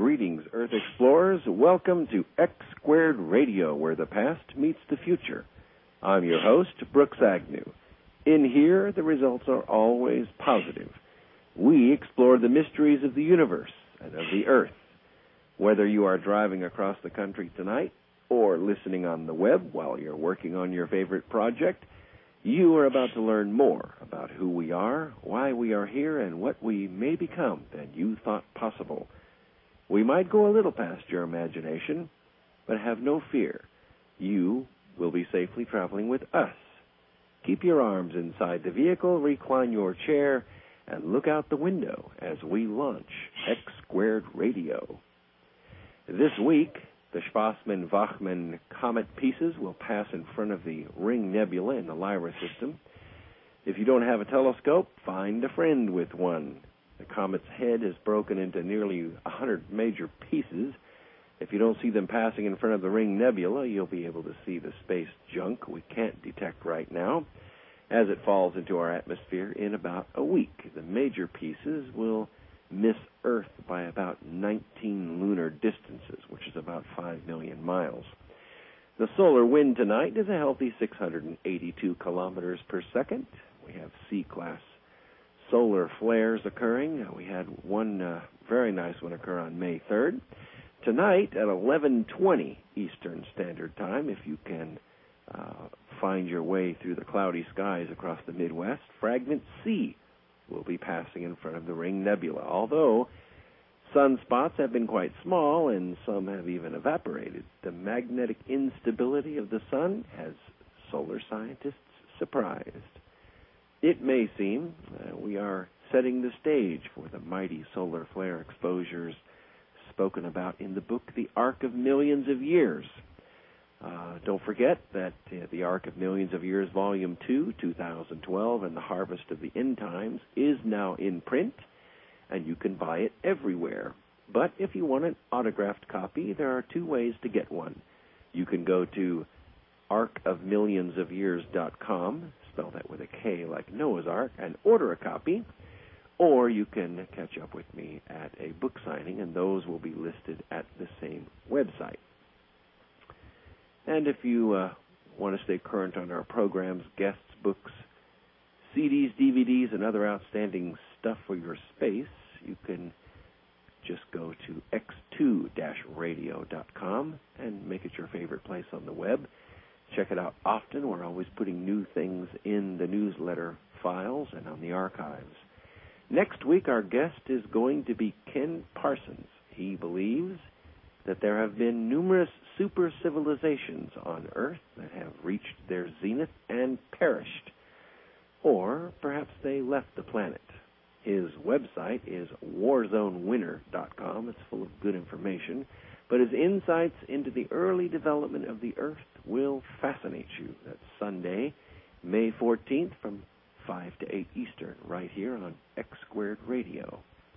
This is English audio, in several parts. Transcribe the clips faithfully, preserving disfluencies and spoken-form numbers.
Greetings, Earth Explorers. Welcome to X Squared Radio, where the past meets the future. I'm your host, Brooks Agnew. In here, the results are always positive. We explore the mysteries of the universe and of the Earth. Whether you are driving across the country tonight or listening on the web while you're working on your favorite project, you are about to learn more about who we are, why we are here, and what we may become than you thought possible. We might go a little past your imagination, but have no fear. You will be safely traveling with us. Keep your arms inside the vehicle, recline your chair, and look out the window as we launch X Squared Radio. This week, the Schwarzmann-Wachmann comet pieces will pass in front of the Ring Nebula in the Lyra system. If you don't have a telescope, find a friend with one. The comet's head is broken into nearly one hundred major pieces. If you don't see them passing in front of the Ring Nebula, you'll be able to see the space junk we can't detect right now as it falls into our atmosphere in about a week. The major pieces will miss Earth by about nineteen lunar distances, which is about five million miles. The solar wind tonight is a healthy six hundred eighty-two kilometers per second. We have C-class solar flares occurring. We had one uh, very nice one occur on May third. Tonight at eleven twenty Eastern Standard Time, if you can uh, find your way through the cloudy skies across the Midwest, Fragment C will be passing in front of the Ring Nebula. Although sunspots have been quite small and some have even evaporated, the magnetic instability of the sun has solar scientists surprised. It may seem uh, we are setting the stage for the mighty solar flare exposures spoken about in the book The Arc of Millions of Years. Uh, don't forget that uh, The Arc of Millions of Years, Volume two, two thousand twelve, and The Harvest of the End Times is now in print, and you can buy it everywhere. But if you want an autographed copy, there are two ways to get one. You can go to arc of millions of years dot com, spell that with a K like Noah's Ark, and order a copy. Or you can catch up with me at a book signing, and those will be listed at the same website. And if you uh, want to stay current on our programs, guests, books, C Ds, D V Ds, and other outstanding stuff for your space, you can just go to x two dash radio dot com and make it your favorite place on the web. Check it out often. We're always putting new things in the newsletter files and on the archives. Next week, our guest is going to be Ken Parsons. He believes that there have been numerous super civilizations on Earth that have reached their zenith and perished. Or perhaps they left the planet. His website is warzone winner dot com. It's full of good information. But his insights into the early development of the Earth will fascinate you. That's Sunday, May fourteenth from five to eight Eastern, right here on X Squared Radio.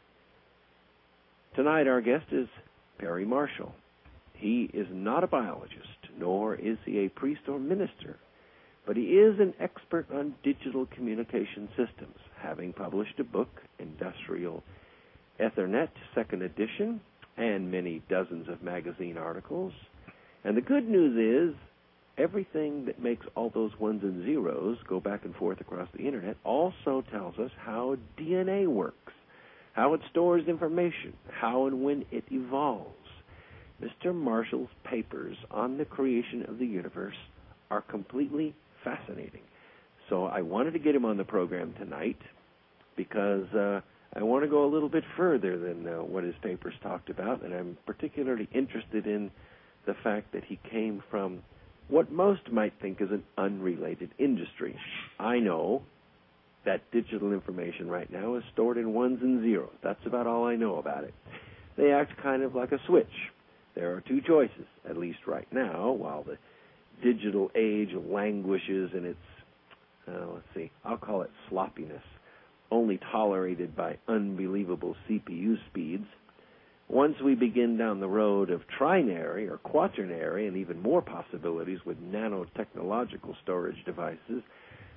Tonight our guest is Perry Marshall. He is not a biologist, nor is he a priest or minister, but he is an expert on digital communication systems, having published a book, Industrial Ethernet, second edition, and many dozens of magazine articles. And the good news is, everything that makes all those ones and zeros go back and forth across the Internet also tells us how D N A works, how it stores information, how and when it evolves. Mister Marshall's papers on the creation of the universe are completely fascinating. So I wanted to get him on the program tonight because uh, I want to go a little bit further than uh, what his papers talked about, and I'm particularly interested in the fact that he came from what most might think is an unrelated industry. I know that digital information right now is stored in ones and zeros. That's about all I know about it. They act kind of like a switch. There are two choices, at least right now, while the digital age languishes in its, uh, let's see, I'll call it sloppiness, only tolerated by unbelievable C P U speeds. Once we begin down the road of trinary or quaternary and even more possibilities with nanotechnological storage devices,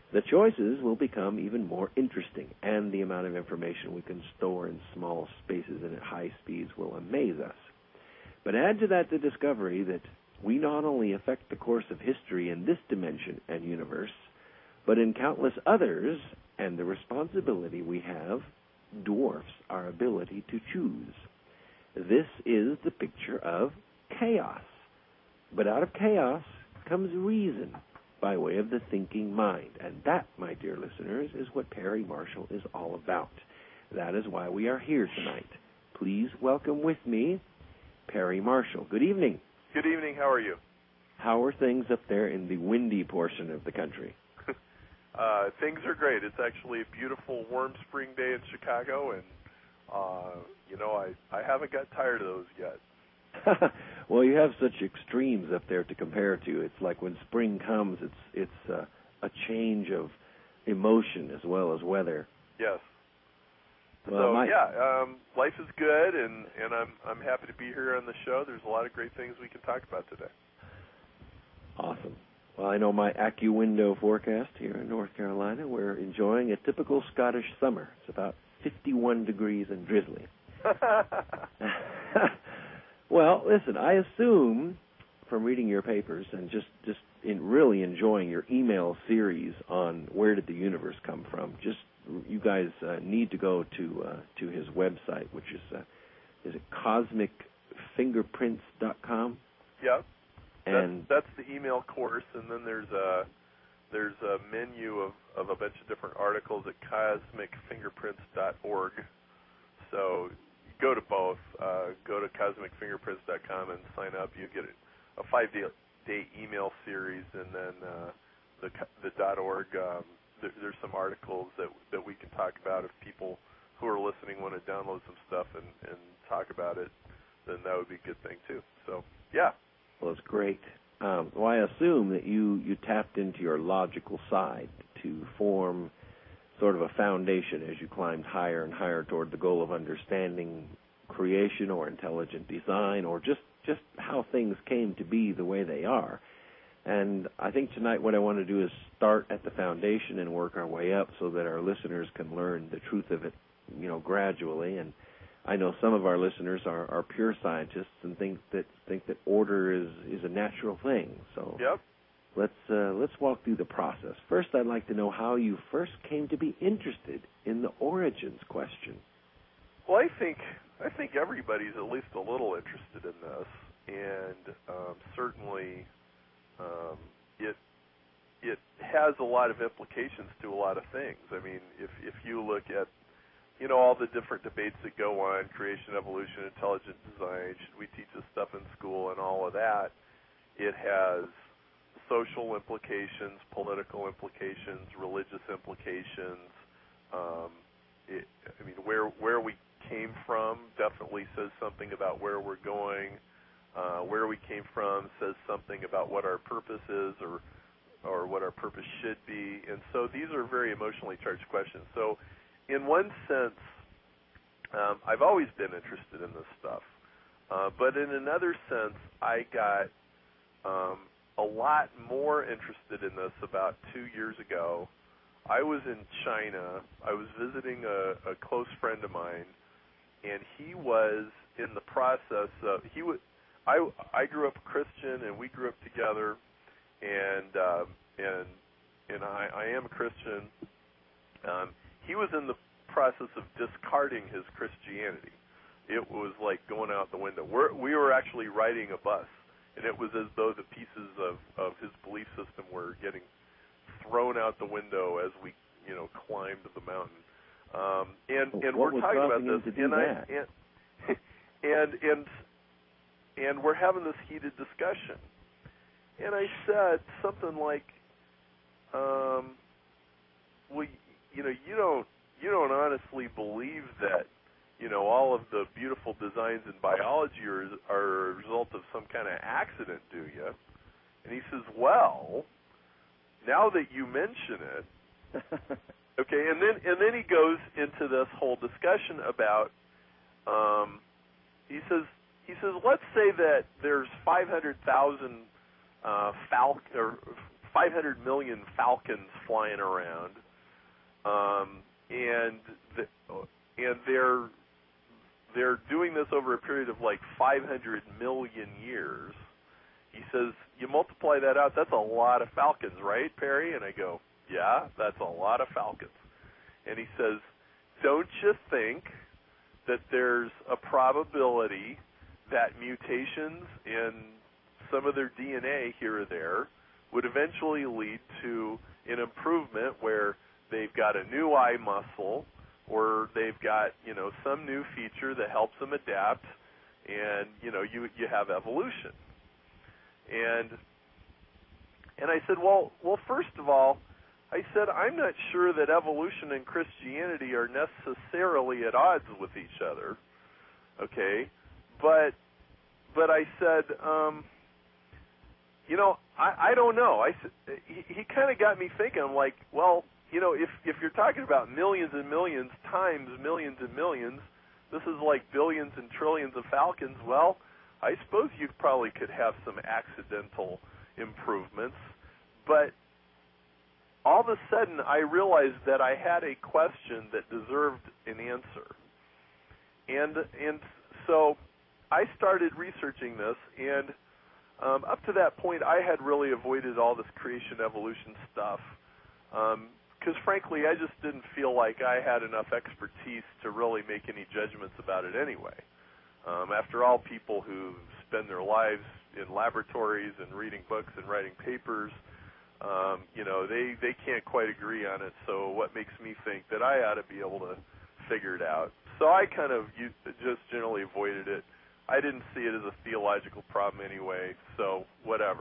the choices will become even more interesting, and the amount of information we can store in small spaces and at high speeds will amaze us. But add to that the discovery that we not only affect the course of history in this dimension and universe, but in countless others, and the responsibility we have dwarfs our ability to choose. This is the picture of chaos. But out of chaos comes reason by way of the thinking mind. And that, my dear listeners, is what Perry Marshall is all about. That is why we are here tonight. Please welcome with me Perry Marshall. Good evening. Good evening. How are you? How are things up there in the windy portion of the country? uh, things are great. It's actually a beautiful, warm spring day in Chicago, and, uh, you know, I, I haven't got tired of those yet. Well, you have such extremes up there to compare to. It's like when spring comes, it's it's uh, a change of emotion as well as weather. Yes. Well, so my, yeah, um, life is good, and, and I'm I'm happy to be here on the show. There's a lot of great things we can talk about today. Awesome. Well, I know my AccuWindow forecast here in North Carolina. We're enjoying a typical Scottish summer. It's about fifty-one degrees and drizzly. Well, listen, I assume from reading your papers and just, just in really enjoying your email series on where did the universe come from, just you guys uh, need to go to uh, to his website, which is uh, is it cosmic fingerprints dot com? Yep. And that's, that's the email course, and then there's a there's a menu of, of a bunch of different articles at cosmic fingerprints dot org. So go to both. Uh, go to cosmic fingerprints dot com and sign up. You get a five-day day email series, and then uh, the the .org. Um, there, there's some articles that that we can talk about. If people who are listening want to download some stuff and, and talk about it, then that would be a good thing too. So yeah. Well, it's great. Um, well, I assume that you, you tapped into your logical side to form sort of a foundation as you climbed higher and higher toward the goal of understanding creation or intelligent design or just, just how things came to be the way they are. And I think tonight what I want to do is start at the foundation and work our way up so that our listeners can learn the truth of it, you know, gradually. And I know some of our listeners are, are pure scientists and think that think that order is, is a natural thing. So yep. let's uh, let's walk through the process. First, I'd like to know how you first came to be interested in the origins question. Well, I think I think everybody's at least a little interested in this, and um, certainly um, it it has a lot of implications to a lot of things. I mean, if if you look at you know, all the different debates that go on, creation, evolution, intelligent design, should we teach this stuff in school and all of that, it has social implications, political implications, religious implications. Um, it, I mean, where where we came from definitely says something about where we're going. Uh, where we came from says something about what our purpose is or or what our purpose should be. And so these are very emotionally charged questions. So in one sense, um, I've always been interested in this stuff. Uh, but in another sense, I got um, a lot more interested in this about two years ago. I was in China. I was visiting a, a close friend of mine, and he was in the process of, he was, I, I grew up Christian, and we grew up together, and uh, and and I, I am a Christian. Um, He was in the process of discarding his Christianity. It was like going out the window. We're, we were actually riding a bus, and it was as though the pieces of, of his belief system were getting thrown out the window as we, you know, climbed the mountain. Um, and and what we're talking about him this, to do and that? I and, and and and we're having this heated discussion. And I said something like, um, "Well, you know, you don't you don't honestly believe that, you know, all of the beautiful designs in biology are, are a result of some kind of accident, do you?" And he says, "Well, now that you mention it," okay, and then and then he goes into this whole discussion about, um, he says he says let's say that there's five hundred thousand uh, falcon or five hundred million falcons flying around, um, and the, and they're they're doing this over a period of like five hundred million years. He says, you multiply that out, that's a lot of falcons, right, Perry? And I go, yeah, that's a lot of falcons. And he says, don't you think that there's a probability that mutations in some of their D N A here or there would eventually lead to an improvement where they've got a new eye muscle or they've got, you know, some new feature that helps them adapt, and, you know, you you have evolution. And and I said, well, well, first of all, I said, I'm not sure that evolution and Christianity are necessarily at odds with each other, okay? But but I said, um, you know, I, I don't know. I he, he kind of got me thinking. I'm like, well, you know, if if you're talking about millions and millions times millions and millions, this is like billions and trillions of falcons. Well, I suppose you probably could have some accidental improvements, but all of a sudden I realized that I had a question that deserved an answer. And and so I started researching this, and um, up to that point I had really avoided all this creation evolution stuff because um, frankly I just didn't feel like I had enough expertise to really make any judgments about it anyway. Um, after all, people who spend their lives in laboratories and reading books and writing papers, um, you know, they, they can't quite agree on it, so what makes me think that I ought to be able to figure it out? So I kind of used, just generally avoided it. I didn't see it as a theological problem anyway, so whatever.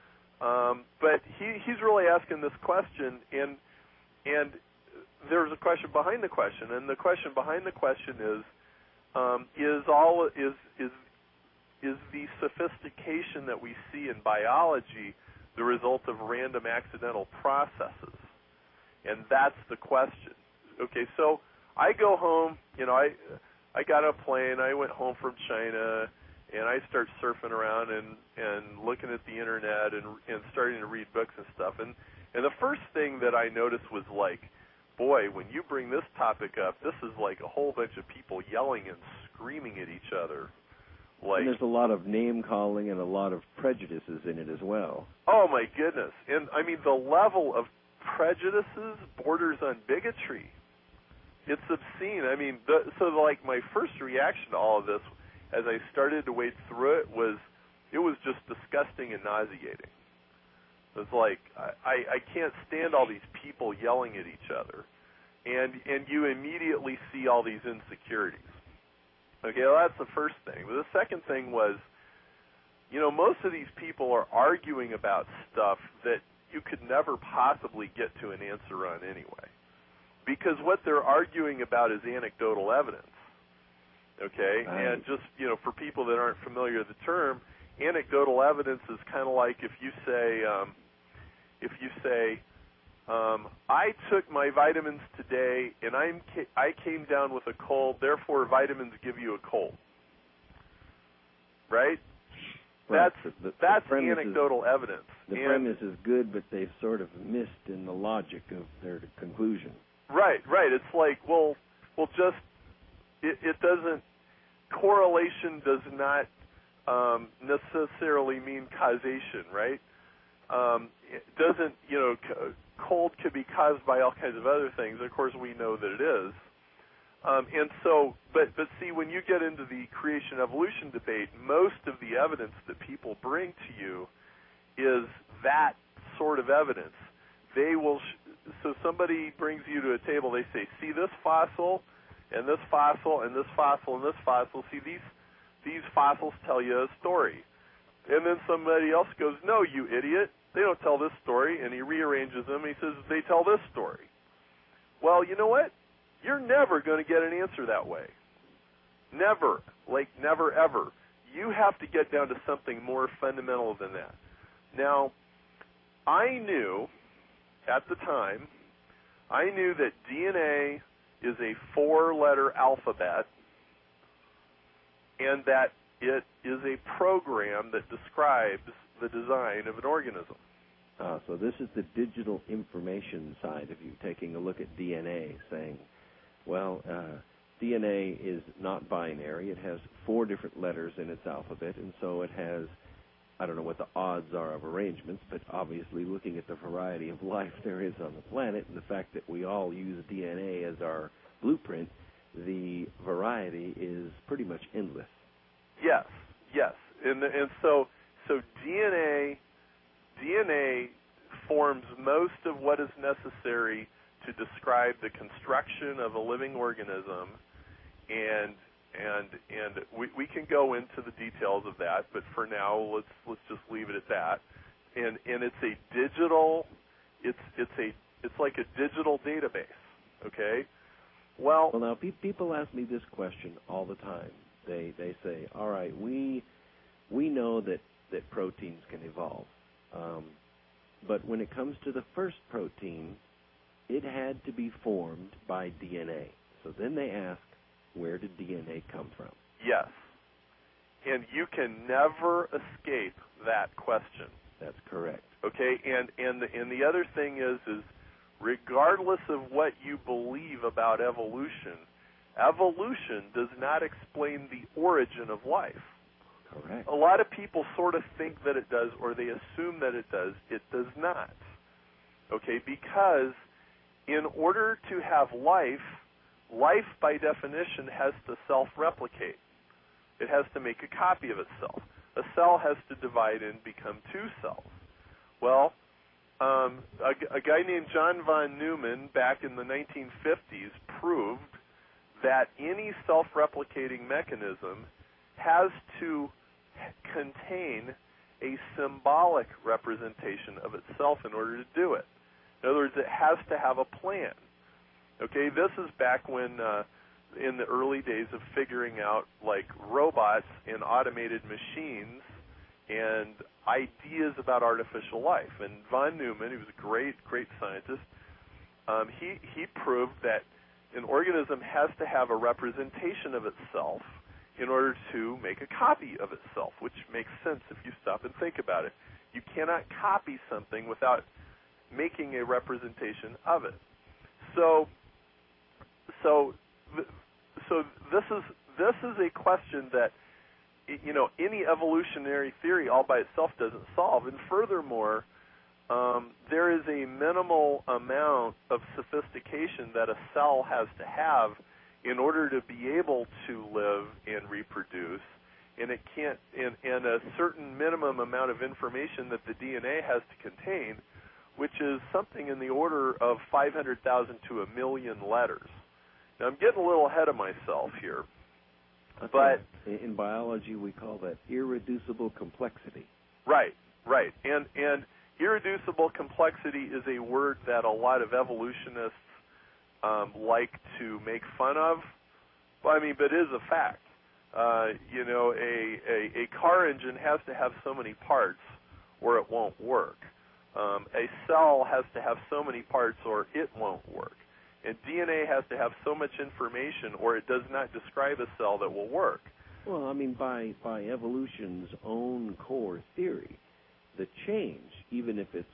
Um, but he, he's really asking this question, and and there's a question behind the question, and the question behind the question is, um, is all is is is the sophistication that we see in biology the result of random accidental processes? And that's the question. Okay, so I go home, you know, I I got on a plane, I went home from China, and I start surfing around and, and looking at the internet and and starting to read books and stuff. And, and the first thing that I noticed was like, boy, when you bring this topic up, this is like a whole bunch of people yelling and screaming at each other. Like, and there's a lot of name-calling and a lot of prejudices in it as well. Oh, my goodness. And, I mean, the level of prejudices borders on bigotry. It's obscene. I mean, the, so, like, my first reaction to all of this, as I started to wade through it, was it was just disgusting and nauseating. It was like, I, I can't stand all these people yelling at each other. And, and you immediately see all these insecurities. Okay, well, that's the first thing. But the second thing was, you know, most of these people are arguing about stuff that you could never possibly get to an answer on anyway. Because what they're arguing about is anecdotal evidence. Okay? Right. And just, you know, for people that aren't familiar with the term, anecdotal evidence is kind of like if you say, um, if you say, Um, I took my vitamins today, and I'm ca- I came down with a cold. Therefore, vitamins give you a cold. Right? Right. That's the, the, that's the anecdotal is, evidence. The and premise is good, but they've sort of missed in the logic of their conclusion. Right, right. It's like, well, well, just it, it doesn't. Correlation does not um, necessarily mean causation, right? Um, it doesn't, you know. Co- Cold could be caused by all kinds of other things. Of course, we know that it is. Um, and so, but, but see, when you get into the creation-evolution debate, most of the evidence that people bring to you is that sort of evidence. They will, sh- so somebody brings you to a table, they say, see this fossil, and this fossil, and this fossil, and this fossil, see these, these fossils tell you a story. And then somebody else goes, no, you idiot. They don't tell this story, and he rearranges them, and he says, they tell this story. Well, you know what? You're never going to get an answer that way. Never. Like, never, ever. You have to get down to something more fundamental than that. Now, I knew, at the time, I knew that D N A is a four-letter alphabet, and that it is a program that describes the design of an organism. Uh, so this is the digital information side of you, taking a look at D N A, saying, well, uh, D N A is not binary. It has four different letters in its alphabet, and so it has, I don't know what the odds are of arrangements, but obviously looking at the variety of life there is on the planet and the fact that we all use D N A as our blueprint, the variety is pretty much endless. Yes, yes. And, and so, so D N A, D N A forms most of what is necessary to describe the construction of a living organism, and and and we, we can go into the details of that, but for now let's let's just leave it at that. And and it's a digital, it's it's a it's like a digital database. Okay. Well, well now pe- people ask me this question all the time. They they say, all right, we we know that that proteins can evolve, um, but when it comes to the first protein, it had to be formed by D N A. So then they ask, where did D N A come from? Yes. And you can never escape that question. That's correct. Okay, and and the, and the other thing is is regardless of what you believe about evolution, evolution does not explain the origin of life. Correct. A lot of people sort of think that it does, or they assume that it does. It does not. Okay, because in order to have life, life by definition has to self-replicate. It has to make a copy of itself. A cell has to divide and become two cells. Well, um, a, a guy named John von Neumann back in the nineteen fifties proved that any self-replicating mechanism has to contain a symbolic representation of itself in order to do it. In other words, it has to have a plan. Okay, this is back when, uh, in the early days of figuring out, like, robots and automated machines and ideas about artificial life. And von Neumann, he was a great, great scientist, um, he, he proved that an organism has to have a representation of itself in order to make a copy of itself, which makes sense if you stop and think about it. You cannot copy something without making a representation of it. So, so, so this is this is a question that, you know, any evolutionary theory all by itself doesn't solve. And furthermore, um, there is a minimal amount of sophistication that a cell has to have in order to be able to live and reproduce, and it can't, and, and a certain minimum amount of information that the D N A has to contain, which is something in the order of five hundred thousand to a million letters. Now, I'm getting a little ahead of myself here, okay. But in biology we call that irreducible complexity. Right, right, and and irreducible complexity is a word that a lot of evolutionists Um, like to make fun of. Well, I mean, but it is a fact. Uh, you know, a, a, a car engine has to have so many parts or it won't work. Um, a cell has to have so many parts or it won't work. And D N A has to have so much information or it does not describe a cell that will work. Well, I mean, by, by evolution's own core theory, the change, even if it's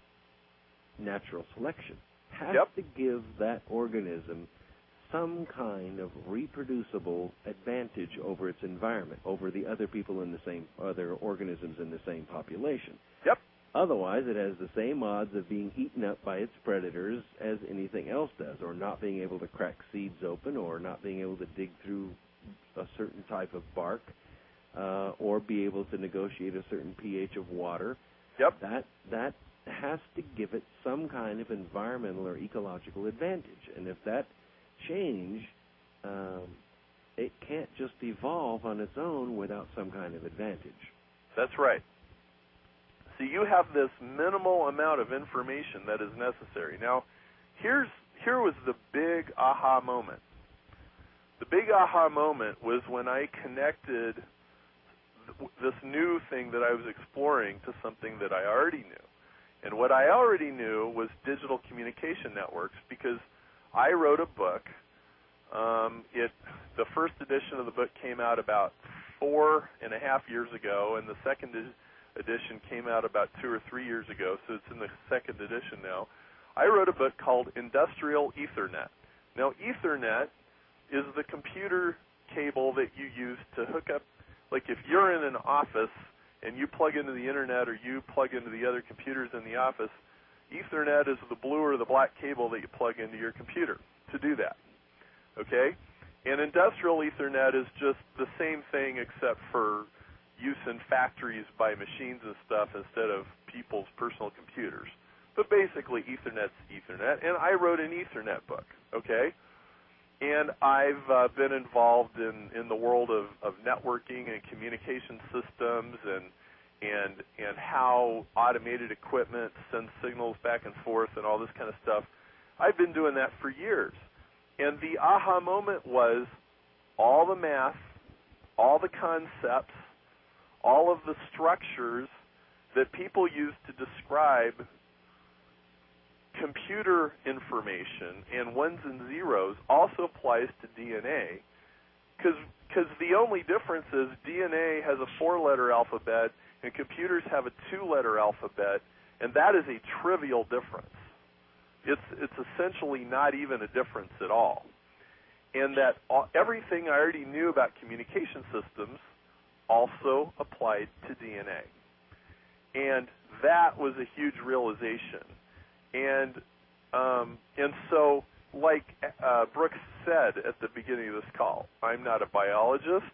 natural selection, has yep. to give that organism some kind of reproducible advantage over its environment, over the other people in the same, other organisms in the same population. Yep. Otherwise, it has the same odds of being eaten up by its predators as anything else does, or not being able to crack seeds open, or not being able to dig through a certain type of bark, uh, or be able to negotiate a certain pH of water. Yep. That that has to give it some kind of environmental or ecological advantage. And if that change, um, it can't just evolve on its own without some kind of advantage. That's right. So you have this minimal amount of information that is necessary. Now, here's here was the big aha moment. The big aha moment was when I connected th- this new thing that I was exploring to something that I already knew. And what I already knew was digital communication networks, because I wrote a book. Um, it the first edition of the book came out about four and a half years ago, and the second edition came out about two or three years ago, so it's in the second edition now. I wrote a book called Industrial Ethernet. Now, Ethernet is the computer cable that you use to hook up, like if you're in an office and you plug into the internet or you plug into the other computers in the office, Ethernet is the blue or the black cable that you plug into your computer to do that, okay? And industrial Ethernet is just the same thing except for use in factories by machines and stuff instead of people's personal computers. But basically, Ethernet's Ethernet, and I wrote an Ethernet book, okay? And I've uh, been involved in, in the world of, of networking and communication systems and and and how automated equipment sends signals back and forth and all this kind of stuff. I've been doing that for years. And the aha moment was all the math, all the concepts, all of the structures that people use to describe computer information and ones and zeros also applies to D N A, because the only difference is D N A has a four-letter alphabet and computers have a two-letter alphabet, and that is a trivial difference. It's it's essentially not even a difference at all. And that all, everything I already knew about communication systems also applied to D N A. And that was a huge realization. And um, and so, like uh, Brooks said at the beginning of this call, I'm not a biologist,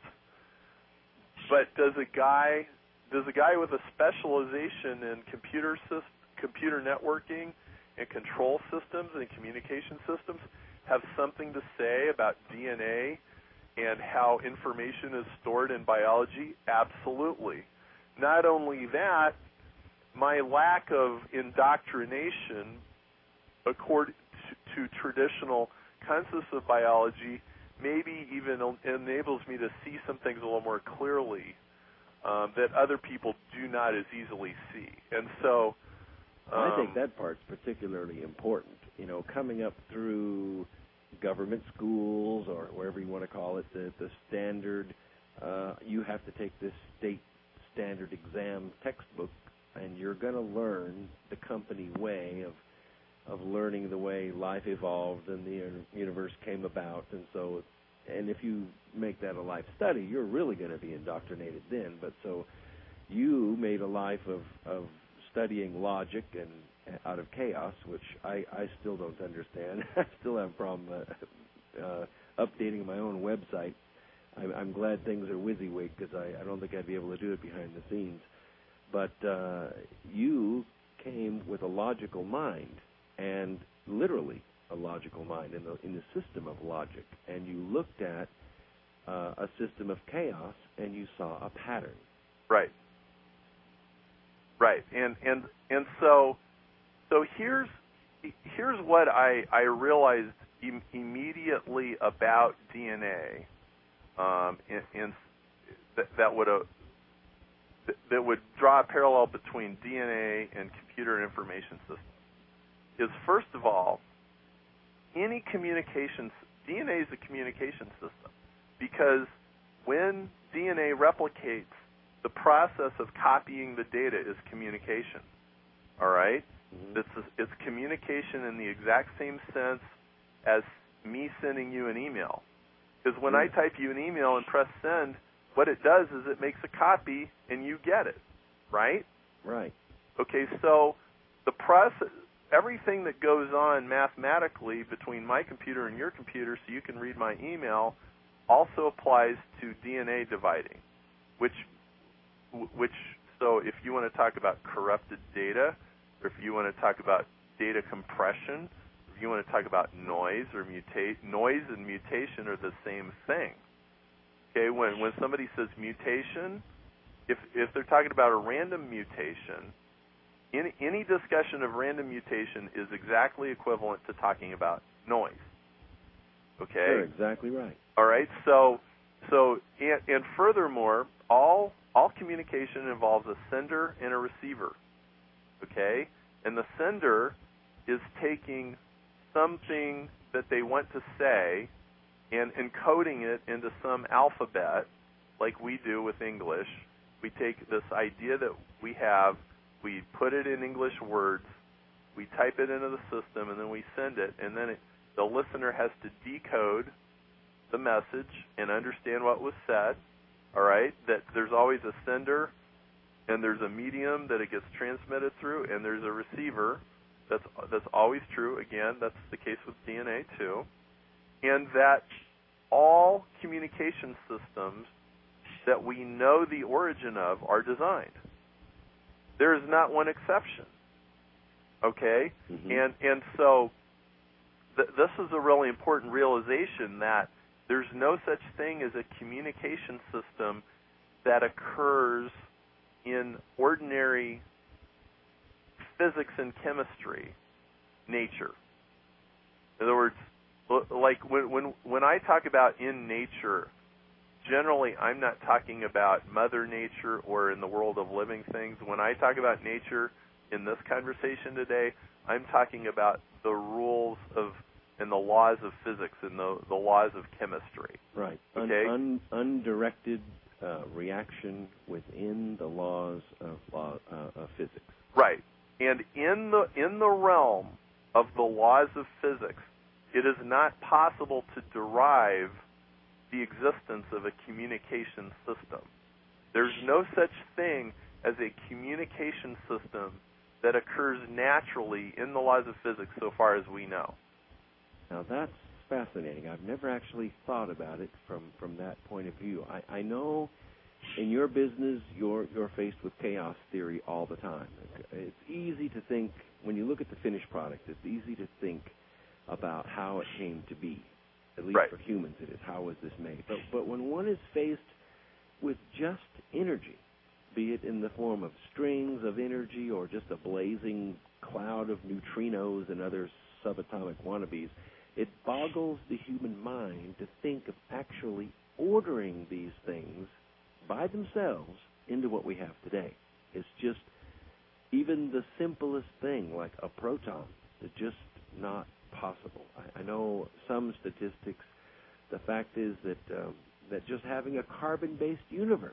but does a guy does a guy with a specialization in computer syst- computer networking and control systems and communication systems have something to say about D N A and how information is stored in biology? Absolutely. Not only that, my lack of indoctrination according to, to traditional concepts of biology maybe even enables me to see some things a little more clearly um, that other people do not as easily see. And so um, I think that part's particularly important. You know, coming up through government schools or wherever you want to call it, the, the standard, uh, you have to take this state standard exam textbook, and you're going to learn the company way of of learning the way life evolved and the universe came about. And so, and if you make that a life study, you're really going to be indoctrinated then. But so you made a life of, of studying logic and out of chaos, which I, I still don't understand. I still have a problem uh, uh, updating my own website. I'm, I'm glad things are WYSIWYG because I, I don't think I'd be able to do it behind the scenes. But uh, you came with a logical mind, and literally a logical mind in the in the system of logic, and you looked at uh, a system of chaos, and you saw a pattern. Right. Right. And and and so so here's here's what I I realized im- immediately about D N A, um, in, in that, that would uh, that would draw a parallel between D N A and computer information systems. Is first of all, any communications, D N A is a communication system, because when D N A replicates, the process of copying the data is communication, all right? Mm-hmm. It's, it's communication in the exact same sense as me sending you an email. Because when mm-hmm. I type you an email and press send, what it does is it makes a copy and you get it, right? Right. Okay, so the process, everything that goes on mathematically between my computer and your computer so you can read my email also applies to D N A dividing, which, which so if you want to talk about corrupted data, or if you want to talk about data compression, if you want to talk about noise or mutate, noise and mutation are the same thing. Okay, when when somebody says mutation, if if they're talking about a random mutation, Any, any discussion of random mutation is exactly equivalent to talking about noise. Okay? You're exactly right. All right. So, so and, and furthermore, all all communication involves a sender and a receiver. Okay? And the sender is taking something that they want to say and encoding it into some alphabet, like we do with English, We take this idea that we have, we put it in English words, we type it into the system, and then we send it, and then it, the listener has to decode the message and understand what was said, all right? That there's always a sender, and there's a medium that it gets transmitted through, and there's a receiver. That's that's always true. Again, that's the case with D N A too. And that all communication systems that we know the origin of are designed. There is not one exception. Okay? Mm-hmm. And and so th- this is a really important realization that there's no such thing as a communication system that occurs in ordinary physics and chemistry nature. In other words, like when when when I talk about in nature, generally I'm not talking about Mother Nature or in the world of living things. When I talk about nature in this conversation today, I'm talking about the rules of and the laws of physics and the the laws of chemistry. Right. Okay. Un, un, undirected uh, reaction within the laws of law uh, of physics. Right. And in the in the realm of the laws of physics, it is not possible to derive the existence of a communication system. There's no such thing as a communication system that occurs naturally in the laws of physics so far as we know. Now that's fascinating. I've never actually thought about it from, from that point of view. I, I know in your business you're you're faced with chaos theory all the time. It's easy to think, when you look at the finished product, it's easy to think about how it came to be. At least right. for humans it is. How was this made? But but when one is faced with just energy, be it in the form of strings of energy or just a blazing cloud of neutrinos and other subatomic wannabes, it boggles the human mind to think of actually ordering these things by themselves into what we have today. It's just even the simplest thing, like a proton, it's just not possible. I, I know some statistics. The fact is that um, that just having a carbon-based universe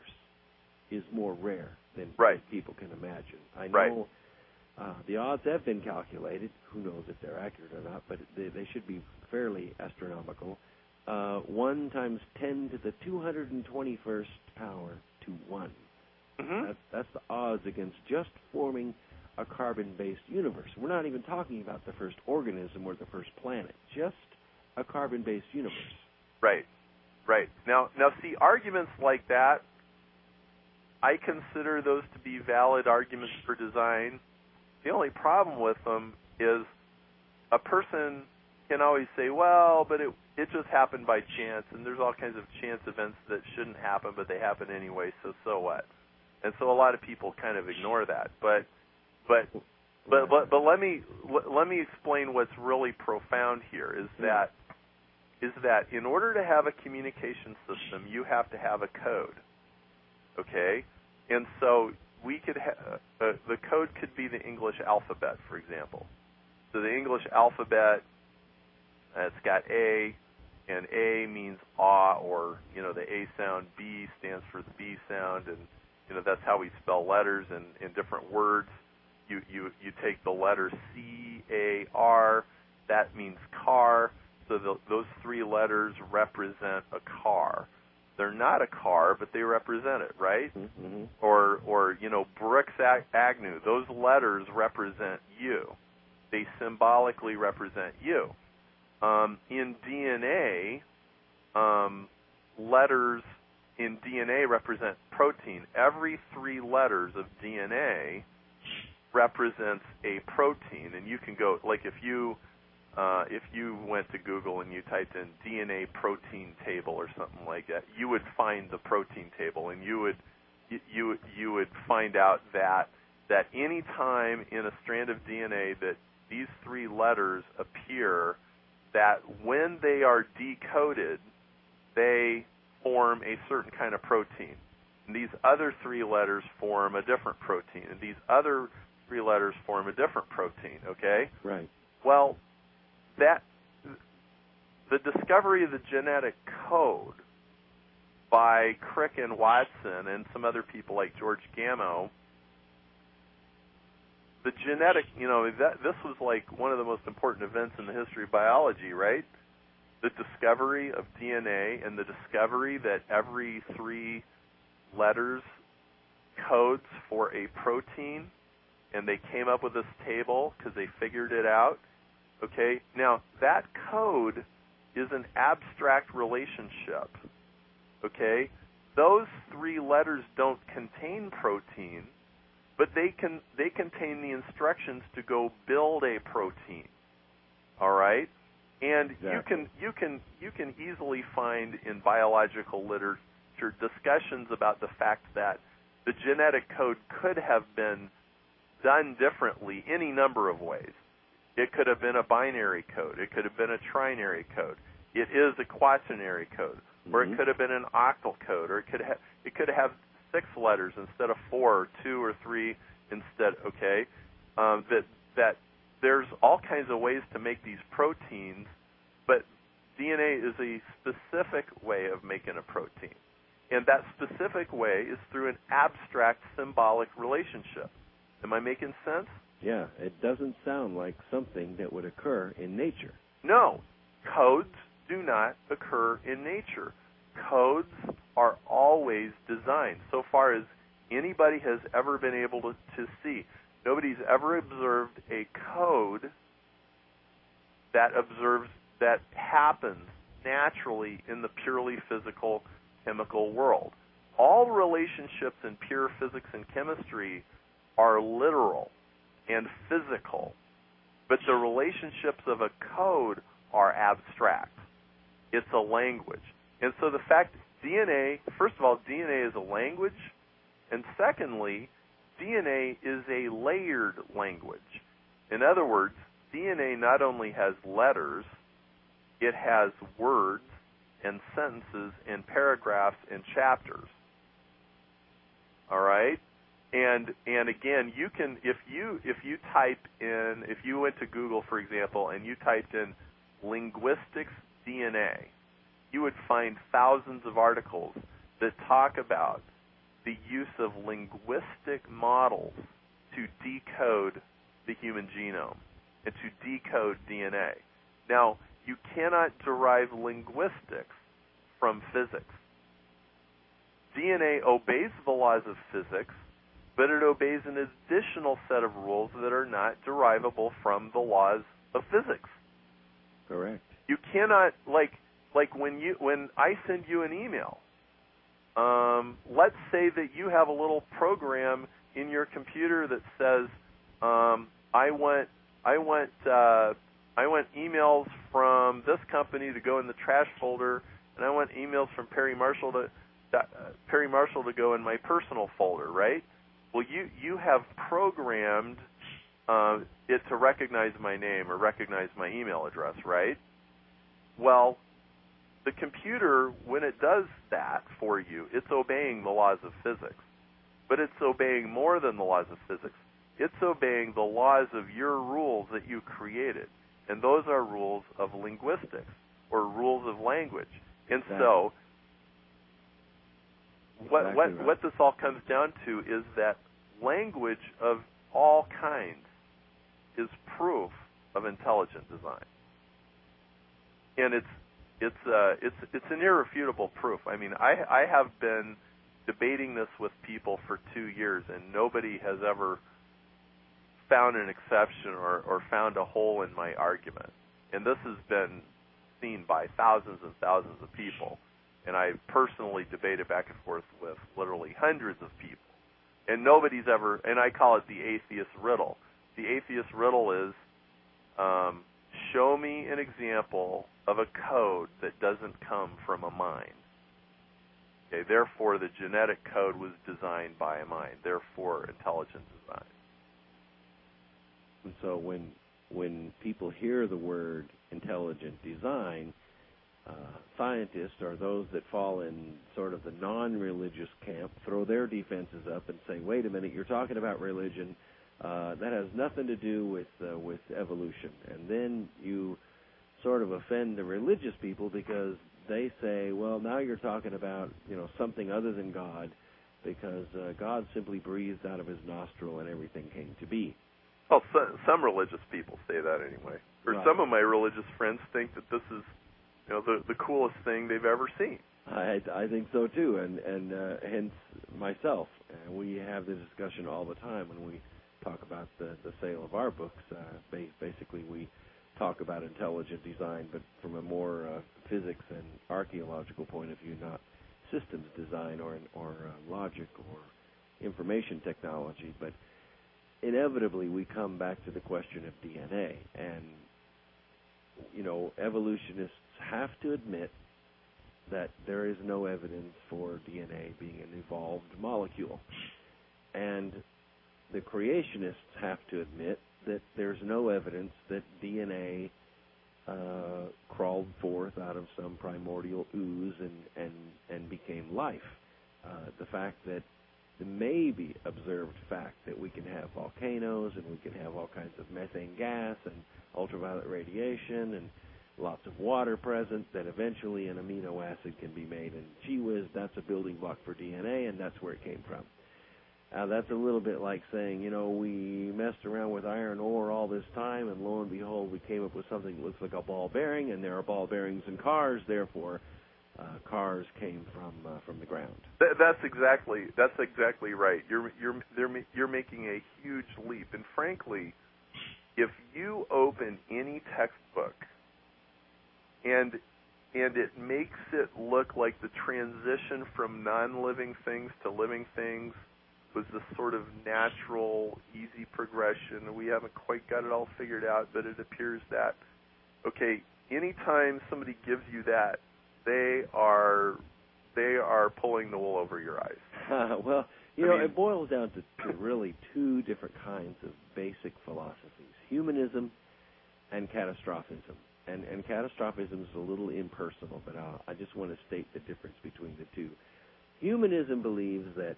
is more rare than right. people can imagine. I know right. uh, the odds have been calculated. Who knows if they're accurate or not, but they, they should be fairly astronomical. Uh, one times ten to the two hundred twenty-first power to one. Mm-hmm. That's, that's the odds against just forming a carbon-based universe. We're not even talking about the first organism or the first planet, just a carbon-based universe. Right, right. Now, now, see, arguments like that, I consider those to be valid arguments for design. The only problem with them is a person can always say, well, but it it just happened by chance, and there's all kinds of chance events that shouldn't happen, but they happen anyway, so so what? And so a lot of people kind of ignore that. But but but but, but let me let me explain what's really profound here is that is that in order to have a communication system, you have to have a code. Okay? And so we could ha- uh, the code could be the English alphabet, for example. So the English alphabet, uh, it's got A, and A means ah, or, you know, the A sound. B stands for the B sound, and, you know, that's how we spell letters in, in different words. You, you, you take the letter C A R, that means car, so the, those three letters represent a car. They're not a car, but they represent it, right? Mm-hmm. Or, or you know, Brooks Agnew, those letters represent you. They symbolically represent you. Um, in D N A, um, letters in D N A represent protein. Every three letters of D N A represents a protein, and you can go, like if you uh, if you went to Google and you typed in D N A protein table or something like that, you would find the protein table, and you would you you, you would find out that that any time in a strand of D N A that these three letters appear, that when they are decoded, they form a certain kind of protein. And these other three letters form a different protein, and these other three letters form a different protein, okay? Right. Well, that the discovery of the genetic code by by Crick and Watson and some other people like George Gamow, the genetic, you know, that, this was like one of the most important events in the history of biology, right? The discovery of D N A and the discovery that every three letters codes for a protein, and they came up with this table because they figured it out. Okay, now that code is an abstract relationship. Okay, those three letters don't contain protein, but they can they contain the instructions to go build a protein. All right, and exactly. you can you can you can easily find in biological literature discussions about the fact that the genetic code could have been done differently any number of ways. It could have been a binary code. It could have been a trinary code. It is a quaternary code, or mm-hmm. it could have been an octal code, or it could have it could have six letters instead of four, or two or three instead. Okay, um, that that there's all kinds of ways to make these proteins, but D N A is a specific way of making a protein, and that specific way is through an abstract symbolic relationship. Am I making sense? Yeah, it doesn't sound like something that would occur in nature. No, codes do not occur in nature. Codes are always designed, so far as anybody has ever been able to, to see. Nobody's ever observed a code that observes that happens naturally in the purely physical chemical world. All relationships in pure physics and chemistry are literal and physical, but the relationships of a code are abstract. It's a language. And so the fact D N A, first of all, D N A is a language, and secondly, D N A is a layered language. In other words, D N A not only has letters, it has words and sentences and paragraphs and chapters. All right? And and again, you can if you if you type in if you went to Google, for example, and you typed in linguistics D N A, you would find thousands of articles that talk about the use of linguistic models to decode the human genome and to decode D N A. Now, you cannot derive linguistics from physics. D N A obeys the laws of physics, but it obeys an additional set of rules that are not derivable from the laws of physics. Correct. You cannot, like, like when you when I send you an email, um, let's say that you have a little program in your computer that says, um, I want I want uh, I want emails from this company to go in the trash folder, and I want emails from Perry Marshall to uh, Perry Marshall to go in my personal folder, right? Well, you, you have programmed uh, it to recognize my name or recognize my email address, right? Well, the computer, when it does that for you, it's obeying the laws of physics. But it's obeying more than the laws of physics. It's obeying the laws of your rules that you created. And those are rules of linguistics or rules of language. And exactly. so What exactly what right. what this all comes down to is that language of all kinds is proof of intelligent design, and it's it's uh, it's it's an irrefutable proof. I mean, I I have been debating this with people for two years, and nobody has ever found an exception or, or found a hole in my argument. And this has been seen by thousands and thousands of people. And I personally debated back and forth with literally hundreds of people. And nobody's ever, and I call it the atheist riddle. The atheist riddle is, um, show me an example of a code that doesn't come from a mind. Okay, therefore, the genetic code was designed by a mind. Therefore, intelligent design. And so when when people hear the word intelligent design, uh, scientists or those that fall in sort of the non-religious camp throw their defenses up and say, wait a minute, you're talking about religion. Uh, that has nothing to do with uh, with evolution. And then you sort of offend the religious people because they say, well, now you're talking about, you know, something other than God, because uh, God simply breathed out of his nostril and everything came to be. Well, so, some religious people say that anyway. Or right. Some of my religious friends think that this is, you know, the, the coolest thing they've ever seen. I, I think so, too, and, and uh, hence myself. Uh, we have this discussion all the time when we talk about the, the sale of our books. Uh, basically, we talk about intelligent design, but from a more uh, physics and archaeological point of view, not systems design or, or uh, logic or information technology. But inevitably, we come back to the question of D N A. And, you know, evolutionists have to admit that there is no evidence for D N A being an evolved molecule. And the creationists have to admit that there's no evidence that D N A uh, crawled forth out of some primordial ooze and, and, and became life. Uh, the fact that the maybe observed fact that we can have volcanoes and we can have all kinds of methane gas and ultraviolet radiation and lots of water present, that eventually an amino acid can be made. And gee whiz, that's a building block for D N A, and that's where it came from. Uh, that's a little bit like saying, you know, we messed around with iron ore all this time, and lo and behold, we came up with something that looks like a ball bearing, and there are ball bearings in cars, therefore uh, cars came from uh, from the ground. Th- that's exactly that's exactly right. You're you're they're, you're making a huge leap, and frankly, if you open any textbook and and it makes it look like the transition from non-living things to living things was this sort of natural, easy progression. We haven't quite got it all figured out, but it appears that, okay, anytime somebody gives you that, they are they are pulling the wool over your eyes. Uh, well, you I know, mean, it boils down to, to really two different kinds of basic philosophies, humanism and catastrophism. And, and catastrophism is a little impersonal, but I'll, I just want to state the difference between the two. Humanism believes that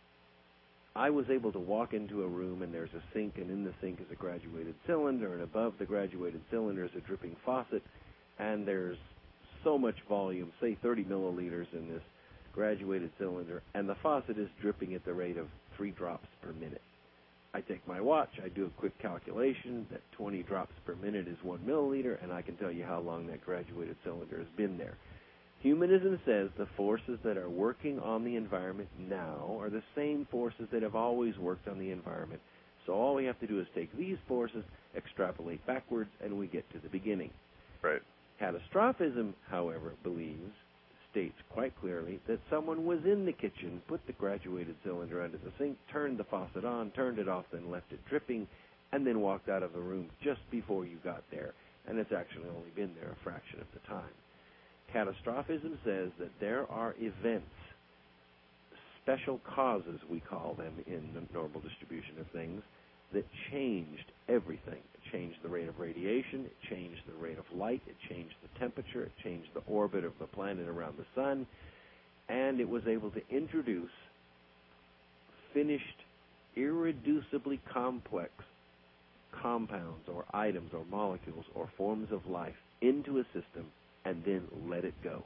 I was able to walk into a room and there's a sink, and in the sink is a graduated cylinder, and above the graduated cylinder is a dripping faucet, and there's so much volume, say thirty milliliters in this graduated cylinder, and the faucet is dripping at the rate of three drops per minute. I take my watch, I do a quick calculation that twenty drops per minute is one milliliter, and I can tell you how long that graduated cylinder has been there. Humanism says the forces that are working on the environment now are the same forces that have always worked on the environment. So all we have to do is take these forces, extrapolate backwards, and we get to the beginning. Right. Catastrophism, however, believes, states quite clearly, that someone was in the kitchen, put the graduated cylinder under the sink, turned the faucet on, turned it off, then left it dripping, and then walked out of the room just before you got there. And it's actually only been there a fraction of the time. Catastrophism says that there are events, special causes we call them in the normal distribution of things, that changed everything. It changed the rate of radiation, it changed the rate of light, it changed the temperature, it changed the orbit of the planet around the sun, and it was able to introduce finished, irreducibly complex compounds or items or molecules or forms of life into a system and then let it go.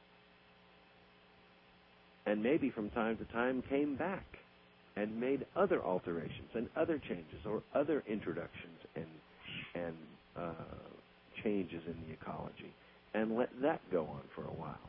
And maybe from time to time came back and made other alterations and other changes or other introductions and and uh, changes in the ecology, and let that go on for a while.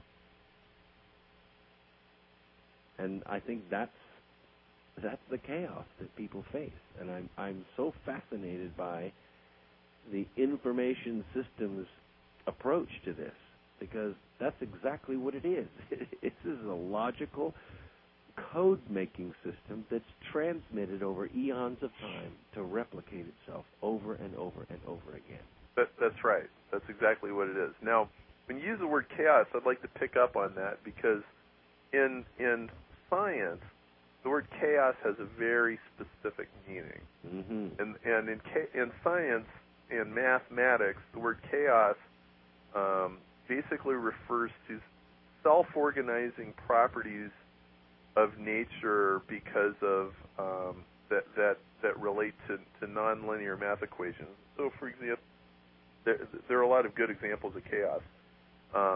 And I think that's that's the chaos that people face. And I'm I'm so fascinated by the information systems approach to this, because that's exactly what it is. This is a logical code-making system that's transmitted over eons of time to replicate itself over and over and over again. That, that's right. That's exactly what it is. Now, when you use the word chaos, I'd like to pick up on that, because in in science, the word chaos has a very specific meaning. Mm-hmm. And and in in science and mathematics, the word chaos um, basically refers to self-organizing properties of nature because of um, that that that relate to, to nonlinear math equations. So, for example, there, there are a lot of good examples of chaos. Um,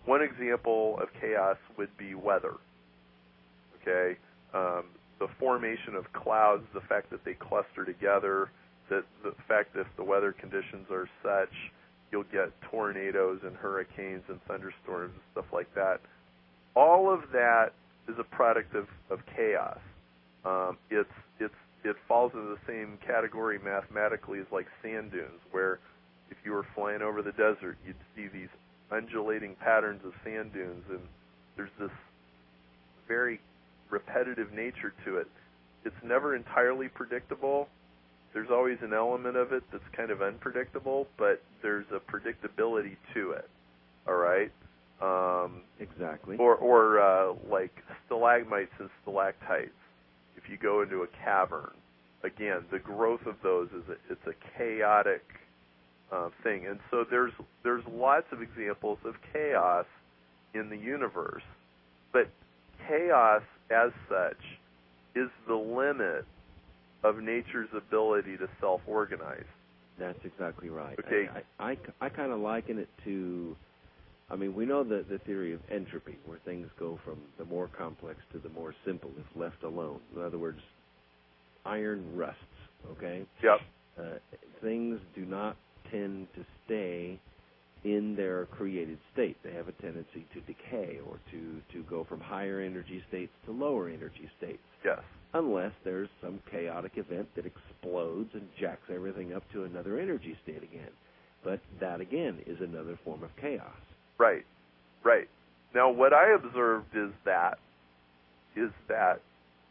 one example of chaos would be weather. Okay, um, the formation of clouds, the fact that they cluster together, that the fact that if the weather conditions are such, you'll get tornadoes and hurricanes and thunderstorms and stuff like that. All of that is a product of, of chaos. Um, it's it's it falls into the same category mathematically as like sand dunes, where if you were flying over the desert, you'd see these undulating patterns of sand dunes, and there's this very repetitive nature to it. It's never entirely predictable. There's always an element of it that's kind of unpredictable, but there's a predictability to it. All right? Um, exactly. Or, or uh, like stalagmites and stalactites. If you go into a cavern, again, the growth of those is a, it's a chaotic uh, thing. And so there's there's lots of examples of chaos in the universe. But chaos, as such, is the limit of nature's ability to self-organize. That's exactly right. Okay. I, I, I, I kind of liken it to, I mean, we know the, the theory of entropy, where things go from the more complex to the more simple if left alone. In other words, iron rusts, okay? Yep. Uh, things do not tend to stay in their created state. They have a tendency to decay or to, to go from higher energy states to lower energy states. Yes. Unless there's some chaotic event that explodes and jacks everything up to another energy state again. But that, again, is another form of chaos. Right, right. Now, what I observed is that is that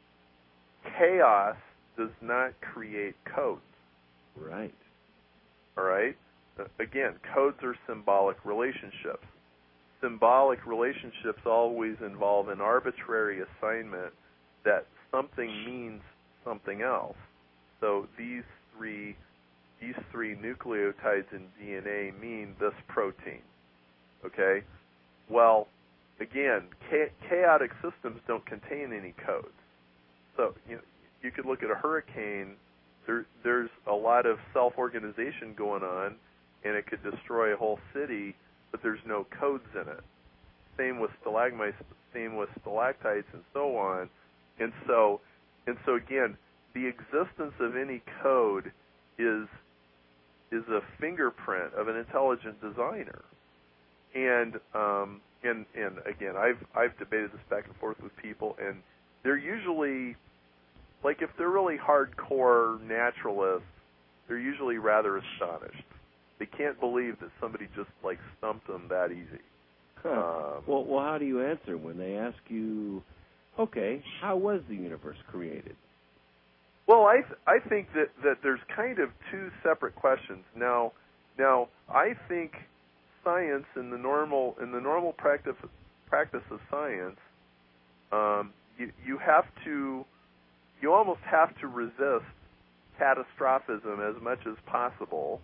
chaos does not create codes. Right. All right? Again, codes are symbolic relationships. Symbolic relationships always involve an arbitrary assignment that something means something else. So these three these three nucleotides in D N A mean this protein. Okay? Well, again, cha- chaotic systems don't contain any codes. So you know, you could look at a hurricane. There, there's a lot of self-organization going on, and it could destroy a whole city, but there's no codes in it. Same with stalagmites, same with stalactites, and so on. And so, and so again, the existence of any code is is a fingerprint of an intelligent designer. And um, and and again, I've I've debated this back and forth with people, and they're usually, like, if they're really hardcore naturalists, they're usually rather astonished. They can't believe that somebody just like stumped them that easy. Huh. Um, well, well, how do you answer when they ask you, okay, how was the universe created? Well, I th- I think that, that there's kind of two separate questions. Now, now I think science in the normal in the normal practice practice of science, um, you you have to you almost have to resist catastrophism as much as possible,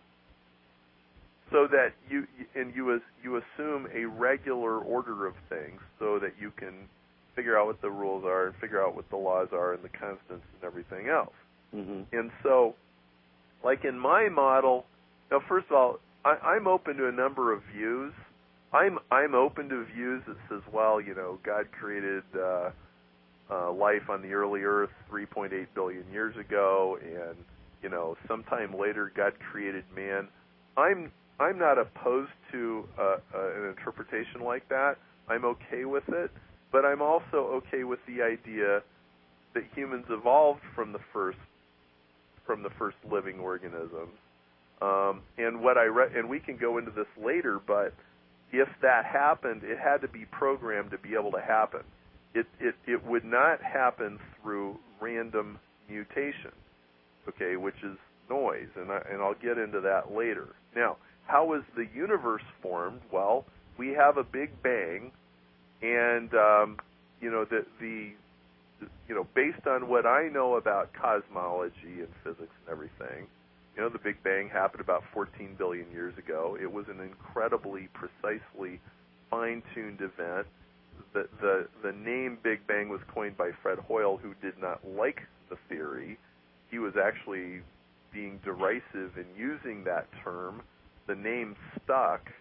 so that you and you as you assume a regular order of things, so that you can figure out what the rules are and figure out what the laws are and the constants and everything else. Mm-hmm. And so, like in my model, now first of all, I, I'm open to a number of views. I'm I'm open to views that says, well, you know, God created uh, uh, life on the early Earth three point eight billion years ago, and you know, sometime later God created man. I'm I'm not opposed to uh, uh, an interpretation like that. I'm okay with it, but I'm also okay with the idea that humans evolved from the first from the first living organisms. Um, and what I re- and we can go into this later, but if that happened, it had to be programmed to be able to happen. It it it would not happen through random mutation, okay, which is noise, and I, and I'll get into that later. Now, how was the universe formed? Well, we have a Big Bang, and um, you know the the you know based on what I know about cosmology and physics and everything, you know the Big Bang happened about fourteen billion years ago. It was an incredibly precisely fine-tuned event. The the the name Big Bang was coined by Fred Hoyle, who did not like the theory. He was actually being derisive in using that term. The name stuck,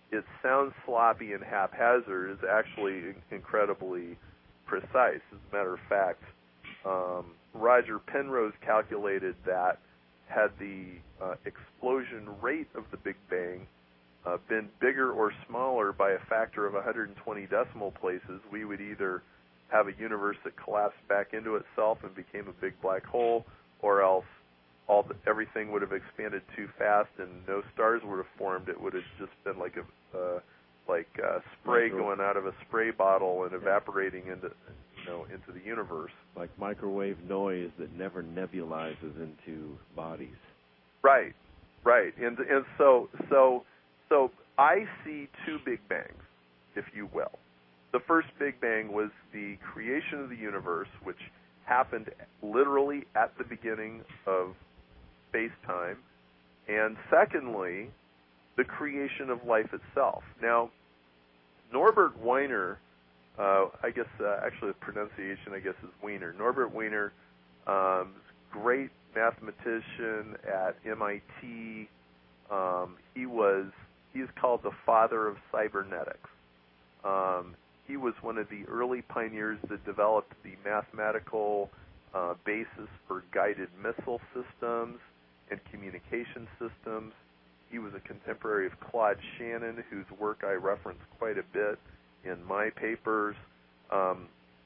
it sounds sloppy and haphazard is actually incredibly precise. As a matter of fact, um, Roger Penrose calculated that had the uh, explosion rate of the Big Bang uh, been bigger or smaller by a factor of one hundred twenty decimal places, we would either have a universe that collapsed back into itself and became a big black hole, or else all the, everything would have expanded too fast and no stars would have formed. It would have just been like a uh, like uh, spray Micro- going out of a spray bottle and evaporating into you know into the universe. Like microwave noise that never nebulizes into bodies. Right, right, and and so so so I see two Big Bangs, if you will. The first Big Bang was the creation of the universe, which happened literally at the beginning of space-time, and secondly, the creation of life itself. Now, Norbert Wiener, uh, I guess uh, actually the pronunciation I guess is Wiener. Norbert Wiener, um, great mathematician at M I T. Um, he was he's called the father of cybernetics. Um, he was one of the early pioneers that developed the mathematical uh, basis for guided missile systems and communication systems. He was a contemporary of Claude Shannon, whose work I reference quite a bit in my papers. Um,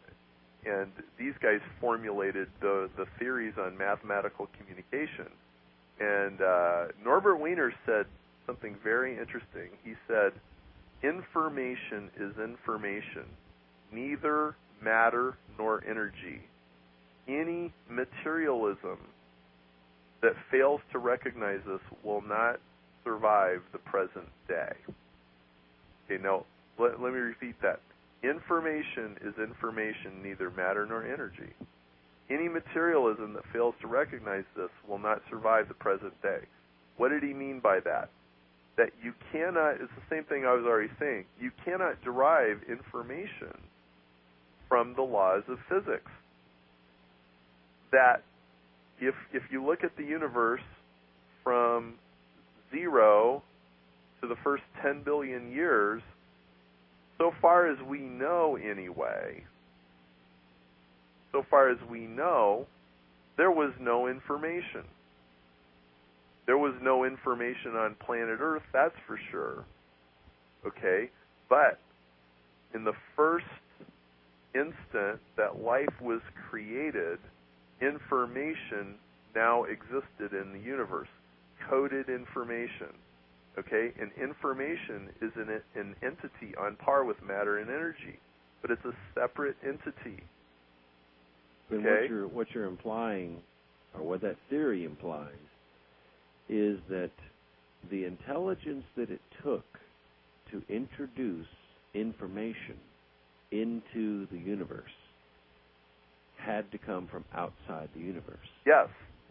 and these guys formulated the, the theories on mathematical communication. And uh, Norbert Wiener said something very interesting. He said, information is information, neither matter nor energy. Any materialism that fails to recognize this will not survive the present day. Okay, now let, let me repeat that. Information is information, neither matter nor energy. Any materialism that fails to recognize this will not survive the present day. What did he mean by that? That you cannot, it's the same thing I was already saying, you cannot derive information from the laws of physics. That if if you look at the universe from zero to the first ten billion years, so far as we know anyway, so far as we know, there was no information. There was no information on planet Earth, that's for sure. Okay? But in the first instant that life was created, information now existed in the universe. Coded information. Okay? And information is an, an entity on par with matter and energy. But it's a separate entity. And okay? what you're, what you're implying, or what that theory implies, is that the intelligence that it took to introduce information into the universe had to come from outside the universe. Yes.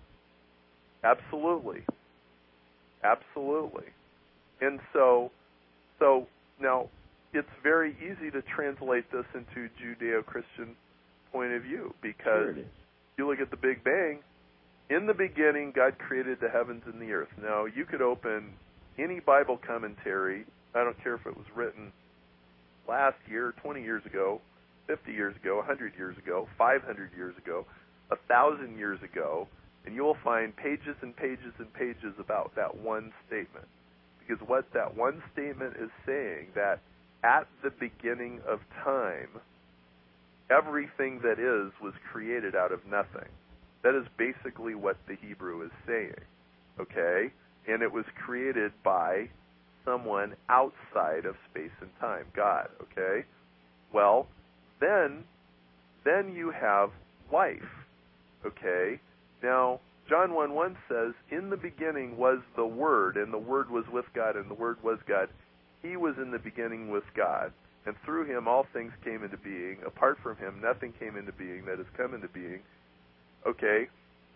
Absolutely. Absolutely. And so, so now it's very easy to translate this into Judeo-Christian point of view, because sure it is. You look at the Big Bang. In the beginning, God created the heavens and the earth. Now, you could open any Bible commentary. I don't care if it was written last year, twenty years ago, fifty years ago, one hundred years ago, five hundred years ago, one thousand years ago, and you will find pages and pages and pages about that one statement. Because what that one statement is saying, that at the beginning of time, everything that is was created out of nothing. That is basically what the Hebrew is saying, okay? And it was created by someone outside of space and time, God, okay? Well, then, then you have life, okay? Now, John one one says, in the beginning was the Word, and the Word was with God, and the Word was God. He was in the beginning with God, and through him all things came into being. Apart from him, nothing came into being that has come into being. Okay,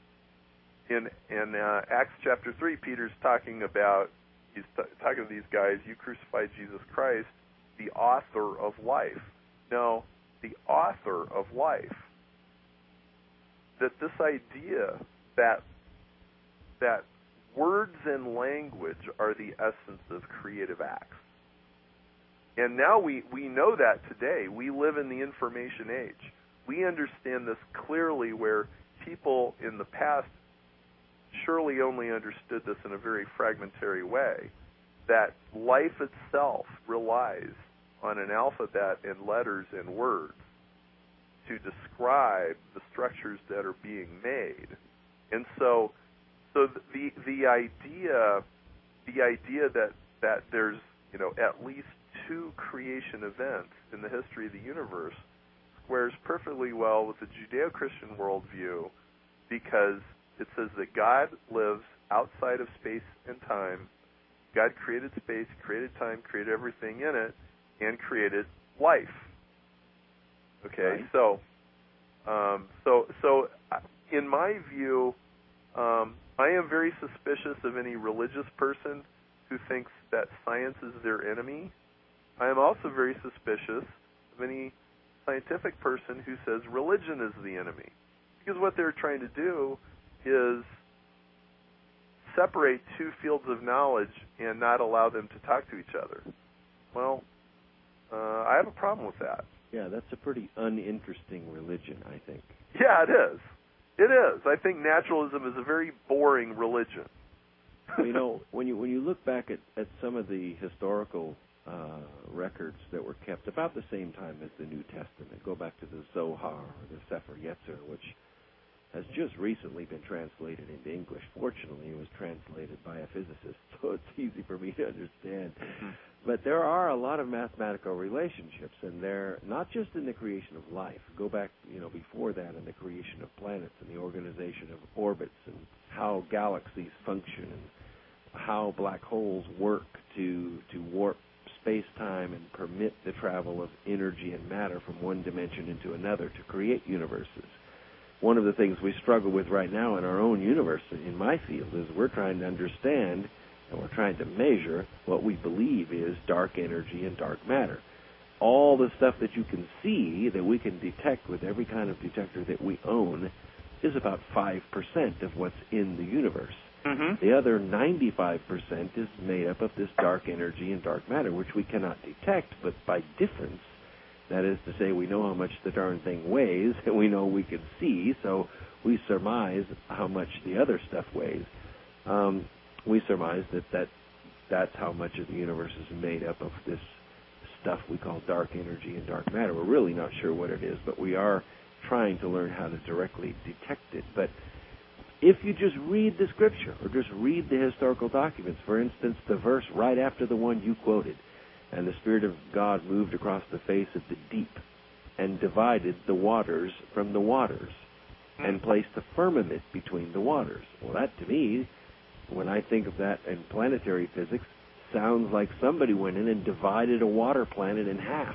in in uh, Acts chapter three, Peter's talking about, he's t- talking to these guys, you crucified Jesus Christ, the author of life. Now, the author of life, that this idea that that words and language are the essence of creative acts. And now we, we know that today. We live in the information age. We understand this clearly, where people in the past surely only understood this in a very fragmentary way, that life itself relies on an alphabet and letters and words to describe the structures that are being made. And so so the the idea the idea that, that there's, you know, at least two creation events in the history of the universe squares perfectly well with the Judeo-Christian worldview, because it says that God lives outside of space and time. God created space, created time, created everything in it, and created life. Okay, right. so, um, so, so, in my view, um, I am very suspicious of any religious person who thinks that science is their enemy. I am also very suspicious of any scientific person who says religion is the enemy, because what they're trying to do is separate two fields of knowledge and not allow them to talk to each other. Well, uh, I have a problem with that. Yeah, that's a pretty uninteresting religion, I think. Yeah, it is. It is. I think naturalism is a very boring religion. Well, you know, when you when you look back at, at some of the historical uh, records that were kept about the same time as the New Testament, go back to the Zohar or the Sefer Yetzir, which has just recently been translated into English. Fortunately, it was translated by a physicist, so it's easy for me to understand. Mm-hmm. But there are a lot of mathematical relationships, and they're not just in the creation of life. Go back, you know, before that, in the creation of planets and the organization of orbits and how galaxies function and how black holes work to to warp space-time and permit the travel of energy and matter from one dimension into another to create universes. One of the things we struggle with right now in our own universe, in my field, is we're trying to understand and we're trying to measure what we believe is dark energy and dark matter. All the stuff that you can see, that we can detect with every kind of detector that we own, is about five percent of what's in the universe. Mm-hmm. The other ninety-five percent is made up of this dark energy and dark matter, which we cannot detect, but by difference. That is to say, we know how much the darn thing weighs, and we know we can see, so we surmise how much the other stuff weighs. Um, we surmise that, that that's how much of the universe is made up of this stuff we call dark energy and dark matter. We're really not sure what it is, but we are trying to learn how to directly detect it. But if you just read the scripture or just read the historical documents, for instance, the verse right after the one you quoted, and the Spirit of God moved across the face of the deep and divided the waters from the waters and placed a firmament between the waters. Well, that to me, when I think of that in planetary physics, sounds like somebody went in and divided a water planet in half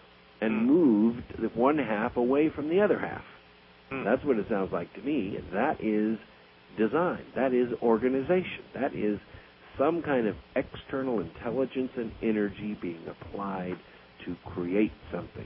and moved the one half away from the other half. That's what it sounds like to me. And that is design. That is organization. That is some kind of external intelligence and energy being applied to create something.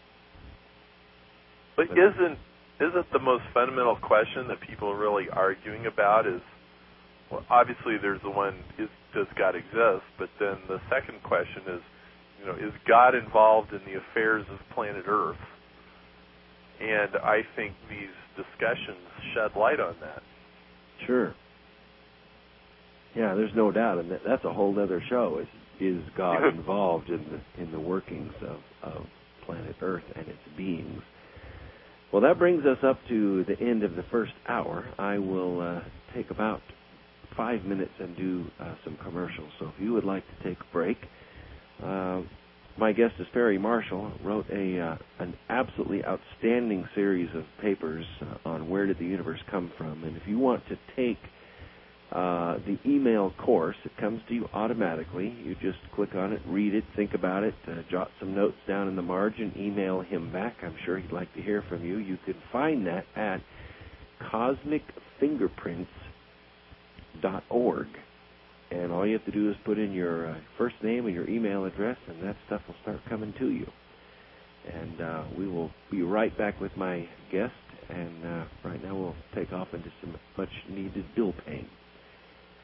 But isn't isn't the most fundamental question that people are really arguing about is, well, obviously there's the one, is, does God exist? But then the second question is, you know, is God involved in the affairs of planet Earth? And I think these discussions shed light on that. Sure. Yeah, there's no doubt, and that, that's a whole other show. Is is God involved in the in the workings of, of planet Earth and its beings? Well, that brings us up to the end of the first hour. I will uh, take about five minutes and do uh, some commercials. So if you would like to take a break, uh, my guest is Perry Marshall. Wrote a uh, an absolutely outstanding series of papers uh, on where did the universe come from, and if you want to take Uh, the email course, it comes to you automatically. You just click on it, read it, think about it, uh, jot some notes down in the margin, email him back. I'm sure he'd like to hear from you. You can find that at cosmic fingerprints dot org. And all you have to do is put in your uh, first name and your email address, and that stuff will start coming to you. And uh, we will be right back with my guest, and uh, right now we'll take off into some much-needed bill paying.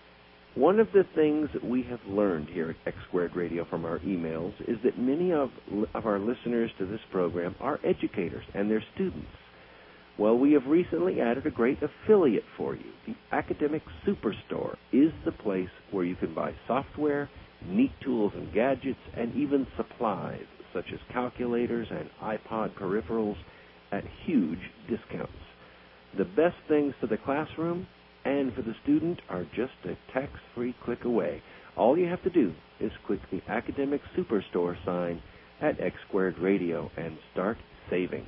One of the things that we have learned here at X Squared Radio from our emails is that many of, of our listeners to this program are educators and they're students. Well, we have recently added a great affiliate for you. The Academic Superstore is the place where you can buy software, neat tools and gadgets, and even supplies such as calculators and iPod peripherals at huge discounts. The best things for the classroom and for the student are just a tax-free click away. All you have to do is click the Academic Superstore sign at X Squared Radio and start saving.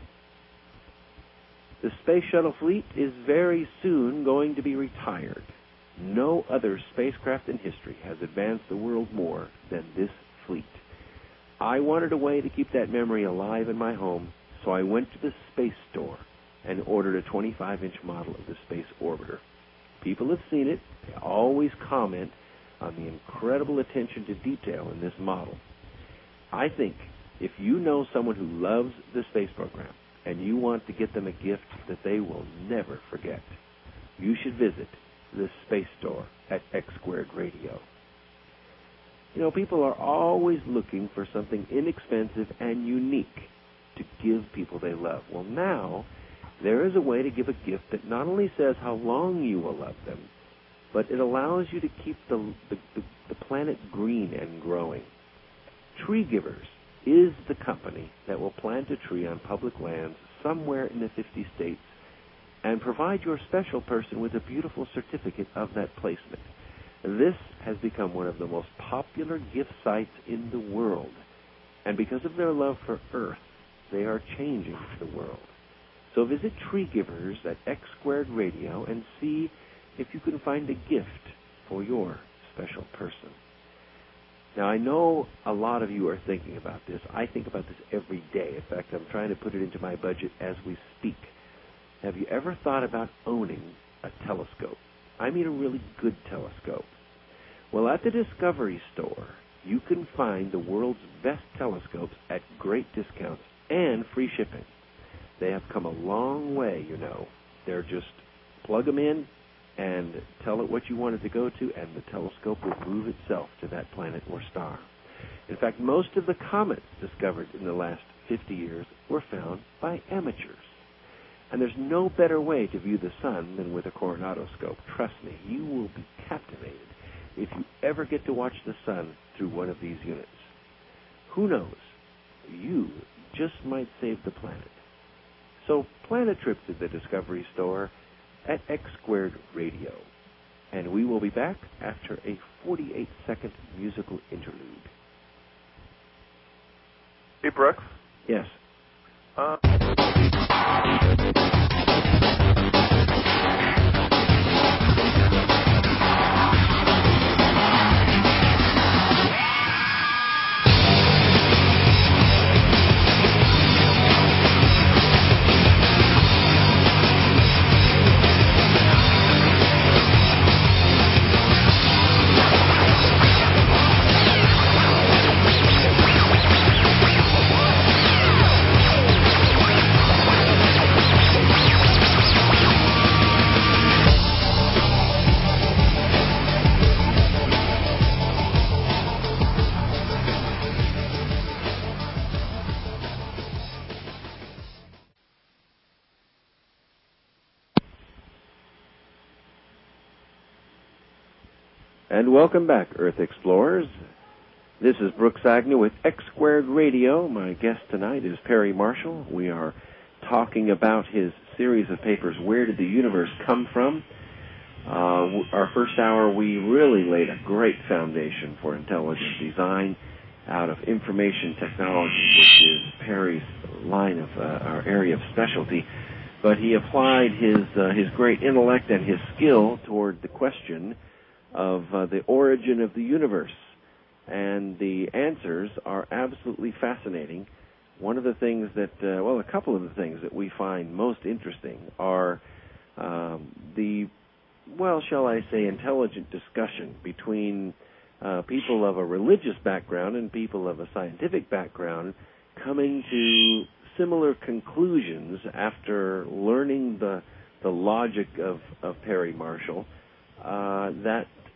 The Space Shuttle fleet is very soon going to be retired. No other spacecraft in history has advanced the world more than this fleet. I wanted a way to keep that memory alive in my home, so I went to the Space Store and ordered a twenty-five inch model of the Space Orbiter. People have seen it. They always comment on the incredible attention to detail in this model. I think if you know someone who loves the space program and you want to get them a gift that they will never forget, you should visit the Space Store at X Squared Radio. You know, people are always looking for something inexpensive and unique to give people they love. Well, now there is a way to give a gift that not only says how long you will love them, but it allows you to keep the, the, the, the planet green and growing. Tree Givers is the company that will plant a tree on public lands somewhere in the fifty states and provide your special person with a beautiful certificate of that placement. This has become one of the most popular gift sites in the world, and because of their love for Earth, they are changing the world. So visit Tree Givers at X Squared Radio and see if you can find a gift for your special person. Now, I know a lot of you are thinking about this. I think about this every day. In fact, I'm trying to put it into my budget as we speak. Have you ever thought about owning a telescope? I mean a really good telescope. Well, at the Discovery Store, you can find the world's best telescopes at great discounts and free shipping. They have come a long way, you know. They're just plug them in and tell it what you want it to go to, and the telescope will move itself to that planet or star. In fact, most of the comets discovered in the last fifty years were found by amateurs. And there's no better way to view the sun than with a Coronado scope. Trust me, you will be captivated if you ever get to watch the sun through one of these units. Who knows? You just might save the planet. So plan a trip to the Discovery Store at X Squared Radio. And we will be back after a forty-eight second musical interlude. Hey, Brooks. Yes. Uh And welcome back, Earth Explorers. This is Brooks Agnew with X Squared Radio. My guest tonight is Perry Marshall. We are talking about his series of papers, Where Did the Universe Come From? Uh, our first hour, we really laid a great foundation for intelligent design out of information technology, which is Perry's line of, uh, our area of specialty. But he applied his, uh, his great intellect and his skill toward the question of uh, the origin of the universe. And the answers are absolutely fascinating. One of the things that, uh, well, a couple of the things that we find most interesting are um, the, well, shall I say, intelligent discussion between uh, people of a religious background and people of a scientific background coming to similar conclusions after learning the, the logic of, of Perry Marshall uh, that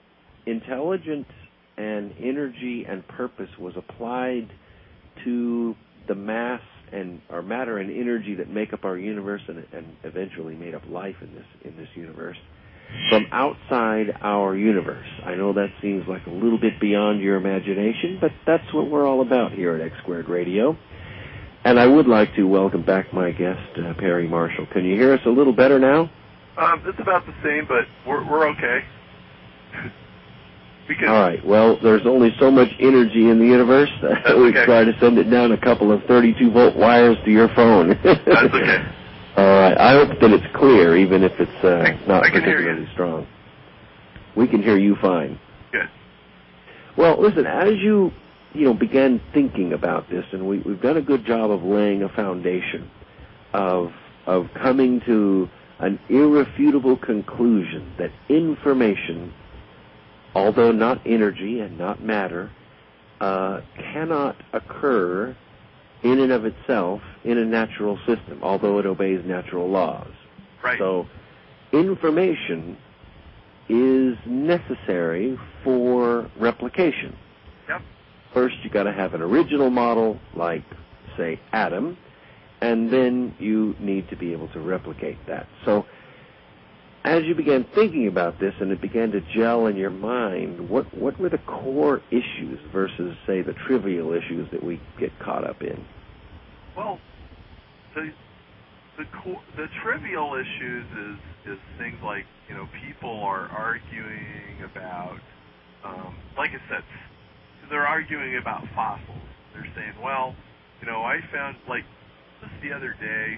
intelligence and energy and purpose was applied to the mass and our matter and energy that make up our universe and, and eventually made up life in this in this universe from outside our universe. I know that seems like a little bit beyond your imagination, but that's what we're all about here at X Squared Radio. And I would like to welcome back my guest, uh, Perry Marshall. Can you hear us a little better now? Um, it's about the same, but we're we're okay. Because all right. Well, there's only so much energy in the universe. we okay. try to send it down a couple of thirty-two volt wires to your phone. That's okay. All right. I hope that it's clear, even if it's uh, I, not I can particularly hear you. strong. We can hear you fine. Good. Well, listen, as you you know began thinking about this, and we, we've done a good job of laying a foundation of of coming to an irrefutable conclusion that information, although not energy and not matter, uh, cannot occur in and of itself in a natural system, although it obeys natural laws. Right. So information is necessary for replication. Yep. First, you got to have an original model, like, say, Adam, and then you need to be able to replicate that. So as you began thinking about this and it began to gel in your mind, what, what were the core issues versus, say, the trivial issues that we get caught up in? Well, the the core, the trivial issues is is things like, you know, people are arguing about, um, like I said, they're arguing about fossils. They're saying, well, you know, I found, like, just the other day,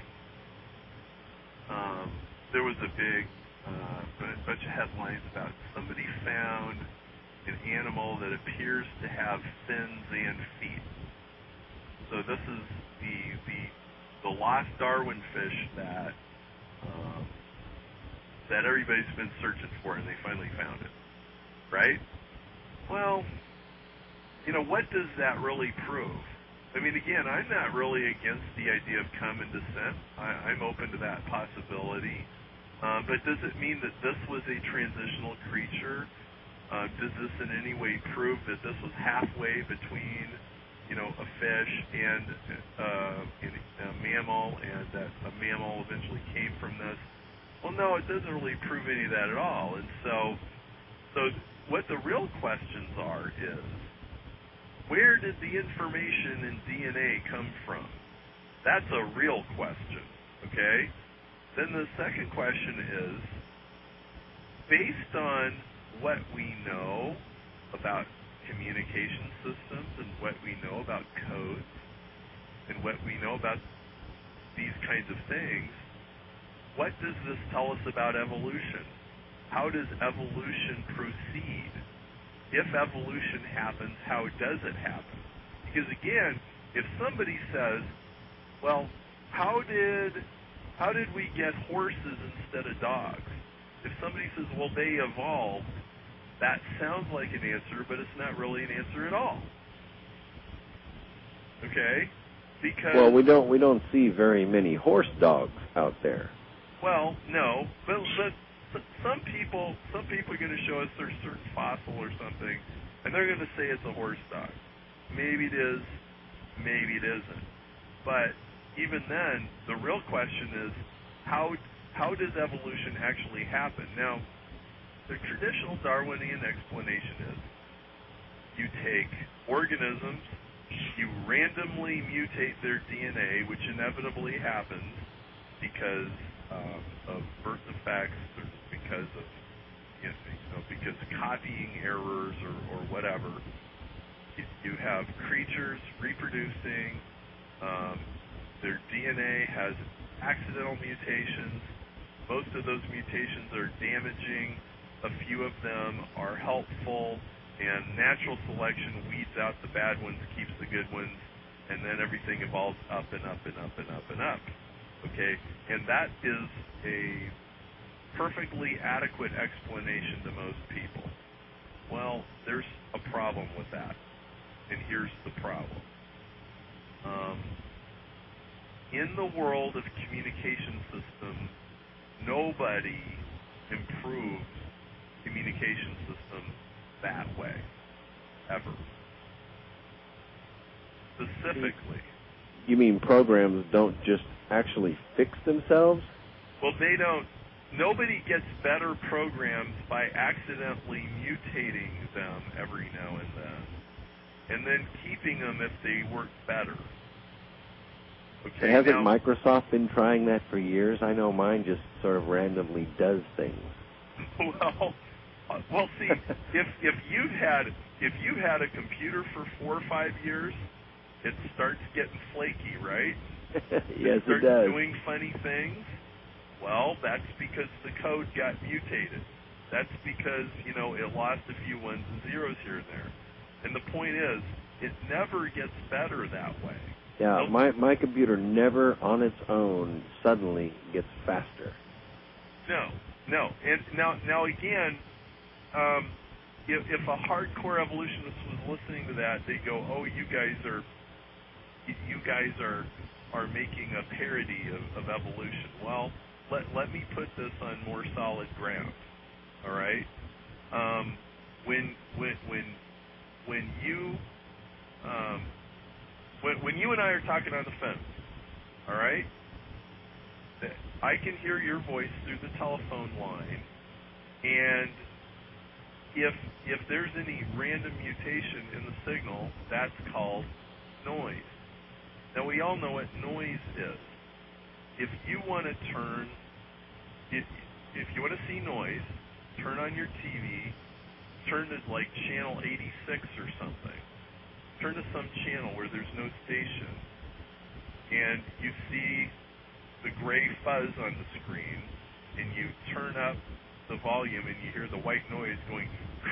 um, there was a big Uh, but a bunch of headlines about somebody found an animal that appears to have fins and feet. So this is the the the lost Darwin fish that um, that everybody's been searching for, and they finally found it. Right? Well, you know, what does that really prove? I mean, again, I'm not really against the idea of common descent. I, I'm open to that possibility. Um, but does it mean that this was a transitional creature? Uh, does this in any way prove that this was halfway between, you know, a fish and uh, a mammal, and that a mammal eventually came from this? Well, no, it doesn't really prove any of that at all. And so, so what the real questions are is, where did the information in D N A come from? That's a real question, okay? Then the second question is, based on what we know about communication systems and what we know about codes and what we know about these kinds of things, what does this tell us about evolution? How does evolution proceed? If evolution happens, how does it happen? Because again, if somebody says, well, how did... How did we get horses instead of dogs? If somebody says, well, they evolved, that sounds like an answer, but it's not really an answer at all. Okay? Because well, we don't we don't see very many horse dogs out there. Well, no, but, but some people some people are going to show us their certain fossil or something, and they're going to say it's a horse dog. Maybe it is, maybe it isn't. But even then, the real question is, how how does evolution actually happen? Now, the traditional Darwinian explanation is, you take organisms, you randomly mutate their D N A, which inevitably happens because um, of birth defects, or because of you know because of copying errors or, or whatever. You, you have creatures reproducing. Um, Their D N A has accidental mutations. Most of those mutations are damaging. A few of them are helpful. And natural selection weeds out the bad ones, keeps the good ones, and then everything evolves up and up and up and up and up. Okay? And that is a perfectly adequate explanation to most people. Well, there's a problem with that. And here's the problem. Um... In the world of communication systems, nobody improves communication systems that way, ever. Specifically. You mean programs don't just actually fix themselves? Well, they don't. Nobody gets better programs by accidentally mutating them every now and then, and then keeping them if they work better. Okay, Hasn't now, Microsoft been trying that for years? I know mine just sort of randomly does things. Well, uh, well, see, if if you've had if you've had a computer for four or five years, it starts getting flaky, right? Yes, it starts it does. doing funny things. Well, that's because the code got mutated. That's because, you know, it lost a few ones and zeros here and there. And the point is, it never gets better that way. Yeah, Nope. my my computer never on its own suddenly gets faster. No, no. And now, now again, um, if, if a hardcore evolutionist was listening to that, they go, "Oh, you guys are, you guys are, are making a parody of, of evolution." Well, let let me put this on more solid ground. All right. Um, when when when when you um, when when you and I are talking on the phone, all right, I can hear your voice through the telephone line, and if if there's any random mutation in the signal, that's called noise. Now we all know what noise is. If you want to turn, if if you want to see noise, turn on your T V, turn to like channel eighty-six or something. Turn to some channel where there's no station, and you see the gray fuzz on the screen, and you turn up the volume and you hear the white noise going.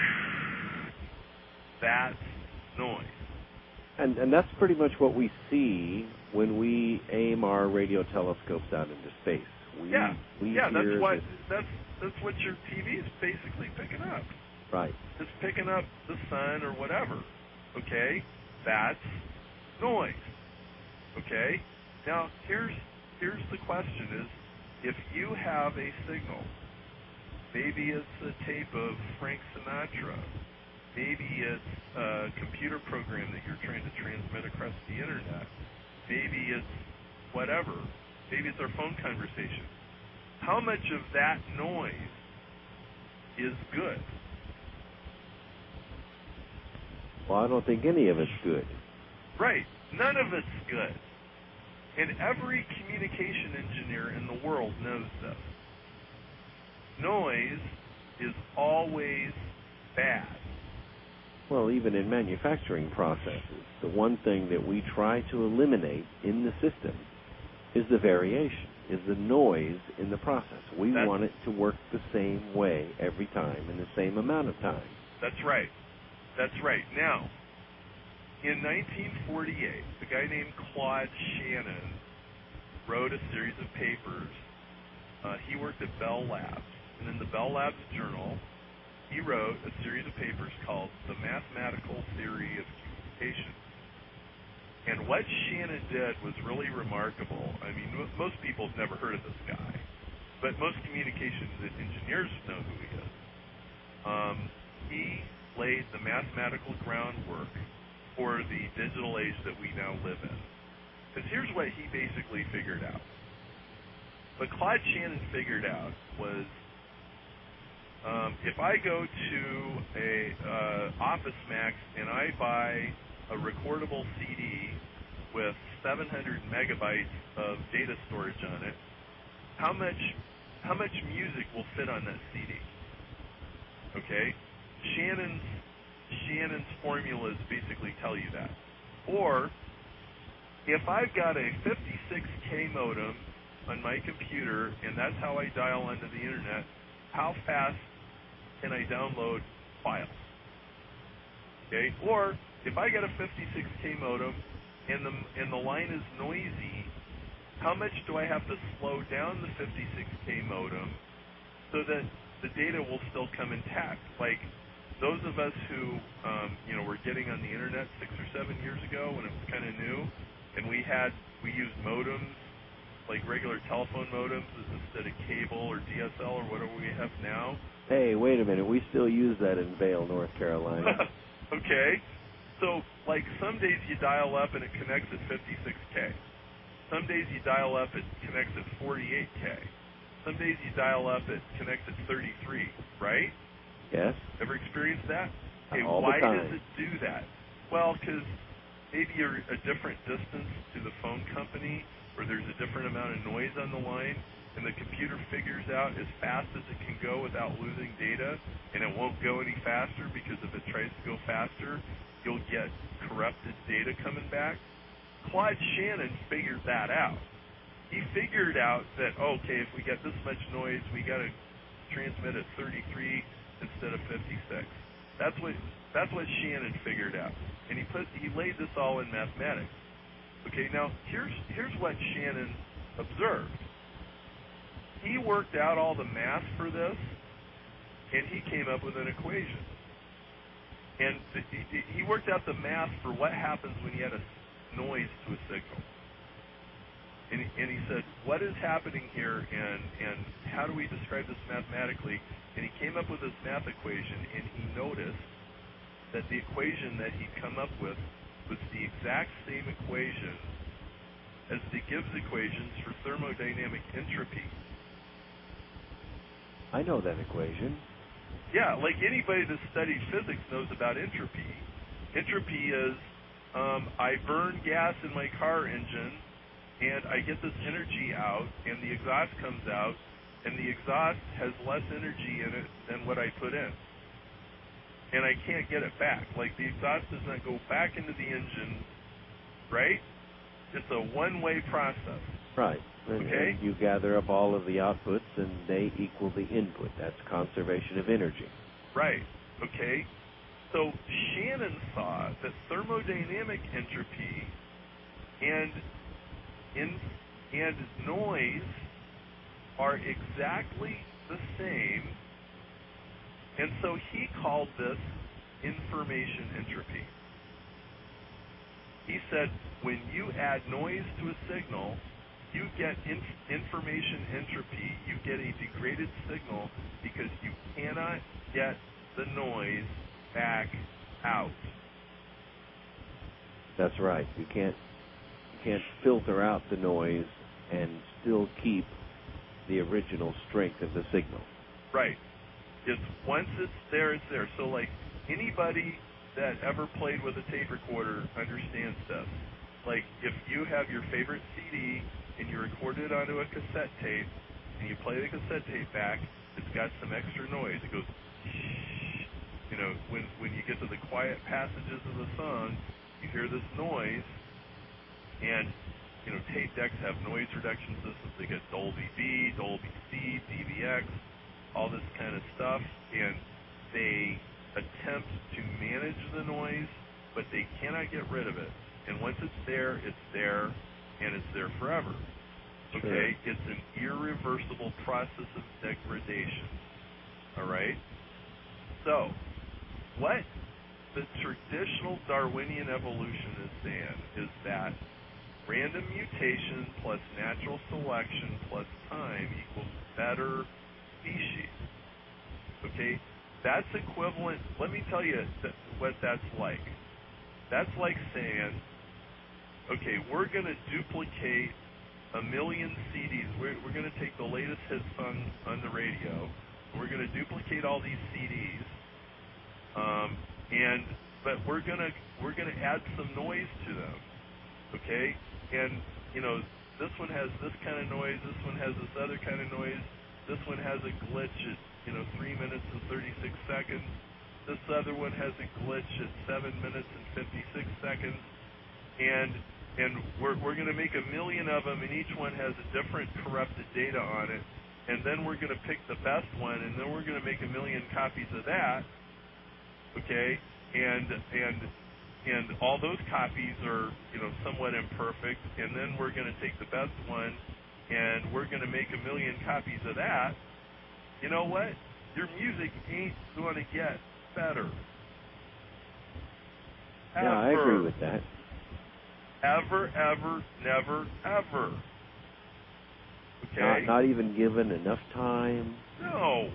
That's noise. And and that's pretty much what we see when we aim our radio telescopes out into space. We, yeah, we yeah. That's hear what this, that's that's what your T V is basically picking up. right. It's picking up the sun or whatever. Okay, that's noise. Okay. Now here's here's the question: is if you have a signal, maybe it's a tape of Frank Sinatra. Maybe it's a computer program that you're trying to transmit across the internet. Maybe it's whatever. Maybe it's our phone conversation. How much of that noise is good? Well, I don't think any of it's good. Right. None of it's good. And every communication engineer in the world knows this. Noise is always bad. Well, even in manufacturing processes, the one thing that we try to eliminate in the system is the variation, is the noise in the process. We That's, want it to work the same way every time in the same amount of time. That's right. That's right. Now, in nineteen forty-eight, a guy named Claude Shannon wrote a series of papers. Uh, he worked at Bell Labs, and in the Bell Labs journal, he wrote a series of papers called The Mathematical Theory of Communication. And what Shannon did was really remarkable. I mean, m- most people have never heard of this guy, but most communications engineers know who he is. Um, he laid the mathematical groundwork for the digital age that we now live in. Because here's what he basically figured out. What Claude Shannon figured out was Um, if I go to a uh, Office Max and I buy a recordable C D with seven hundred megabytes of data storage on it, how much how much music will fit on that C D? Okay, Shannon's Shannon's formulas basically tell you that. Or if I've got a fifty-six K modem on my computer and that's how I dial onto the internet, how fast can I download files? Okay, or if I get a fifty-six K modem and the and the line is noisy, how much do I have to slow down the fifty-six K modem so that the data will still come intact? Like those of us who um, you know were getting on the internet six or seven years ago when it was kind of new, and we had we used modems like regular telephone modems instead of cable or D S L or whatever we have now. Hey, wait a minute. We still use that in Vail, North Carolina. Okay. So, like, some days you dial up and it connects at fifty-six K. Some days you dial up, it connects at forty-eight K. Some days you dial up, it connects at thirty-three, right? Yes. Ever experienced that? Okay, All why the time. does it do that? Well, because maybe you're a different distance to the phone company, or there's a different amount of noise on the line, and the computer figures out as fast as it can go without losing data, and it won't go any faster, because if it tries to go faster, you'll get corrupted data coming back. Claude Shannon figured that out. He figured out that, okay, if we get this much noise, we got to transmit at thirty-three instead of fifty-six. That's what that's what Shannon figured out, and he put he laid this all in mathematics. Okay, now here's here's what Shannon observed. He worked out all the math for this, and he came up with an equation. And he, he worked out the math for what happens when you add a noise to a signal. And he, and he said, what is happening here, and, and how do we describe this mathematically? And he came up with this math equation, and he noticed that the equation that he'd come up with was the exact same equation as the Gibbs equations for thermodynamic entropy. I know that equation. Yeah, like anybody that studied physics knows about entropy. Entropy is um, I burn gas in my car engine, and I get this energy out, and the exhaust comes out, and the exhaust has less energy in it than what I put in. And I can't get it back. Like, the exhaust does not go back into the engine, right? It's a one-way process. Right. And, okay. And you gather up all of the outputs, and they equal the input. That's conservation of energy. Right. Okay. So Shannon saw that thermodynamic entropy and in and noise are exactly the same, and so he called this information entropy. He said, when you add noise to a signal, you get in- information entropy. You get a degraded signal because you cannot get the noise back out. That's right. You can't you can't filter out the noise and still keep the original strength of the signal. Right. It's once it's there, it's there. So, like, anybody that ever played with a tape recorder understands this. Like, if you have your favorite C D and you record it onto a cassette tape and you play the cassette tape back, it's got some extra noise. It goes, you know, when when you get to the quiet passages of the song, you hear this noise, and, you know, tape decks have noise reduction systems. They get Dolby B, Dolby C, D V X, all this kind of stuff, and they attempt to manage the noise, but they cannot get rid of it. And once it's there, it's there, and it's there forever. Okay? Sure. It's an irreversible process of degradation. All right? So, what the traditional Darwinian evolution is saying is that random mutation plus natural selection plus time equals better species. Okay? That's equivalent. Let me tell you th- what that's like. That's like saying, okay, we're going to duplicate a million C Ds. We're, we're going to take the latest hit song on the radio, and we're going to duplicate all these C Ds, um, and but we're going to we're going to add some noise to them, okay? And you know, this one has this kind of noise. This one has this other kind of noise. This one has a glitch at, you know, three minutes and thirty-six seconds. This other one has a glitch at seven minutes and fifty-six seconds. And and we're we're going to make a million of them, and each one has a different corrupted data on it. And then we're going to pick the best one, and then we're going to make a million copies of that. Okay, and and and all those copies are, you know, somewhat imperfect. And then we're going to take the best one, and we're going to make a million copies of that. You know what? Your music ain't going to get better. Yeah, Ever. I agree with that. Ever, ever, never, ever. Okay? Not, not even given enough time? No.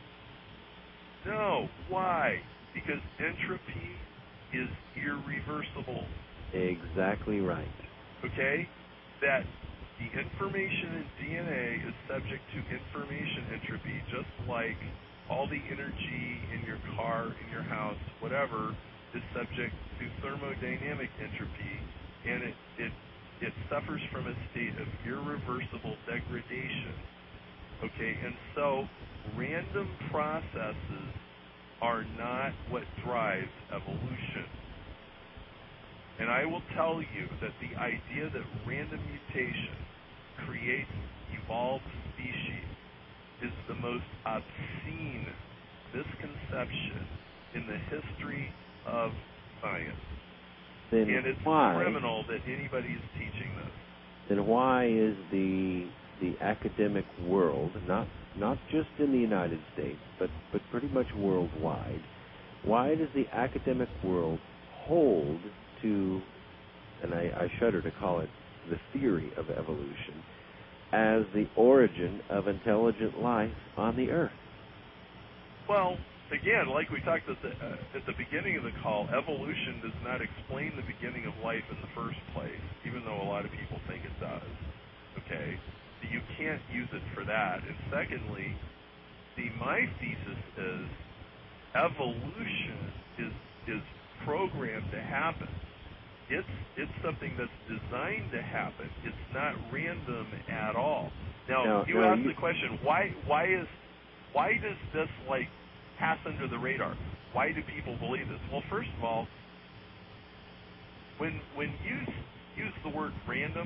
No. Why? Because entropy is irreversible. Exactly right. Okay? That the information in D N A is subject to information entropy, just like all the energy in your car, in your house, whatever, is subject to thermodynamic entropy, and it, it, it suffers from a state of irreversible degradation. Okay? And so random processes are not what drives evolution. And I will tell you that the idea that random mutation creates evolved species is the most obscene misconception in the history of science. Then and it's why, criminal that anybody is teaching this. Then why is the the academic world, not not just in the United States, but, but pretty much worldwide, why does the academic world hold to, and I, I shudder to call it the theory of evolution, as the origin of intelligent life on the Earth? Well, again, like we talked at the, uh, at the beginning of the call, evolution does not explain the beginning of life in the first place, even though a lot of people think it does. Okay? So you can't use it for that. And secondly, see, my thesis is evolution is is programmed to happen. It's it's something that's designed to happen. It's not random at all. Now, no, you no, asked you... the question, why why is why does this like pass under the radar? Why do people believe this? Well, first of all, when when you use the word random,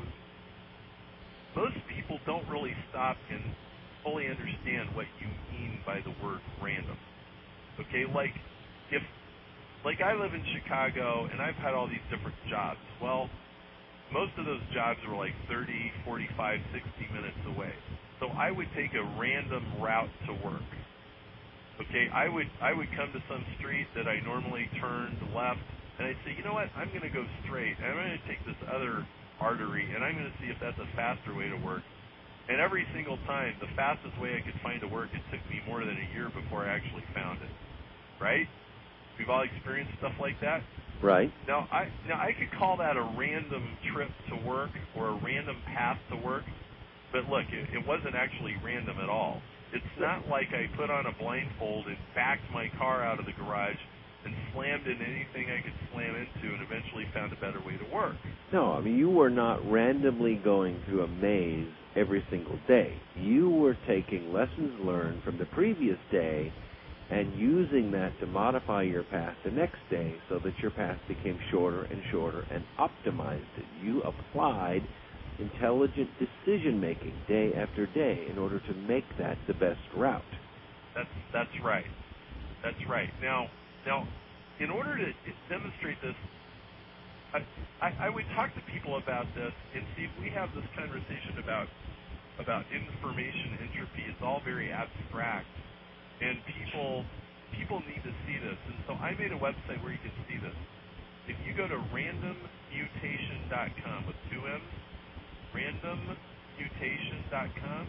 most people don't really stop and fully understand what you mean by the word random. Okay, like if like I live in Chicago and I've had all these different jobs. Well, most of those jobs were like thirty, forty-five, sixty minutes away. So I would take a random route to work. Okay, I would I would come to some street that I normally turned left, and I'd say, you know what, I'm going to go straight, and I'm going to take this other artery, and I'm going to see if that's a faster way to work. And every single time, the fastest way I could find to work, it took me more than a year before I actually found it. Right? We've all experienced stuff like that. Right. Now, I now I could call that a random trip to work or a random path to work, but look, it, it wasn't actually random at all. It's not like I put on a blindfold and backed my car out of the garage and slammed into anything I could slam into and eventually found a better way to work. No, I mean, you were not randomly going through a maze every single day. You were taking lessons learned from the previous day and using that to modify your path the next day so that your path became shorter and shorter and optimized it. You applied intelligent decision-making day after day in order to make that the best route. That's that's right. That's right. Now, now, in order to demonstrate this, I, I, I would talk to people about this and see if we have this conversation about about information entropy. It's all very abstract, and people people need to see this. And so I made a website where you can see this. If you go to random mutation dot com with two M's, random mutation dot com.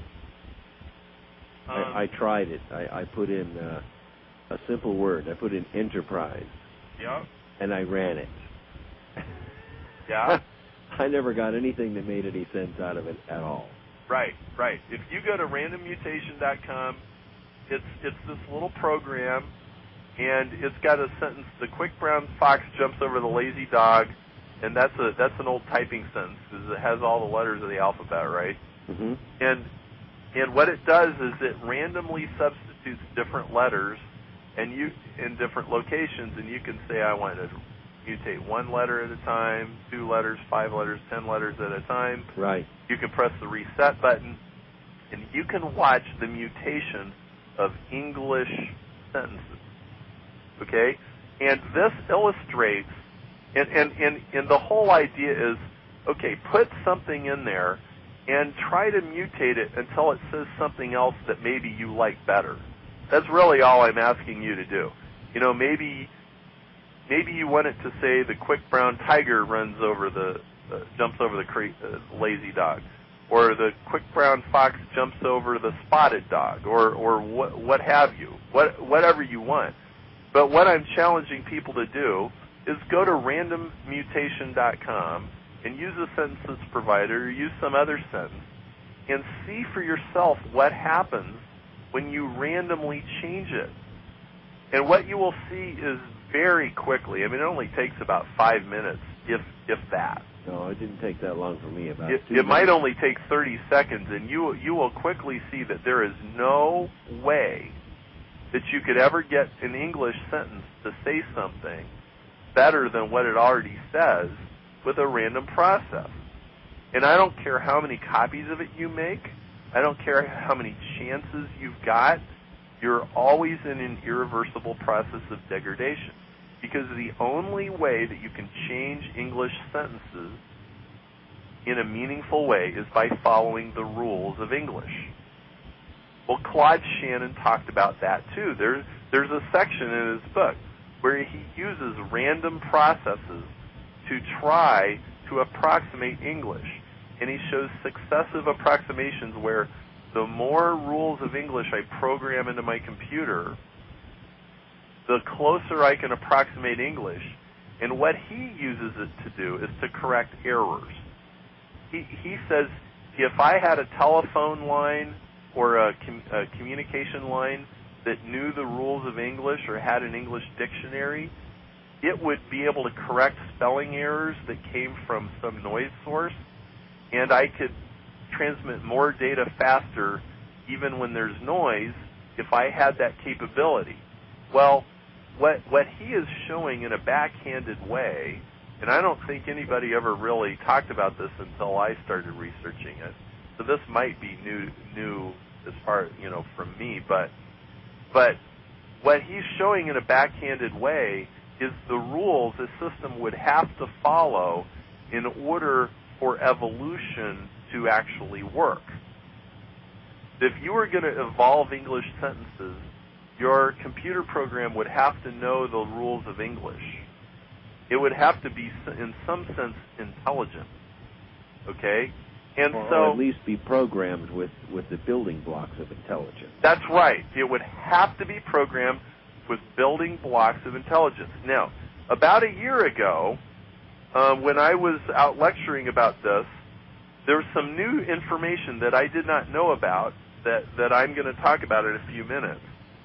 Um, I, I tried it. I, I put in uh, a simple word. I put in enterprise. Yeah. And I ran it. Yeah. I never got anything that made any sense out of it at all. Right, right. If you go to random mutation dot com, it's it's this little program, and it's got a sentence: the quick brown fox jumps over the lazy dog, and that's a that's an old typing sentence because it has all the letters of the alphabet, right? Mm-hmm. And and what it does is it randomly substitutes different letters, and you in different locations, and you can say I want to mutate one letter at a time, two letters, five letters, ten letters at a time. Right. You can press the reset button, and you can watch the mutation of English sentences. Okay? And this illustrates, and, and, and, and the whole idea is, okay, put something in there and try to mutate it until it says something else that maybe you like better. That's really all I'm asking you to do. You know, maybe maybe you want it to say the quick brown tiger runs over the, uh, jumps over the cre- uh, lazy dog. or the quick brown fox jumps over the spotted dog, or or what what have you, what whatever you want. But what I'm challenging people to do is go to random mutation dot com and use a sentence provider, or use some other sentence, and see for yourself what happens when you randomly change it. And what you will see is very quickly, I mean, it only takes about five minutes, if if that. No, it didn't take that long for me. About it, two it might minutes. only take thirty seconds, and you you will quickly see that there is no way that you could ever get an English sentence to say something better than what it already says with a random process. And I don't care how many copies of it you make. I don't care how many chances you've got. You're always in an irreversible process of degradation. Because the only way that you can change English sentences in a meaningful way is by following the rules of English. Well, Claude Shannon talked about that too. There's, there's a section in his book where he uses random processes to try to approximate English. And he shows successive approximations where the more rules of English I program into my computer, the closer I can approximate English. And what he uses it to do is to correct errors. He, he says if I had a telephone line or a, com, a communication line that knew the rules of English or had an English dictionary, it would be able to correct spelling errors that came from some noise source, and I could transmit more data faster even when there's noise if I had that capability. Well, what what he is showing in a backhanded way, and I don't think anybody ever really talked about this until I started researching it, so this might be new new as far, you know, from me, but but what he's showing in a backhanded way is the rules a system would have to follow in order for evolution to actually work. If you were going to evolve English sentences, your computer program would have to know the rules of English. It would have to be, in some sense, intelligent. Okay? And or, so, or at least be programmed with, with the building blocks of intelligence. That's right. It would have to be programmed with building blocks of intelligence. Now, about a year ago, uh, when I was out lecturing about this, there was some new information that I did not know about that, that I'm going to talk about in a few minutes.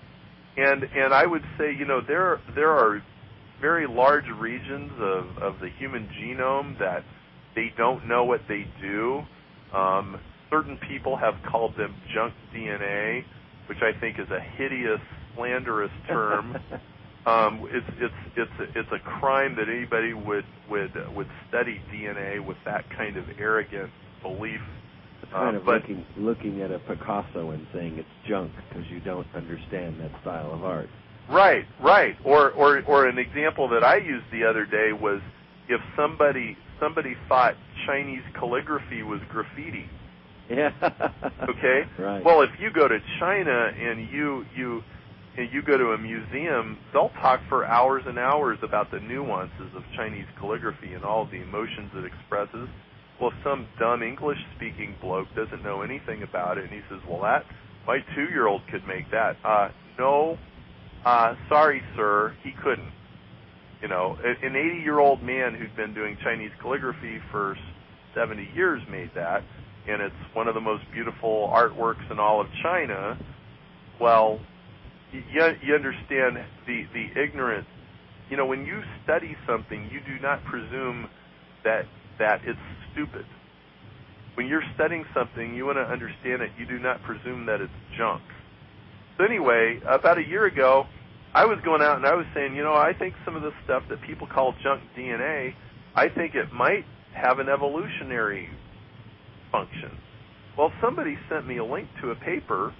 And and I would say, you know, there there are very large regions of, of the human genome that they don't know what they do. Um, certain people have called them junk D N A, which I think is a hideous, slanderous term. um, it's it's it's it's a crime that anybody would would would study D N A with that kind of arrogant belief. It's kind uh, of but, looking looking at a Picasso and saying it's junk because you don't understand that style of art. Right, right. Or or or an example that I used the other day was if somebody somebody thought Chinese calligraphy was graffiti. Yeah. Okay. Right. Well, if you go to China and you you and you go to a museum, they'll talk for hours and hours about the nuances of Chinese calligraphy and all the emotions it expresses. Well, if some dumb English-speaking bloke doesn't know anything about it, and he says, well, that, my two-year-old could make that. Uh, no, uh, sorry, sir, he couldn't. You know, an eighty-year-old man who'd been doing Chinese calligraphy for seventy years made that, and it's one of the most beautiful artworks in all of China. Well, you, you understand the, the ignorant. You know, when you study something, you do not presume that that it's stupid. When you're studying something, you want to understand it. You do not presume that it's junk. So anyway, about a year ago, I was going out and I was saying, you know, I think some of the stuff that people call junk D N A, I think it might have an evolutionary function. Well, somebody sent me a link to a paper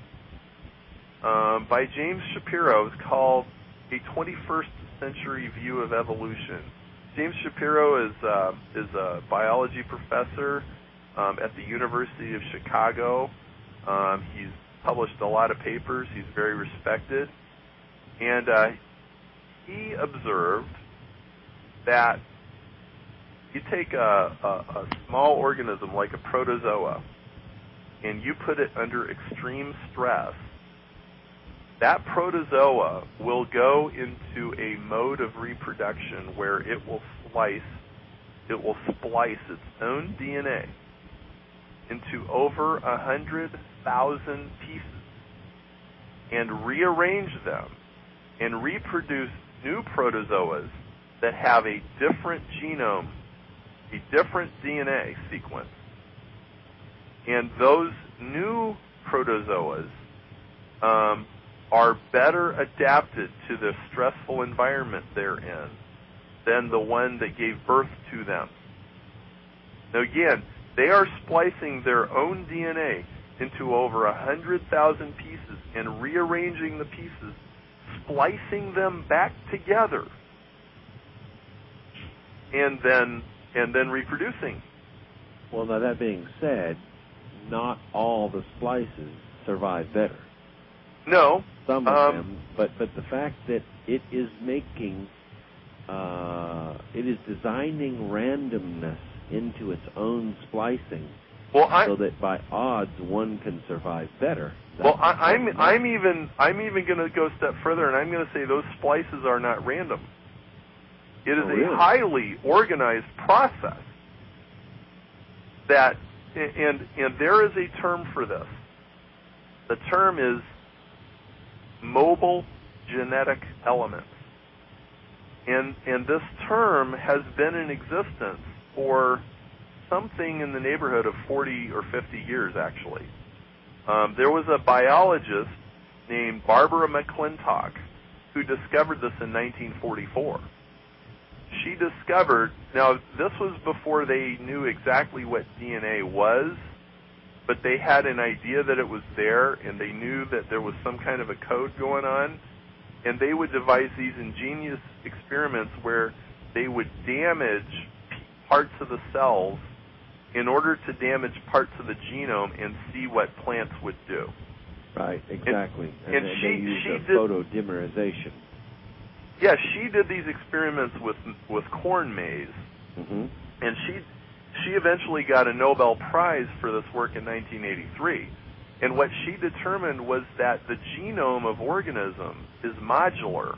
um, by James Shapiro. It's called A twenty-first Century View of Evolution. James Shapiro is uh, is a biology professor um, at the University of Chicago. Um, he's published a lot of papers. He's very respected. And uh, he observed that you take a, a, a small organism like a protozoa, and you put it under extreme stress, that protozoa will go into a mode of reproduction where it will slice, it will splice its own D N A into over a hundred thousand pieces and rearrange them and reproduce new protozoas that have a different genome, a different D N A sequence. And those new protozoas um, are better adapted to the stressful environment they're in than the one that gave birth to them. Now again, they are splicing their own D N A into over a hundred thousand pieces and rearranging the pieces, splicing them back together, and then and then reproducing. Well, now that being said, not all the splices survive better. No. Some of um, them, but, but the fact that it is making, uh, it is designing randomness into its own splicing, well, I, so that by odds one can survive better. Well, I, I'm I'm even I'm even going to go a step further, and I'm going to say those splices are not random. It is oh, really? a highly organized process. That and and there is a term for this. The term is mobile genetic elements. And and this term has been in existence for something in the neighborhood of forty or fifty years, actually. Um, there was a biologist named Barbara McClintock who discovered this in nineteen forty-four. She discovered, now this was before they knew exactly what D N A was, but they had an idea that it was there, and they knew that there was some kind of a code going on, and they would devise these ingenious experiments where they would damage parts of the cells in order to damage parts of the genome and see what plants would do. Right, exactly. And, and, and and she, they use she a did, photodimerization. Yeah, she did these experiments with with corn maze, mm-hmm. and she she eventually got a Nobel Prize for this work in nineteen eighty-three. And what she determined was that the genome of organisms is modular.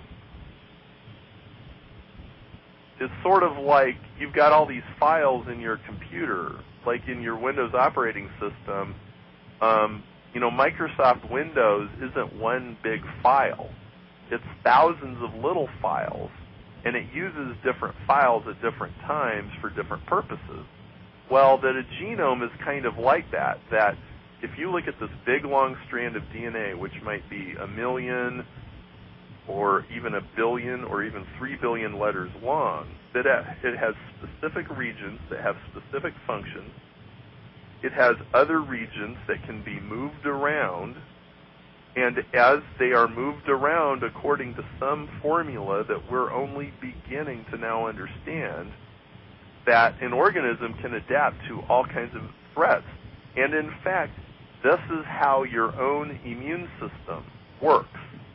It's sort of like you've got all these files in your computer, like in your Windows operating system. Um, you know, Microsoft Windows isn't one big file. It's thousands of little files, and it uses different files at different times for different purposes. Well, that a genome is kind of like that, that if you look at this big, long strand of D N A, which might be a million or even a billion or even three billion letters long, that it has specific regions that have specific functions. It has other regions that can be moved around, and as they are moved around according to some formula that we're only beginning to now understand, that an organism can adapt to all kinds of threats. And in fact, this is how your own immune system works.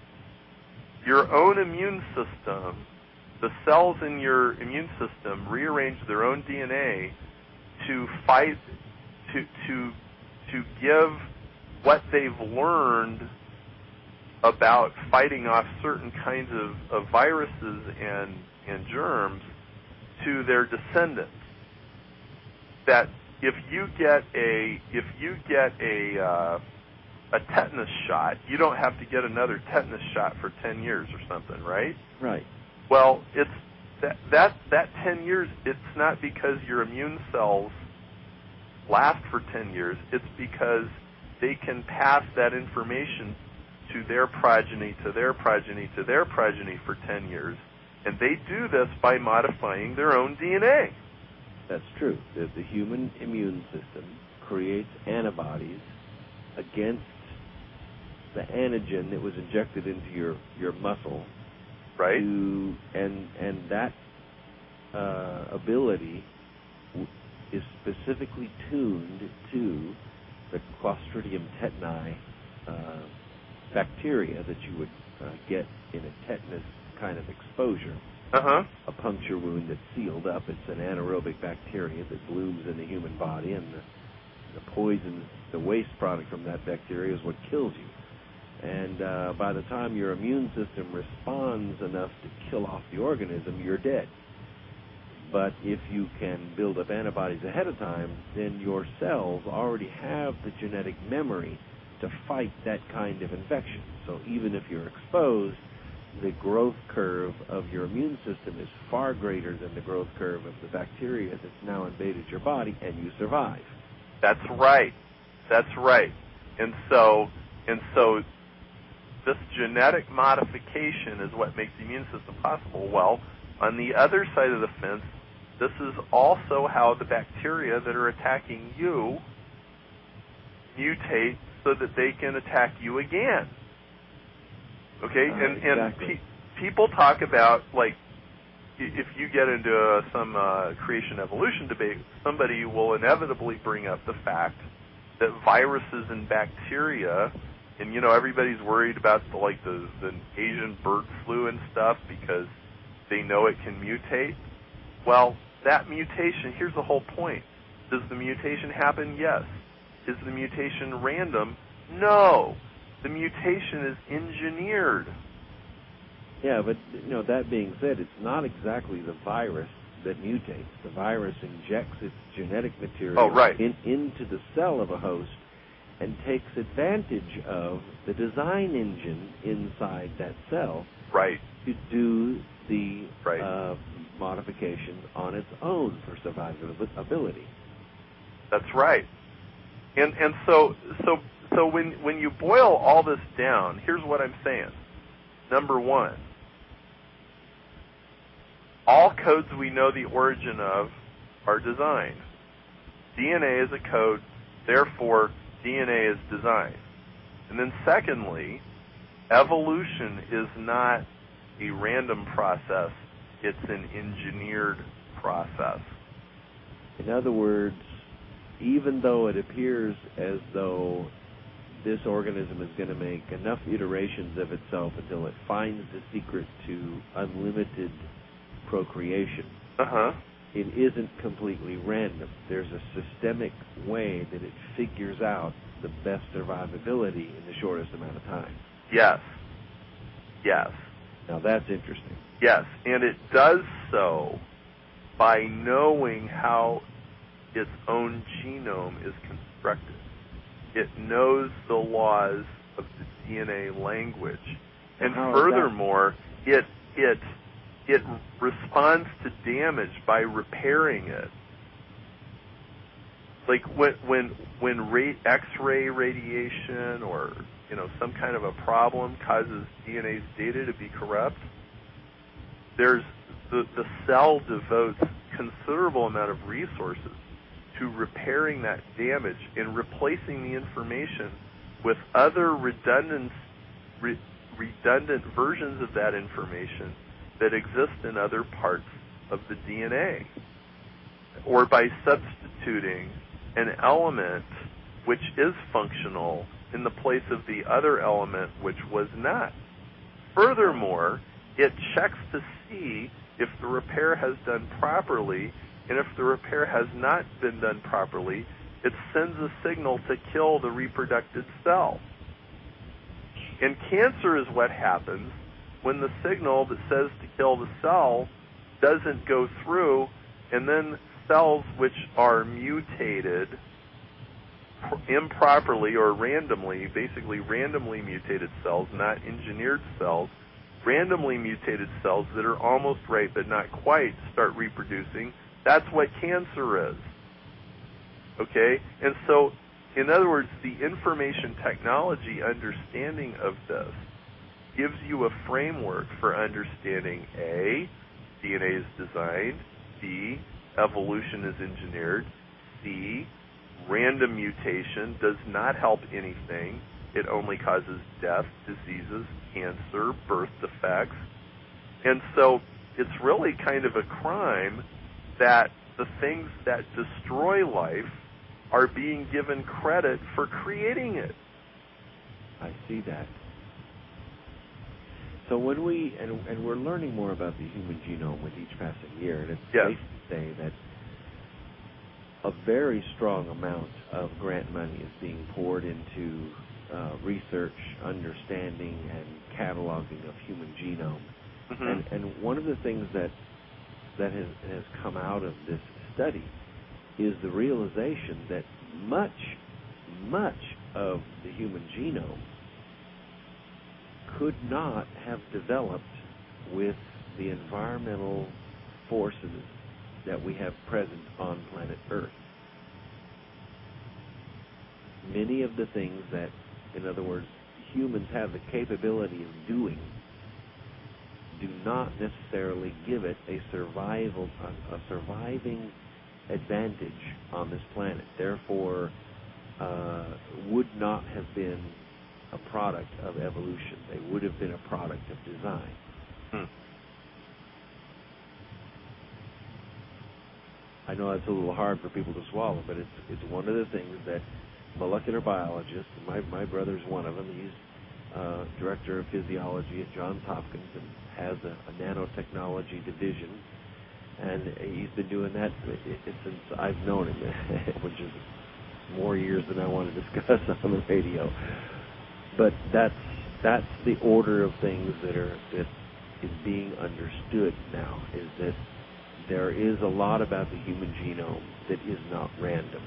Your own immune system, the cells in your immune system rearrange their own D N A to fight, to to to give what they've learned about fighting off certain kinds of, of viruses and, and germs to their descendants. That if you get a if you get a uh, a tetanus shot, you don't have to get another tetanus shot for ten years or something, right? Right. Well, it's that that that ten years. It's not because your immune cells last for ten years. It's because they can pass that information to their progeny, to their progeny, to their progeny for ten years, and they do this by modifying their own D N A. That's true. The, the human immune system creates antibodies against the antigen that was injected into your, your muscle. Right. To, and and that uh, ability w- is specifically tuned to the Clostridium tetani uh, bacteria that you would uh, get in a tetanus kind of exposure. Uh-huh. A puncture wound that's sealed up. It's an anaerobic bacteria that blooms in the human body, and the, the poison, the waste product from that bacteria is what kills you. And uh, by the time your immune system responds enough to kill off the organism, you're dead. But if you can build up antibodies ahead of time, then your cells already have the genetic memory to fight that kind of infection. So even if you're exposed, the growth curve of your immune system is far greater than the growth curve of the bacteria that's now invaded your body, and you survive. That's right. That's right. And so, and so, this genetic modification is what makes the immune system possible. Well, on the other side of the fence, this is also how the bacteria that are attacking you mutate so that they can attack you again. Okay, uh, and, exactly. and pe- people talk about, like, if you get into uh, some uh, creation evolution debate, somebody will inevitably bring up the fact that viruses and bacteria, and you know everybody's worried about the, like the, the Asian bird flu and stuff because they know it can mutate. Well, that mutation, here's the whole point. Does the mutation happen? Yes. Is the mutation random? No. The mutation is engineered. Yeah, but you know, that being said, it's not exactly the virus that mutates. The virus injects its genetic material oh, right. in, into the cell of a host and takes advantage of the design engine inside that cell right. to do the right. uh, modifications on its own for survivability. That's right. And and so so so when when you boil all this down, here's what I'm saying. Number one, all codes we know the origin of are designed. D N A is a code, therefore D N A is designed. And then secondly, evolution is not a random process, it's an engineered process. In other words, even though it appears as though this organism is going to make enough iterations of itself until it finds the secret to unlimited procreation, uh-huh. it isn't completely random. There's a systemic way that it figures out the best survivability in the shortest amount of time. Yes. Yes. Now that's interesting. Yes, and it does so by knowing how its own genome is constructed. It knows the laws of the D N A language. And furthermore, it it it responds to damage by repairing it. Like when when when ra- X-ray radiation or you know some kind of a problem causes D N A's data to be corrupt, there's the the cell devotes considerable amount of resources to repairing that damage and replacing the information with other redundant re, redundant versions of that information that exist in other parts of the D N A, or by substituting an element which is functional in the place of the other element which was not. Furthermore, it checks to see if the repair has done properly, and if the repair has not been done properly, it sends a signal to kill the reproductive cell. And cancer is what happens when the signal that says to kill the cell doesn't go through, and then cells which are mutated improperly or randomly, basically randomly mutated cells, not engineered cells, randomly mutated cells that are almost right but not quite start reproducing. That's what cancer is. Okay? And so, in other words, the information technology understanding of this gives you a framework for understanding A, D N A is designed, B, evolution is engineered, C, random mutation does not help anything. It only causes death, diseases, cancer, birth defects. And so it's really kind of a crime that the things that destroy life are being given credit for creating it. I see that. So when we, and, and we're learning more about the human genome with each passing year, and it's yes. safe to say that a very strong amount of grant money is being poured into uh, research, understanding, and cataloging of human genome. Mm-hmm. And, and one of the things that that has, has come out of this study is the realization that much, much of the human genome could not have developed with the environmental forces that we have present on planet Earth. Many of the things that, in other words, humans have the capability of doing do not necessarily give it a survival, a, a surviving advantage on this planet. Therefore, uh, would not have been a product of evolution. They would have been a product of design. Hmm. I know that's a little hard for people to swallow, but it's it's one of the things that molecular biologists, my my brother's one of them. He's uh, director of physiology at Johns Hopkins and has a, a nanotechnology division, and he's been doing that since I've known him, which is more years than I want to discuss on the radio. But that's that's the order of things that are that is being understood now. Is that there is a lot about the human genome that is not random.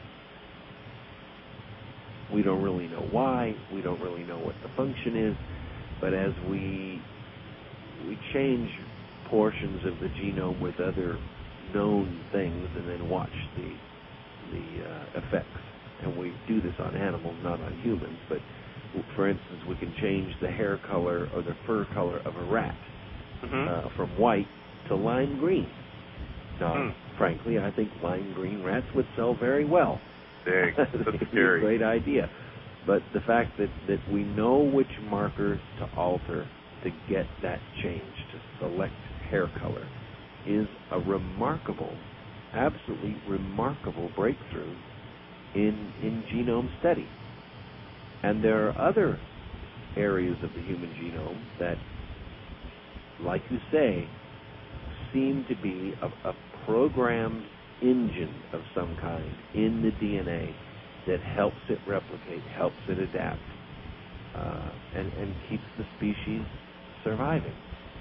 We don't really know why. We don't really know what the function is. But as we we change portions of the genome with other known things and then watch the the uh, effects, and we do this on animals, not on humans, but for instance, we can change the hair color or the fur color of a rat mm-hmm. uh, from white to lime green. Now, mm. frankly, I think lime green rats would sell very well. Dang, that's scary. A great idea. But the fact that, that we know which markers to alter to get that change, to select hair color, is a remarkable, absolutely remarkable breakthrough in, in genome study. And there are other areas of the human genome that, like you say, seem to be a, a programmed engine of some kind in the D N A that helps it replicate, helps it adapt, uh, and, and keeps the species surviving.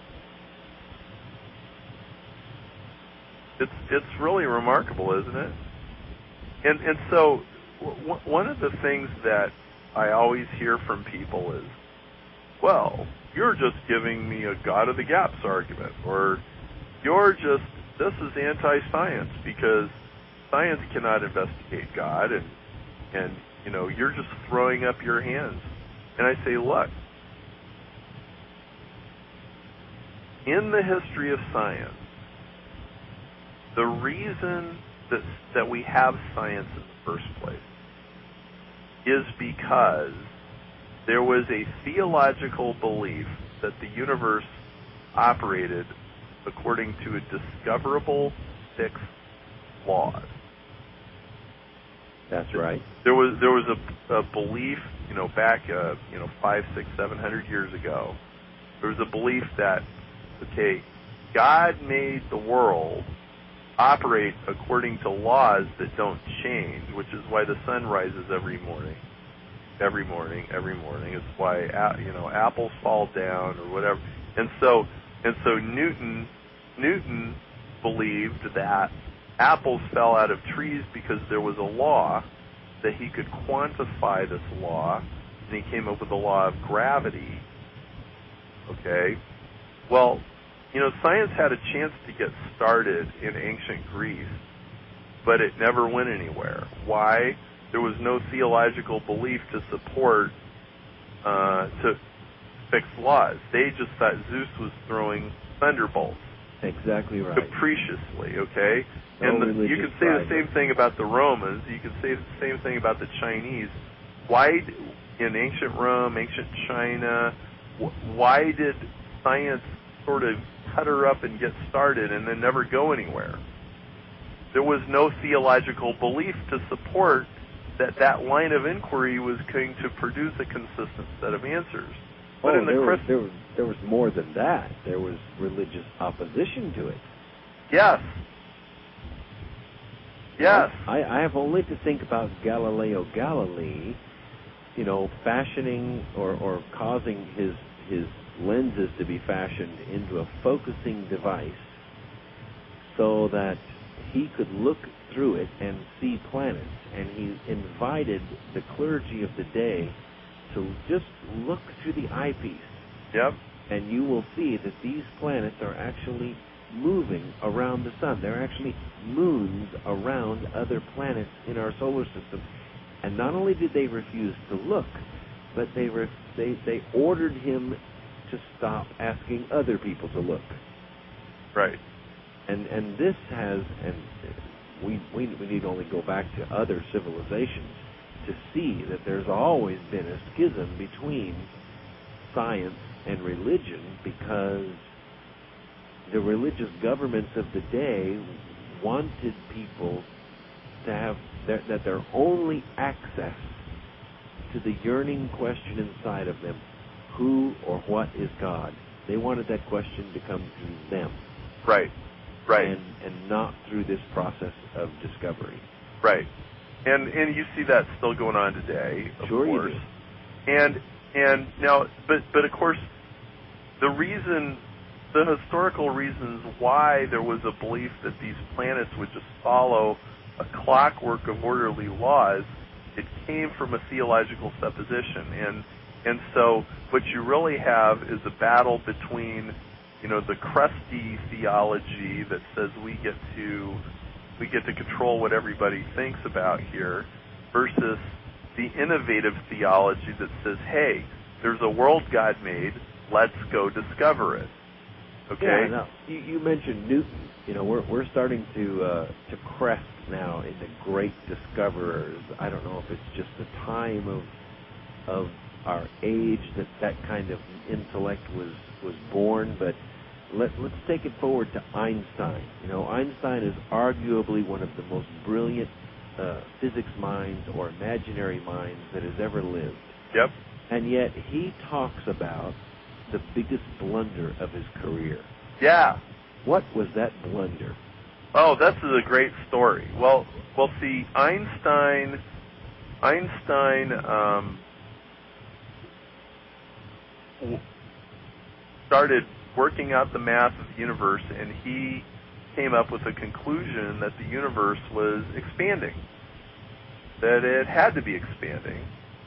It's it's really remarkable, isn't it? And and so w- one of the things that I always hear from people is, well, you're just giving me a God of the gaps argument, or you're just, this is anti-science because science cannot investigate God, and and you know, you're just throwing up your hands. And I say, look, in the history of science, the reason that that we have science in the first place is because there was a theological belief that the universe operated according to a discoverable fixed laws. That's right. There was there was a, a belief, you know, back uh, you know five, six, seven hundred years ago. There was a belief that, okay, God made the world operate according to laws that don't change, which is why the sun rises every morning, every morning, every morning. It's why you know apples fall down or whatever. And so and so Newton Newton believed that apples fell out of trees because there was a law that he could quantify this law, and he came up with the law of gravity. Okay? Well, you know, science had a chance to get started in ancient Greece, but it never went anywhere. Why? There was no theological belief to support, uh, to fix laws. They just thought Zeus was throwing thunderbolts. Exactly right. Capriciously, okay? No and the, you can say the same thing about the Romans. You can say the same thing about the Chinese. Why, in ancient Rome, ancient China, why did science sort of putter up and get started and then never go anywhere? There was no theological belief to support that that line of inquiry was going to produce a consistent set of answers. But oh, in the there, Christ- was, there, was, there was more than that. There was religious opposition to it. Yes. Yes. I, I have only to think about Galileo Galilei, you know, fashioning or, or causing his his lenses to be fashioned into a focusing device so that he could look through it and see planets. And he invited the clergy of the day to just look through the eyepiece. Yep. And you will see that these planets are actually moving around the sun. They're actually moons around other planets in our solar system. And not only did they refuse to look, but they re- they they ordered him to stop asking other people to look. Right. And and this has, and we we we need only go back to other civilizations to see that there's always been a schism between science and religion, because the religious governments of the day wanted people to have their, that their only access to the yearning question inside of them, who or what is God? They wanted that question to come through them. Right. Right. And, and not through this process of discovery. Right. And and you see that still going on today, of sure course. You do. And and now but but of course the reason the historical reasons why there was a belief that these planets would just follow a clockwork of orderly laws, it came from a theological supposition. And and so what you really have is a battle between, you know, the crusty theology that says we get to we get to control what everybody thinks about here, versus the innovative theology that says, hey, there's a world God made, let's go discover it. Okay? Yeah, now, you, you mentioned Newton. You know, we're we're starting to uh, to crest now into great discoverers. I don't know if it's just the time of of our age that that kind of intellect was was born, but let, let's take it forward to Einstein. You know, Einstein is arguably one of the most brilliant uh, physics minds or imaginary minds that has ever lived. Yep. And yet he talks about the biggest blunder of his career. Yeah. What was that blunder? Oh, this is a great story. Well, well, see, Einstein, Einstein um, started working out the math of the universe, and he came up with a conclusion that the universe was expanding, that it had to be expanding.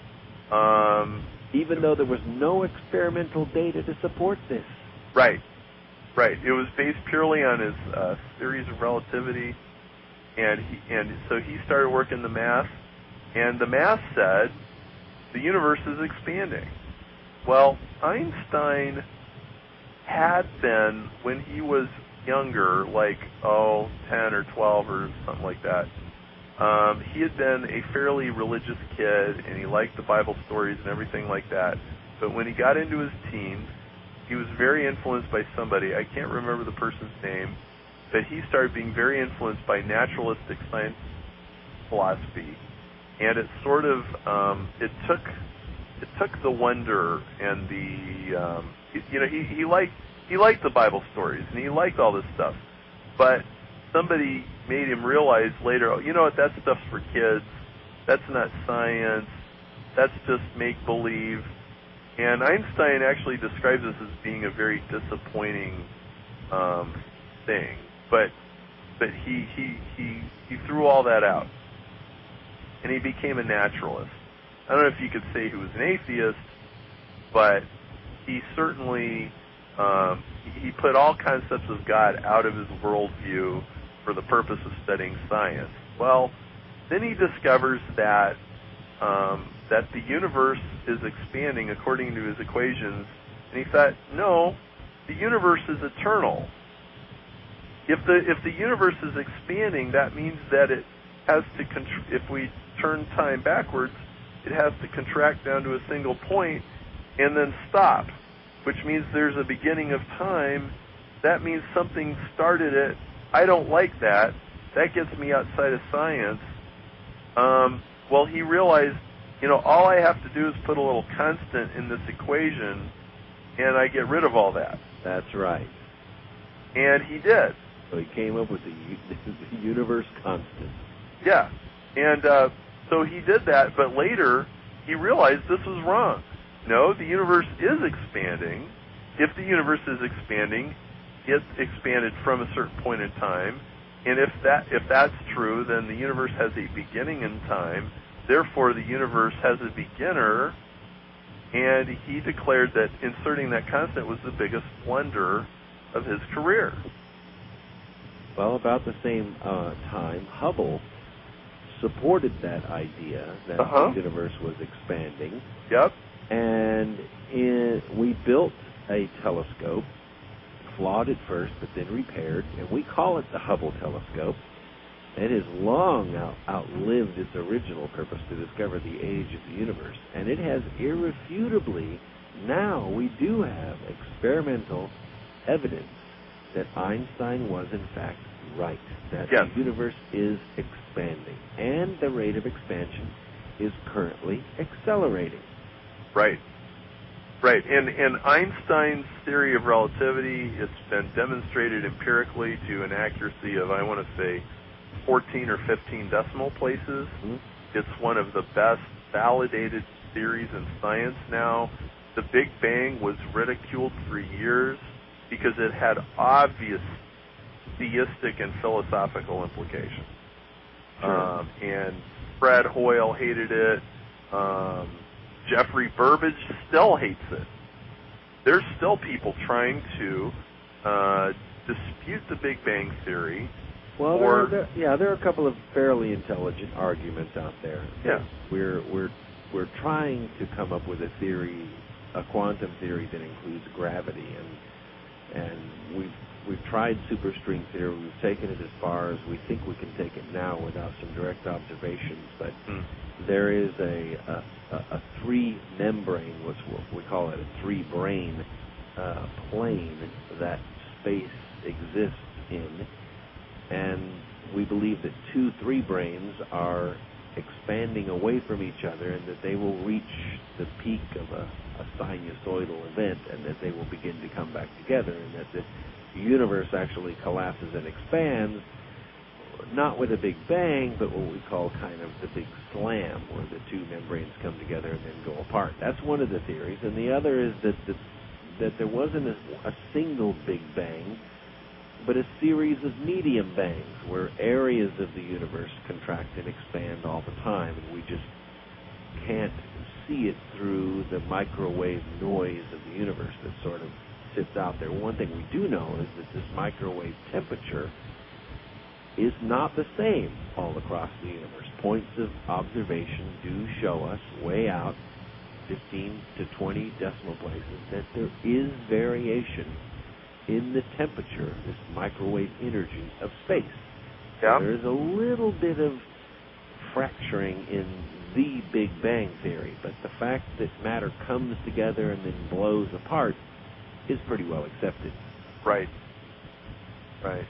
Um, Even though there was no experimental data to support this. Right, right. It was based purely on his uh, theories of relativity, and he, and so he started working the math, and the math said the universe is expanding. Well, Einstein had been, when he was younger, like, oh, ten or twelve or something like that, um, he had been a fairly religious kid, and he liked the Bible stories and everything like that. But when he got into his teens, he was very influenced by somebody, I can't remember the person's name, but he started being very influenced by naturalistic science philosophy, and it sort of, um, it took it took the wonder and the, um, you know, he, he liked he liked the Bible stories, and he liked all this stuff, but somebody made him realize later, oh, you know what, that stuff's for kids, that's not science, that's just make-believe. And Einstein actually describes this as being a very disappointing um, thing, but but he, he he he threw all that out, and he became a naturalist. I don't know if you could say he was an atheist, but he certainly um, he put all concepts of God out of his worldview for the purpose of studying science. Well, then he discovers that um, that the universe is expanding according to his equations, and he thought, no, the universe is eternal. If the if the universe is expanding, that means that it has to contr- if we turn time backwards, it has to contract down to a single point and then stop, which means there's a beginning of time. That means something started it. I don't like that. That gets me outside of science. Um, well, he realized, you know, all I have to do is put a little constant in this equation, and I get rid of all that. That's right. And he did. So he came up with the, the universe constant. Yeah. And uh, so he did that, but later he realized this was wrong. No, the universe is expanding. If the universe is expanding, it's expanded from a certain point in time. And if that if that's true, then the universe has a beginning in time. Therefore, the universe has a beginner. And he declared that inserting that constant was the biggest blunder of his career. Well, about the same uh, time, Hubble supported that idea that uh-huh. the universe was expanding. Yep. And in, we built a telescope, flawed at first, but then repaired, and we call it the Hubble telescope. It has long out, outlived its original purpose to discover the age of the universe. And it has irrefutably, now we do have experimental evidence that Einstein was in fact right, that yes. the universe is expanding, and the rate of expansion is currently accelerating. Right. Right. And, and Einstein's theory of relativity, it's been demonstrated empirically to an accuracy of, I want to say, fourteen or fifteen decimal places. Mm-hmm. It's one of the best validated theories in science now. The Big Bang was ridiculed for years because it had obvious theistic and philosophical implications. Sure. Um, and Fred Hoyle hated it. Um, Jeffrey Burbidge still hates it. There's still people trying to uh, dispute the Big Bang Theory. Well, or, there, there, yeah, there are a couple of fairly intelligent arguments out there. Yeah. We're we're we're trying to come up with a theory, a quantum theory that includes gravity, and and we've we've tried superstring theory. We've taken it as far as we think we can take it now without some direct observations, but mm. there is a a, a three membrane, what's what we call it, a three brain uh, plane that space exists in. And we believe that two three brains are expanding away from each other, and that they will reach the peak of a, a sinusoidal event, and that they will begin to come back together, and that the universe actually collapses and expands, not with a big bang, but what we call kind of the big slam, where the two membranes come together and then go apart. That's one of the theories. And the other is that the, that there wasn't a, a single big bang, but a series of medium bangs where areas of the universe contract and expand all the time, and we just can't see it through the microwave noise of the universe that sort of sits out there. One thing we do know is that this microwave temperature is not the same all across the universe. Points of observation do show us way out, fifteen to twenty decimal places, that there is variation in the temperature, this microwave energy of space. Yeah. So there is a little bit of fracturing in the Big Bang theory, but the fact that matter comes together and then blows apart is pretty well accepted. Right. Right.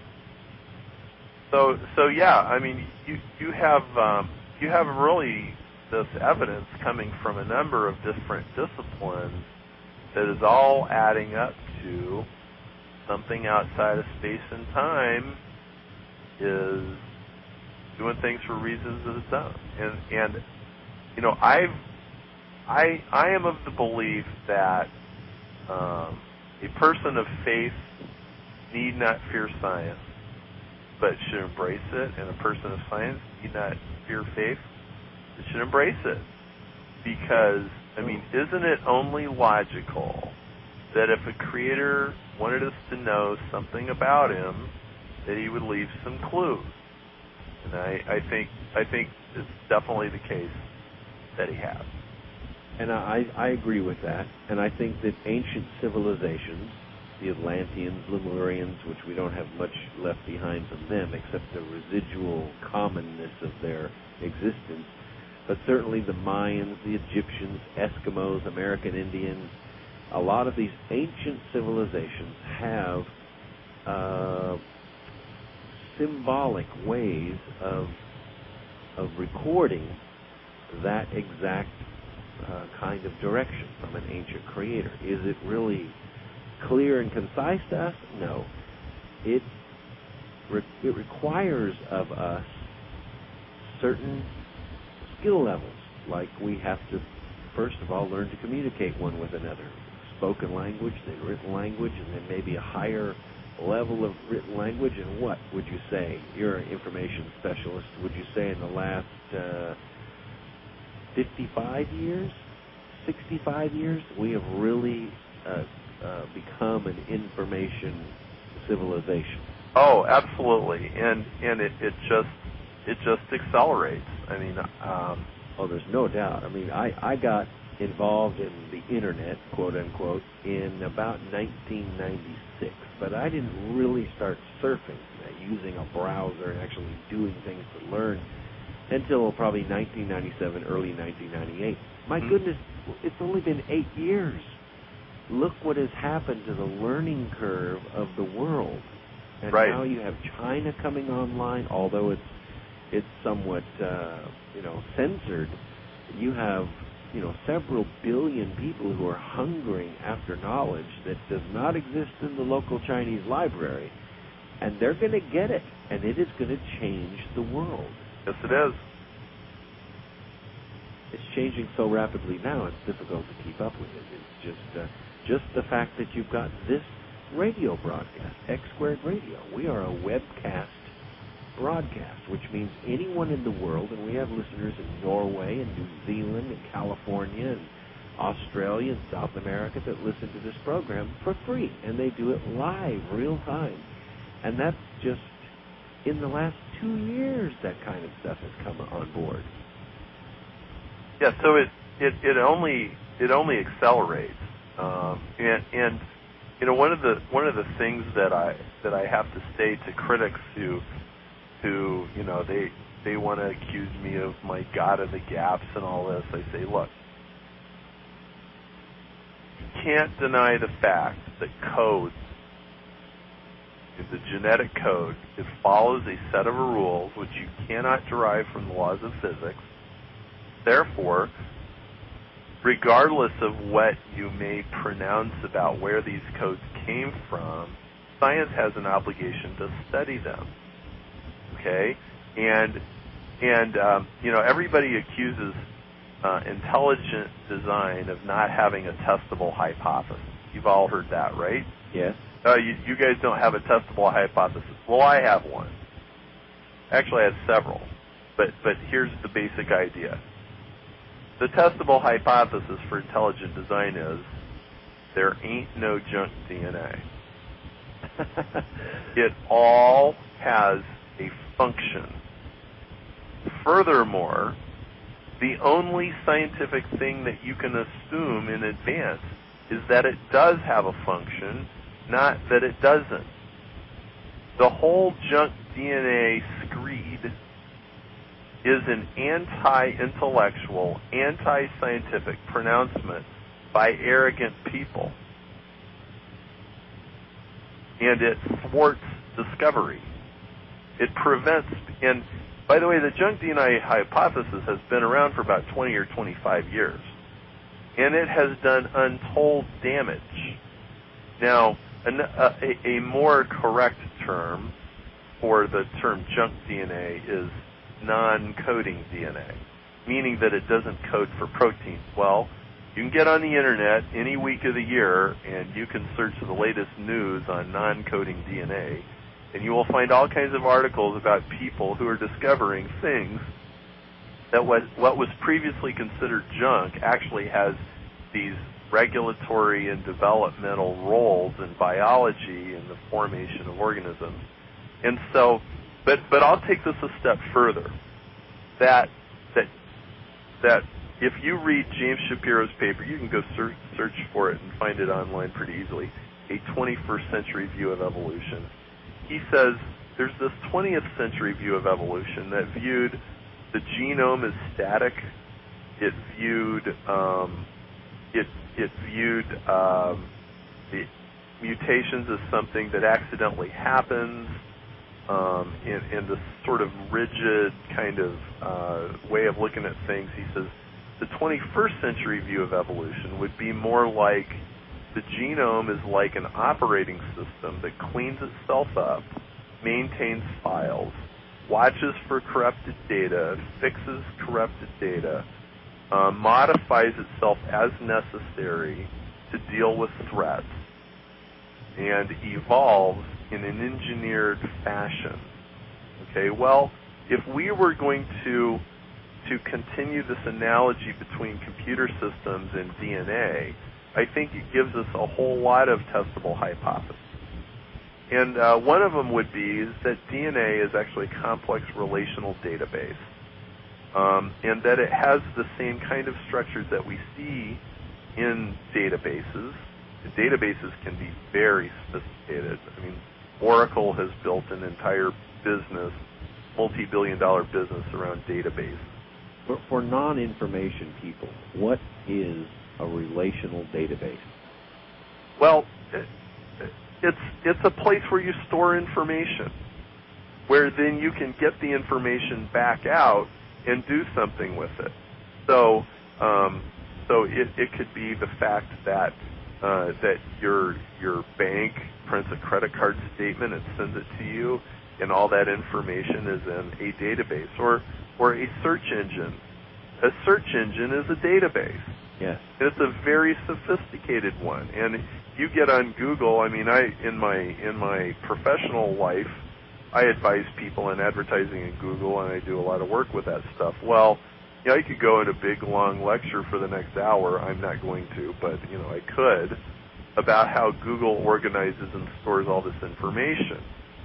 So, so yeah, I mean, you you have um, you have really this evidence coming from a number of different disciplines that is all adding up to something outside of space and time is doing things for reasons that it's done. And and you know, I've I I am of the belief that um, a person of faith need not fear science, but should embrace it, and a person of science need not fear faith, but should embrace it. Because, I mean, isn't it only logical that if a creator wanted us to know something about him, that he would leave some clues? And I, I think I think it's definitely the case that he has. And I, I agree with that. And I think that ancient civilizations, the Atlanteans, Lemurians, which we don't have much left behind from them except the residual commonness of their existence, but certainly the Mayans, the Egyptians, Eskimos, American Indians, a lot of these ancient civilizations have uh, symbolic ways of of recording that exact uh, kind of direction from an ancient creator. Is it really clear and concise to us? No. It re- it requires of us certain skill levels, like we have to, first of all, learn to communicate one with another. Spoken language, then written language, and then maybe a higher level of written language. And what would you say? You're an information specialist. Would you say in the last uh, fifty-five years, sixty-five years, we have really uh, uh, become an information civilization? Oh, absolutely, and and it, it just it just accelerates. I mean, um, oh, there's no doubt. I mean, I, I got involved in the internet, quote unquote, in about nineteen ninety-six, but I didn't really start surfing, uh, using a browser and actually doing things to learn until probably nineteen ninety-seven, early nineteen ninety-eight. My mm-hmm. goodness, it's only been eight years. Look what has happened to the learning curve of the world. And right. now you have China coming online, although it's it's somewhat uh, you know censored. You have you know several billion people who are hungering after knowledge that does not exist in the local Chinese library, and they're going to get it, and it is going to change the world. Yes, it is. It's changing so rapidly now; it's difficult to keep up with it. It's just uh, just the fact that you've got this radio broadcast, X Squared Radio. We are a webcast broadcast, which means anyone in the world, and we have listeners in Norway and New Zealand and California and Australia and South America that listen to this program for free, and they do it live, real time. And that's just in the last two years that kind of stuff has come on board. Yeah, so it it, it only it only accelerates, um, and and. You know, one of the one of the things that I that I have to say to critics who who you know they they want to accuse me of my God of the gaps and all this, I say, look, you can't deny the fact that code, the genetic code, it follows a set of rules which you cannot derive from the laws of physics. Therefore, regardless of what you may pronounce about where these codes came from, science has an obligation to study them. Okay, and and um, you know everybody accuses uh, intelligent design of not having a testable hypothesis. You've all heard that, right? Yes. Uh, you, you guys don't have a testable hypothesis. Well, I have one. Actually, I have several, but but here's the basic idea. The testable hypothesis for intelligent design is there ain't no junk D N A. It all has a function. Furthermore, the only scientific thing that you can assume in advance is that it does have a function, not that it doesn't. The whole junk D N A screed is an anti-intellectual, anti-scientific pronouncement by arrogant people. And it thwarts discovery. It prevents, and by the way, the junk D N A hypothesis has been around for about twenty or twenty-five years. And it has done untold damage. Now, a, a more correct term for the term junk D N A is non-coding D N A, meaning that it doesn't code for proteins. Well, you can get on the internet any week of the year and you can search the latest news on non-coding D N A, and you will find all kinds of articles about people who are discovering things that what, what was previously considered junk actually has these regulatory and developmental roles in biology and the formation of organisms. And so But but I'll take this a step further. That that that if you read James Shapiro's paper, you can go search, search for it and find it online pretty easily. A twenty-first century view of evolution. He says there's this twentieth century view of evolution that viewed the genome as static. It viewed um, it it viewed um, the mutations as something that accidentally happens. Um, in, in this sort of rigid kind of uh, way of looking at things, he says the twenty-first century view of evolution would be more like the genome is like an operating system that cleans itself up, maintains files, watches for corrupted data, fixes corrupted data, uh, modifies itself as necessary to deal with threats, and evolves in an engineered fashion. Okay, well, if we were going to to continue this analogy between computer systems and D N A, I think it gives us a whole lot of testable hypotheses. And uh, one of them would be is that D N A is actually a complex relational database, um, and that it has the same kind of structures that we see in databases. The databases can be very sophisticated. I mean, Oracle has built an entire business, multi-billion dollar business around databases. For, for non-information people, what is a relational database? Well, it, it's it's a place where you store information, where then you can get the information back out and do something with it. So, um, so it, it could be the fact that uh, that your your bank prints a credit card statement and sends it to you, and all that information is in a database, or or a search engine. A search engine is a database. Yes. And it's a very sophisticated one. And you get on Google, I mean, I in my in my professional life, I advise people in advertising in Google, and I do a lot of work with that stuff. Well, you know, I could go in a big, long lecture for the next hour. I'm not going to, but, you know, I could, about how Google organizes and stores all this information.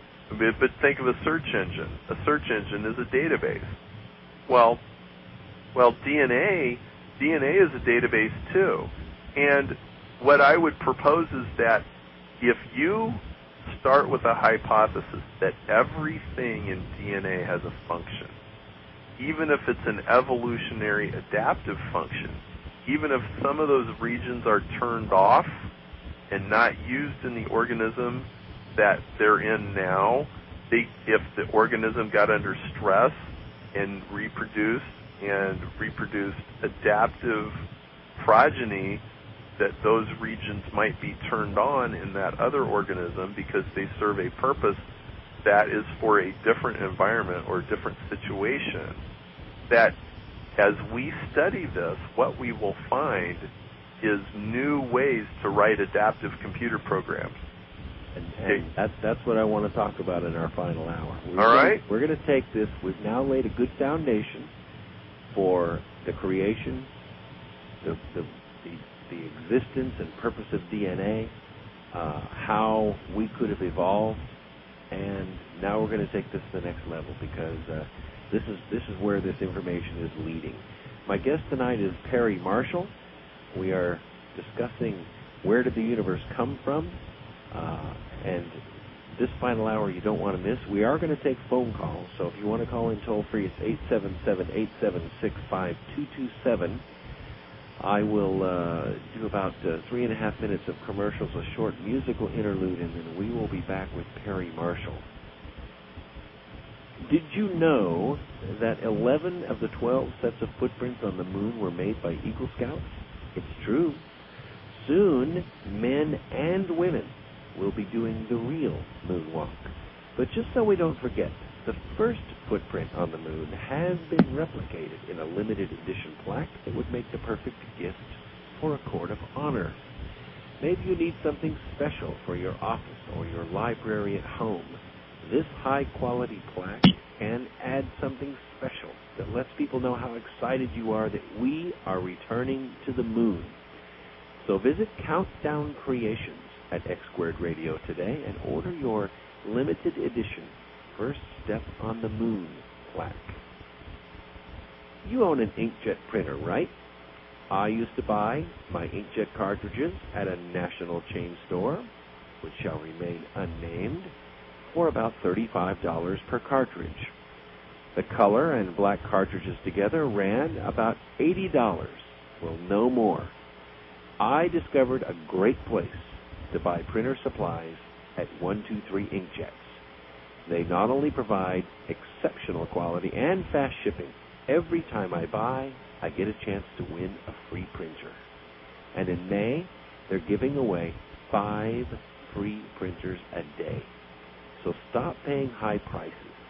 But think of a search engine. A search engine is a database. Well, well, D N A, D N A is a database too. And what I would propose is that if you start with a hypothesis that everything in D N A has a function, even if it's an evolutionary adaptive function, even if some of those regions are turned off and not used in the organism that they're in now, they, if the organism got under stress and reproduced and reproduced adaptive progeny, that those regions might be turned on in that other organism because they serve a purpose that is for a different environment or a different situation. That as we study this, what we will find is new ways to write adaptive computer programs. And, and that's, that's what I want to talk about in our final hour. We're All gonna, right. We're going to take this. We've now laid a good foundation for the creation, the, the, the, the existence and purpose of D N A, uh, how we could have evolved, and now we're going to take this to the next level because uh, this is this is where this information is leading. My guest tonight is Perry Marshall. We are discussing where did the universe come from, uh, and this final hour you don't want to miss. We are going to take phone calls, so if you want to call in toll-free, it's eight seven seven, eight seven six, five two two seven. I will uh, do about uh, three and a half minutes of commercials, a short musical interlude, and then we will be back with Perry Marshall. Did you know that eleven of the twelve sets of footprints on the moon were made by Eagle Scouts? It's true. Soon, men and women will be doing the real moonwalk. But just so we don't forget, the first footprint on the moon has been replicated in a limited edition plaque that would make the perfect gift for a court of honor. Maybe you need something special for your office or your library at home. This high-quality plaque can add something special that lets people know how excited you are that we are returning to the moon. So visit Countdown Creations at X Squared Radio today and order your limited edition First Step on the Moon plaque. You own an inkjet printer, right? I used to buy my inkjet cartridges at a national chain store, which shall remain unnamed, for about thirty-five dollars per cartridge. The color and black cartridges together ran about eighty dollars. Well, no more. I discovered a great place to buy printer supplies at one two three Inkjets. They not only provide exceptional quality and fast shipping. Every time I buy, I get a chance to win a free printer. And in May, they're giving away five free printers a day. So stop paying high prices.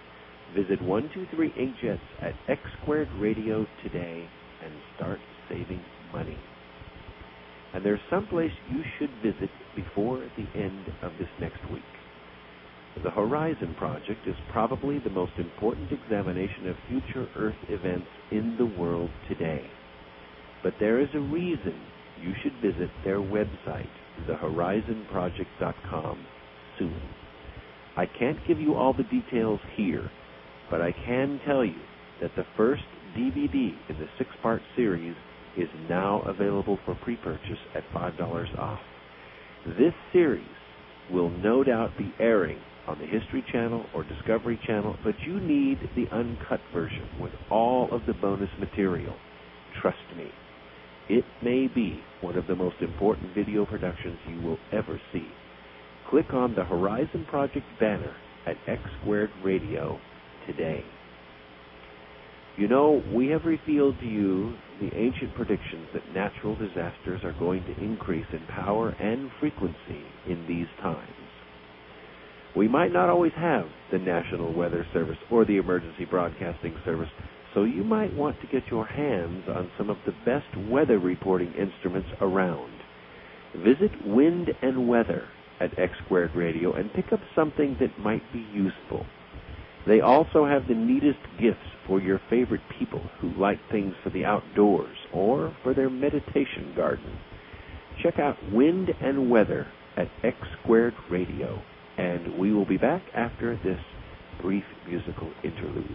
Visit one two three Inkjets at X Squared Radio today and start saving money. And there's someplace you should visit before the end of this next week. The Horizon Project is probably the most important examination of future Earth events in the world today. But there is a reason you should visit their website, the horizon project dot com, soon. I can't give you all the details here, but I can tell you that the first D V D in the six-part series is now available for pre-purchase at five dollars off. This series will no doubt be airing on the History Channel or Discovery Channel, but you need the uncut version with all of the bonus material. Trust me, it may be one of the most important video productions you will ever see. Click on the Horizon Project banner at X Squared Radio today. You know, we have revealed to you the ancient predictions that natural disasters are going to increase in power and frequency in these times. We might not always have the National Weather Service or the Emergency Broadcasting Service, so you might want to get your hands on some of the best weather reporting instruments around. Visit Wind and Weather at X Squared Radio and pick up something that might be useful. They also have the neatest gifts for your favorite people who like things for the outdoors or for their meditation garden. Check out Wind and Weather at X Squared Radio, and we will be back after this brief musical interlude.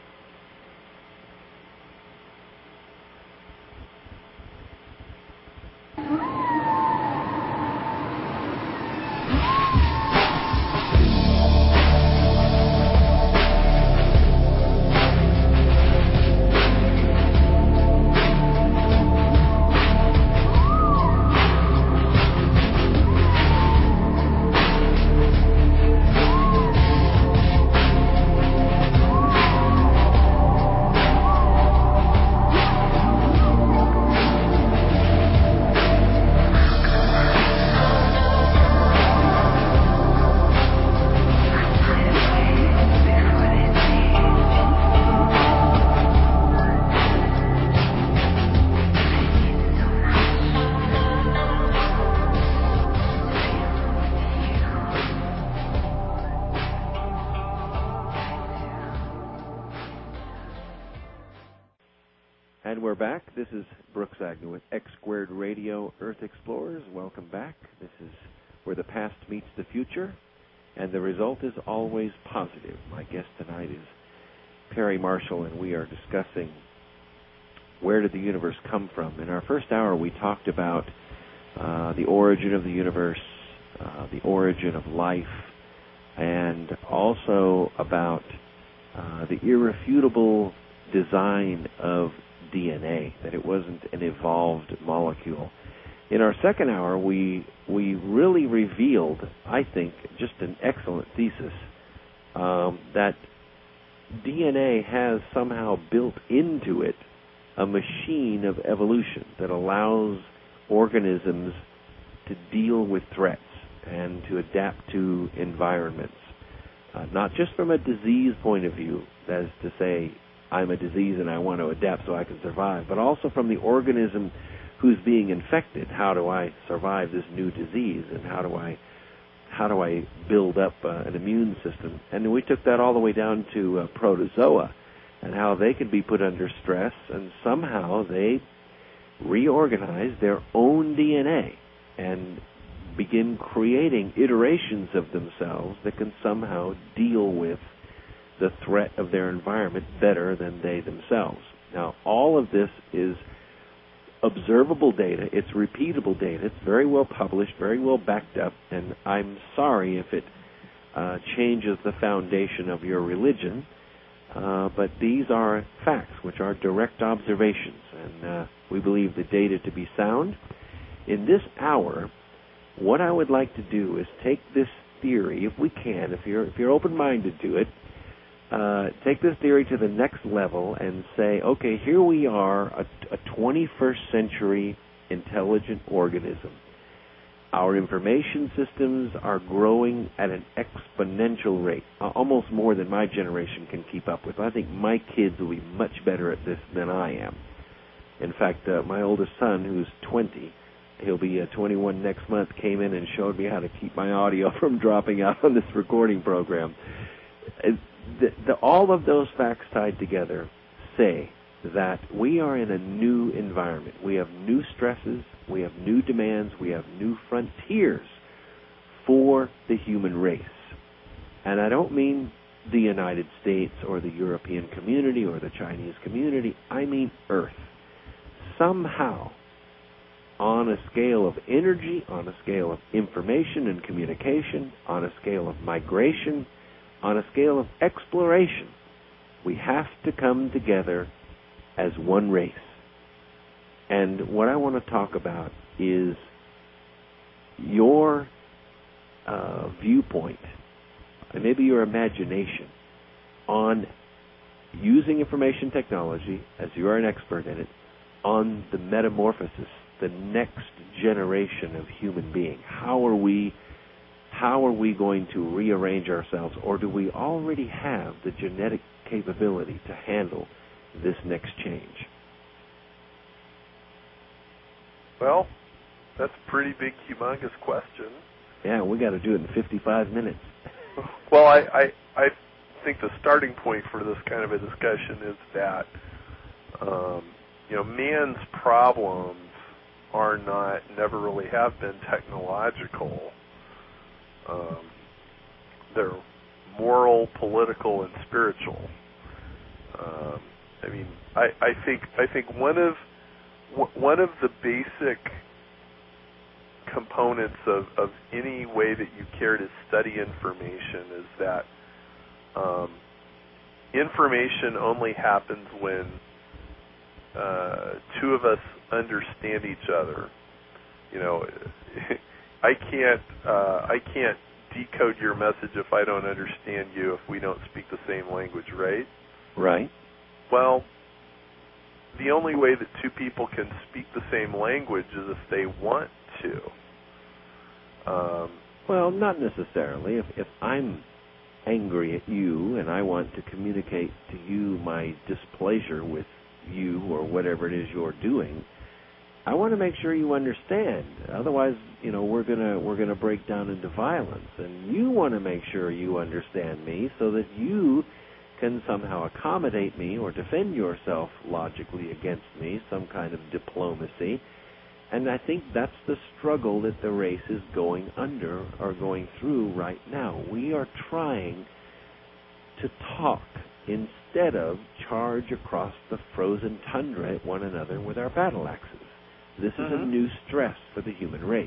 And we're back. This is Brooks Agnew with X Squared Radio Earth Explorers. Welcome back. This is where the past meets the future, and the result is always positive. My guest tonight is Perry Marshall, and we are discussing where did the universe come from. In our first hour, we talked about uh, the origin of the universe, uh, the origin of life, and also about uh, the irrefutable design of D N A, that it wasn't an evolved molecule. In our second hour, we we really revealed, I think, just an excellent thesis, um, that D N A has somehow built into it a machine of evolution that allows organisms to deal with threats and to adapt to environments, uh, not just from a disease point of view, that is to say, I'm a disease and I want to adapt so I can survive, but also from the organism who's being infected. How do I survive this new disease, and how do I how do I build up uh, an immune system? And we took that all the way down to uh, protozoa and how they could be put under stress, and somehow they reorganize their own D N A and begin creating iterations of themselves that can somehow deal with the threat of their environment better than they themselves. Now, all of this is observable data. It's repeatable data. It's very well published, very well backed up, and I'm sorry if it uh, changes the foundation of your religion, uh, but these are facts, which are direct observations, and uh, we believe the data to be sound. In this hour, what I would like to do is take this theory, if we can, if you're if you're open-minded to it, Uh, take this theory to the next level and say, okay, here we are, a, a twenty-first century intelligent organism, Our information systems are growing at an exponential rate, almost more than my generation can keep up with. I think my kids will be much better at this than I am. In fact, uh, my oldest son, who's twenty, he'll be uh, twenty-one next month, came in and showed me how to keep my audio from dropping out on this recording program. The, the, all of those facts tied together say that we are in a new environment. We have new stresses, we have new demands, we have new frontiers for the human race. And I don't mean the United States or the European community or the Chinese community. I mean Earth. Somehow, on a scale of energy, on a scale of information and communication, on a scale of migration, on a scale of exploration, we have to come together as one race. And what I want to talk about is your uh, viewpoint, and maybe your imagination, on using information technology, as you are an expert in it, on the metamorphosis, the next generation of human being. How are we, how are we going to rearrange ourselves, or do we already have the genetic capability to handle this next change? Well, that's a pretty big, humongous question. Yeah, we got to do it in fifty-five minutes. Well, I, I, I think the starting point for this kind of a discussion is that, um, you know, man's problems are not, never really have been technological. Um, they're moral, political, and spiritual. Um, I mean, I, I think I think one of one of the basic components of, of any way that you care to study information is that um, information only happens when uh, two of us understand each other. You know, I can't uh, I can't decode your message if I don't understand you, if we don't speak the same language, right? Right. Well, the only way that two people can speak the same language is if they want to. Um, well, not necessarily. If, if I'm angry at you and I want to communicate to you my displeasure with you or whatever it is you're doing, I want to make sure you understand. Otherwise, you know, we're gonna we're gonna break down into violence. And you want to make sure you understand me so that you can somehow accommodate me or defend yourself logically against me, some kind of diplomacy. And I think that's the struggle that the race is going under or going through right now. We are trying to talk instead of charge across the frozen tundra at one another with our battle axes. This mm-hmm. is a new stress for the human race.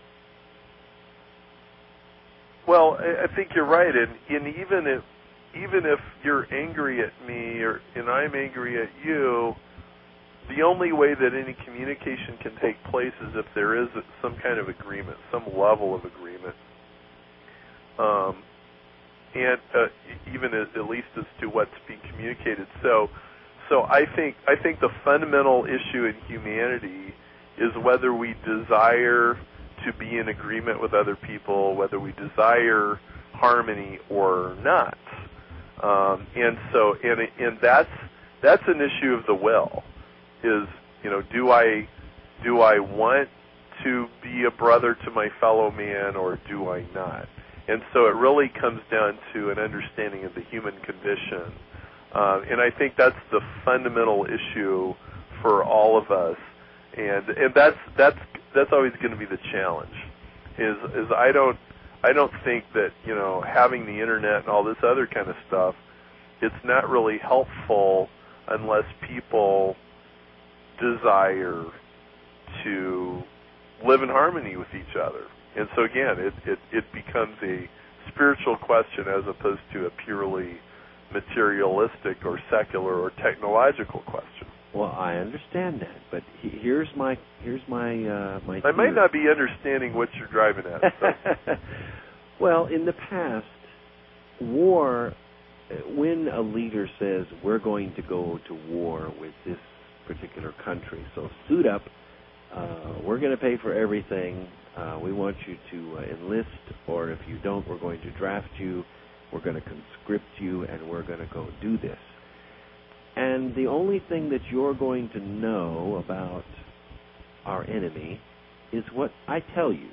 Well, I think you're right, and, and even if even if you're angry at me or and I'm angry at you, the only way that any communication can take place is if there is some kind of agreement, some level of agreement, um, and uh, even as, at least as to what's being communicated. So, so I think I think the fundamental issue in humanity is whether we desire to be in agreement with other people, whether we desire harmony or not. Um, and so, and, and that's that's an issue of the will. Is, you know, do I do I want to be a brother to my fellow man or do I not? And so it really comes down to an understanding of the human condition. Uh, and I think that's the fundamental issue for all of us. And and that's that's that's always going to be the challenge. Is is I don't I don't think that, you know, having the internet and all this other kind of stuff, it's not really helpful unless people desire to live in harmony with each other. And so again, it, it, it becomes a spiritual question as opposed to a purely materialistic or secular or technological question. Well, I understand that, but he, here's my here's my uh, my. I might not be understanding what you're driving at. So. Well, in the past, war, when a leader says we're going to go to war with this particular country, so suit up, uh, we're going to pay for everything, Uh, we want you to uh, enlist, or if you don't, we're going to draft you, we're going to conscript you, and we're going to go do this. And the only thing that you're going to know about our enemy is what I tell you.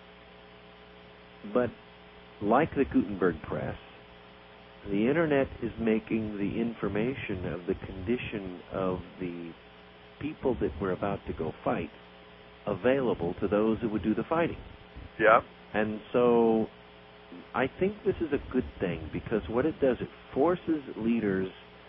But like the Gutenberg Press, the Internet is making the information of the condition of the people that we're about to go fight available to those who would do the fighting. Yeah. And so I think this is a good thing, because what it does, it forces leaders,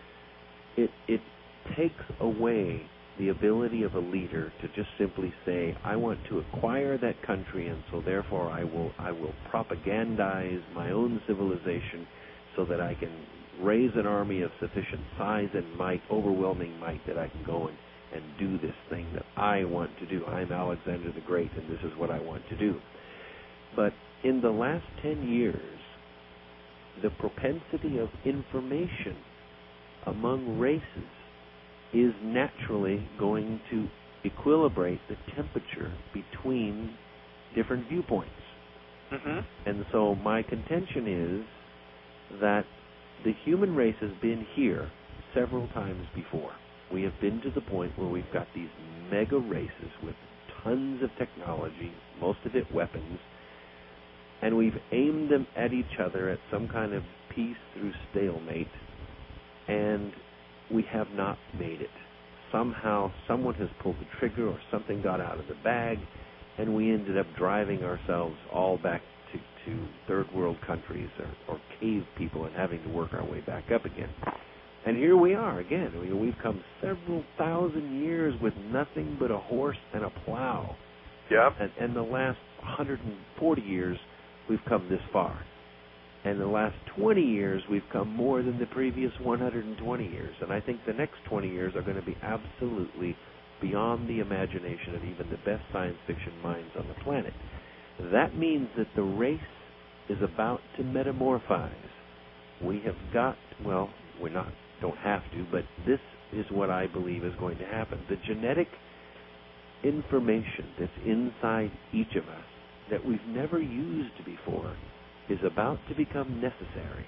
it it takes away the ability of a leader to just simply say, I want to acquire that country, and so therefore I will I will propagandize my own civilization so that I can raise an army of sufficient size and might, overwhelming might, that I can go and, and do this thing that I want to do. I'm Alexander the Great, and this is what I want to do. But in the last ten years, the propensity of information among races is naturally going to equilibrate the temperature between different viewpoints. Mm-hmm. And so my contention is that the human race has been here several times before. We have been to the point where we've got these mega races with tons of technology, most of it weapons, and we've aimed them at each other at some kind of peace through stalemate, and we have not made it. Somehow someone has pulled the trigger, or something got out of the bag, and we ended up driving ourselves all back to, to third world countries, or, or cave people, and having to work our way back up again. And here we are again. I mean, we've come several thousand years with nothing but a horse and a plow. Yeah. And, and the last one hundred forty years, we've come this far. And the last twenty years, we've come more than the previous one hundred twenty years. And I think the next twenty years are going to be absolutely beyond the imagination of even the best science fiction minds on the planet. That means that the race is about to metamorphose. We have got, well, we're not, don't have to, but this is what I believe is going to happen. The genetic information that's inside each of us that we've never used before is about to become necessary.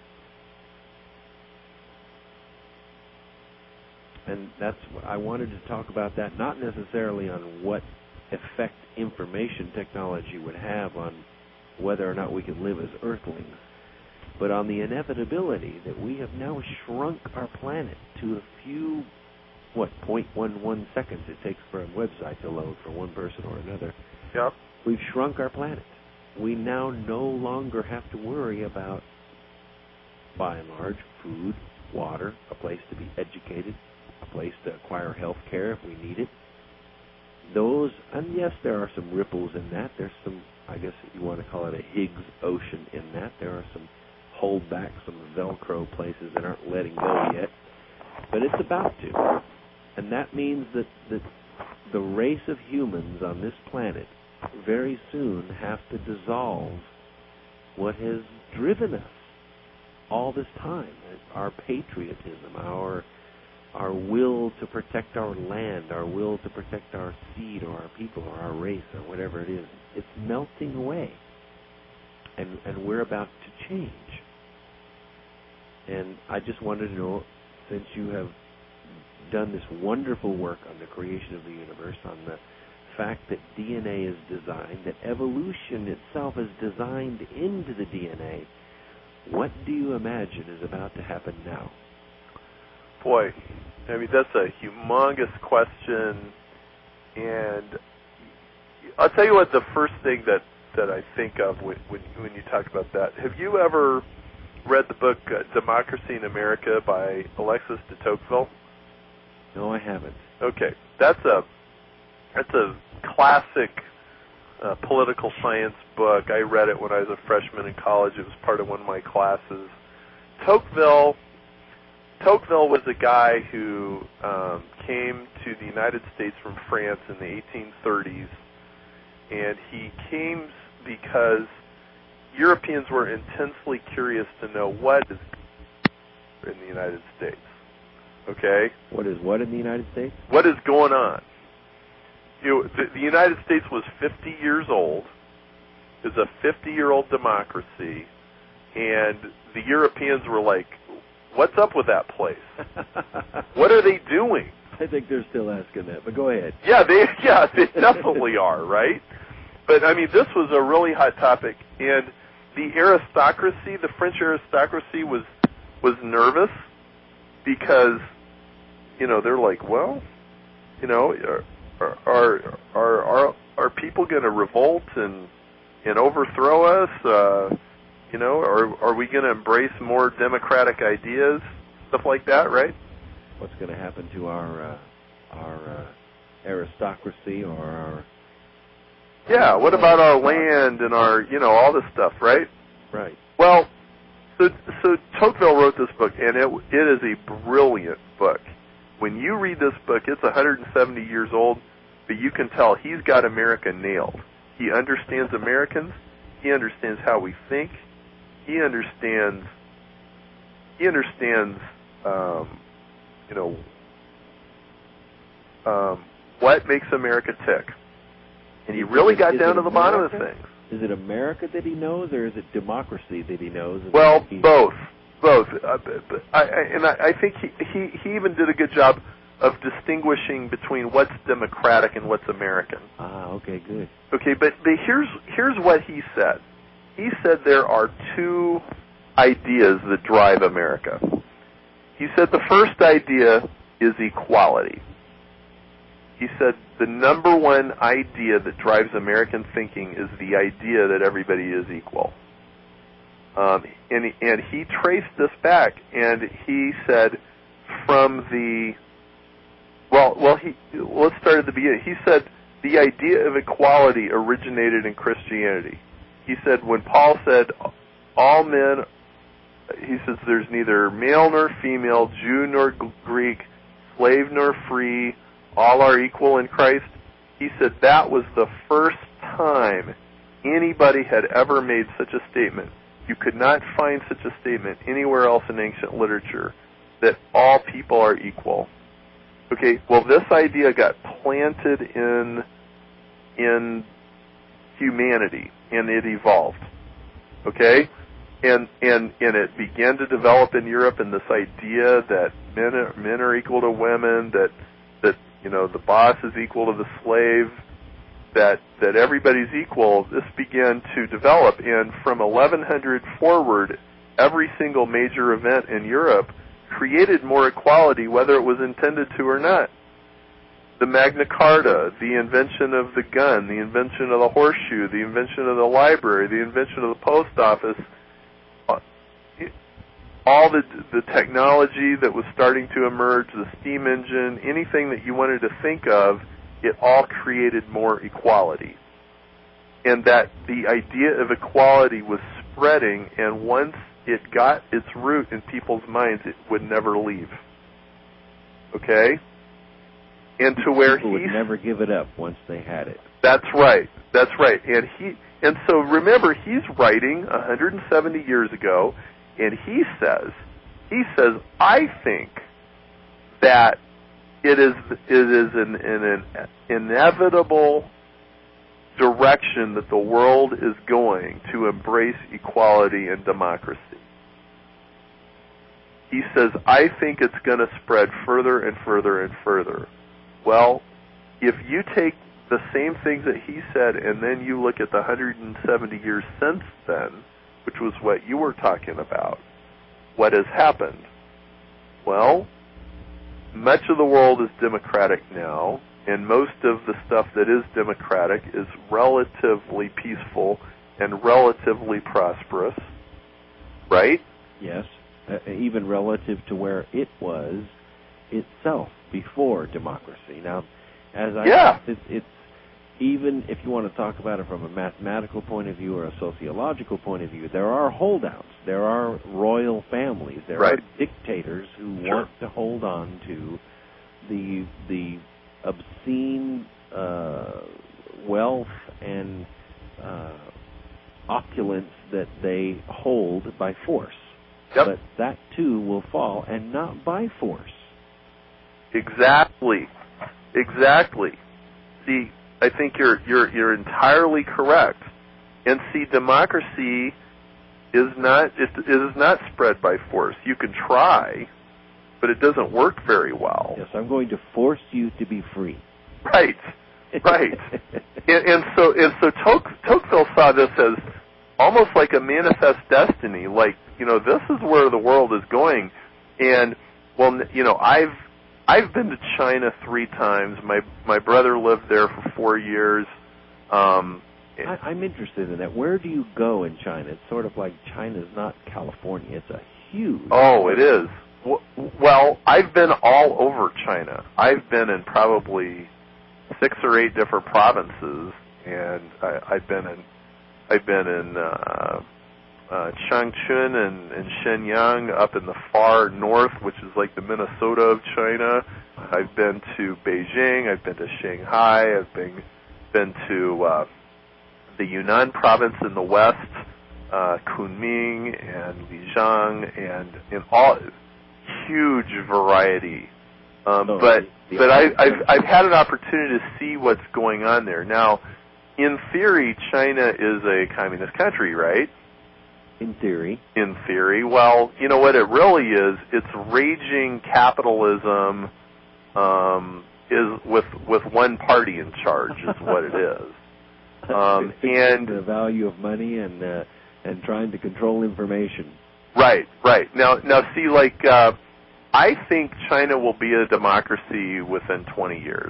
And that's what I wanted to talk about, that not necessarily on what effect information technology would have on whether or not we can live as earthlings, but on the inevitability that we have now shrunk our planet to a few, what, zero point one one seconds it takes for a website to load for one person or another. Yep. We've shrunk our planet. We now no longer have to worry about, by and large, food, water, a place to be educated, a place to acquire health care if we need it. Those, and yes, there are some ripples in that. There's some, I guess you want to call it a Higgs Ocean in that. There are some holdback, some Velcro places that aren't letting go yet. But it's about to. And that means that, that the race of humans on this planet very soon have to dissolve what has driven us all this time. Our patriotism, our our will to protect our land, our will to protect our seed or our people or our race or whatever it is. It's melting away. And and we're about to change. And I just wanted to know, since you have done this wonderful work on the creation of the universe, on the fact that D N A is designed, that evolution itself is designed into the D N A, what do you imagine is about to happen now? Boy, I mean, that's a humongous question, and I'll tell you what, the first thing that, that I think of when, when, when you talk about that, have you ever read the book uh, Democracy in America by Alexis de Tocqueville? No, I haven't. Okay, that's a that's a classic uh, political science book. I read it when I was a freshman in college. It was part of one of my classes. Tocqueville, Tocqueville was a guy who um, came to the United States from France in the eighteen thirties, and he came because Europeans were intensely curious to know what is in the United States. Okay? What is what in the United States? What is going on? it, the, the United States was fifty years old. It's a fifty-year-old democracy, and the Europeans were like, "What's up with that place? What are they doing?" I think they're still asking that, but go ahead. Yeah, they yeah they definitely are, right? But I mean, this was a really hot topic, and the aristocracy, the French aristocracy, was was nervous because, you know, they're like, well, you know, are are are are, are people going to revolt and and overthrow us? Uh, you know, are are we going to embrace more democratic ideas, stuff like that, right? What's going to happen to our uh, our uh, aristocracy or our yeah? What about our land and our, you know, all this stuff, right? Right. Well, so so Tocqueville wrote this book, and it it is a brilliant book. When you read this book, it's one hundred seventy years old, but you can tell he's got America nailed. He understands Americans. He understands how we think. He understands. He understands. Um, you know, um, what makes America tick, and he really got down to the bottom of things. Is it America that he knows, or is it democracy that he knows? Well, both, both. Uh, but I, I, and I, I think he, he he even did a good job of distinguishing between what's democratic and what's American. Ah, okay, good. Okay, but, but here's here's what he said. He said there are two ideas that drive America. He said the first idea is equality. He said the number one idea that drives American thinking is the idea that everybody is equal. Um, and, and he traced this back, and he said from the, well, well, he, let's start at the beginning. He said the idea of equality originated in Christianity. He said when Paul said all men, he says there's neither male nor female, Jew nor Greek, slave nor free, all are equal in Christ. He said that was the first time anybody had ever made such a statement. You could not find such a statement anywhere else in ancient literature, that all people are equal. Okay, well, this idea got planted in in humanity, and it evolved. Okay? And, and and it began to develop in Europe, and this idea that men are, men are equal to women, that that you know the boss is equal to the slave, that that everybody's equal. This began to develop, and from eleven hundred forward, every single major event in Europe created more equality, whether it was intended to or not. The Magna Carta, the invention of the gun, the invention of the horseshoe, the invention of the library, the invention of the post office. All the the technology that was starting to emerge, the steam engine, anything that you wanted to think of, it all created more equality. And that the idea of equality was spreading, and once it got its root in people's minds, it would never leave. Okay? And to where People he would never give it up once they had it. That's right. That's right. And he and so remember, he's writing one hundred seventy years ago. And he says, he says, I think that it is it is an, an, an inevitable direction that the world is going to embrace equality and democracy. He says, I think it's going to spread further and further and further. Well, if you take the same things that he said and then you look at the one hundred seventy years since then, which was what you were talking about, what has happened? Well, much of the world is democratic now, and most of the stuff that is democratic is relatively peaceful and relatively prosperous, right? Yes, uh, even relative to where it was itself before democracy. Now, as I yeah. it's, it's even if you want to talk about it from a mathematical point of view or a sociological point of view, there are holdouts. There are royal families. There right. are dictators who sure. want to hold on to the the obscene uh, wealth and uh, opulence that they hold by force. Yep. But that too will fall, and not by force. Exactly. Exactly. see, I think you're you're you're entirely correct. And see, democracy is not it is not spread by force. You can try, but it doesn't work very well. Yes, I'm going to force you to be free. Right, right. and, and so and so Tocqueville, Tocqueville saw this as almost like a manifest destiny. Like, you know, this is where the world is going. And well, you know, I've I've been to China three times. My my brother lived there for four years. Um, I, I'm interested in that. Where do you go in China? It's sort of like China's not California. It's a huge. Oh, it is. Well, I've been all over China. I've been in probably six or eight different provinces, and I, I've been in I've been in uh, uh, Changchun and, and Shenyang, up in the far north, which is like the Minnesota of China. I've been to Beijing. I've been to Shanghai. I've been been to uh, the Yunnan province in the west, uh, Kunming and Lijiang, and in all huge variety. Um, oh, but the, the but I, I've I've had an opportunity to see what's going on there. Now, in theory, China is a communist country, right? In theory. In theory. Well, you know what it really is? It's raging capitalism um, is with with one party in charge is what it is. Um, and the value of money and uh, and trying to control information. Right, right. Now, now, see, like, uh, I think China will be a democracy within twenty years.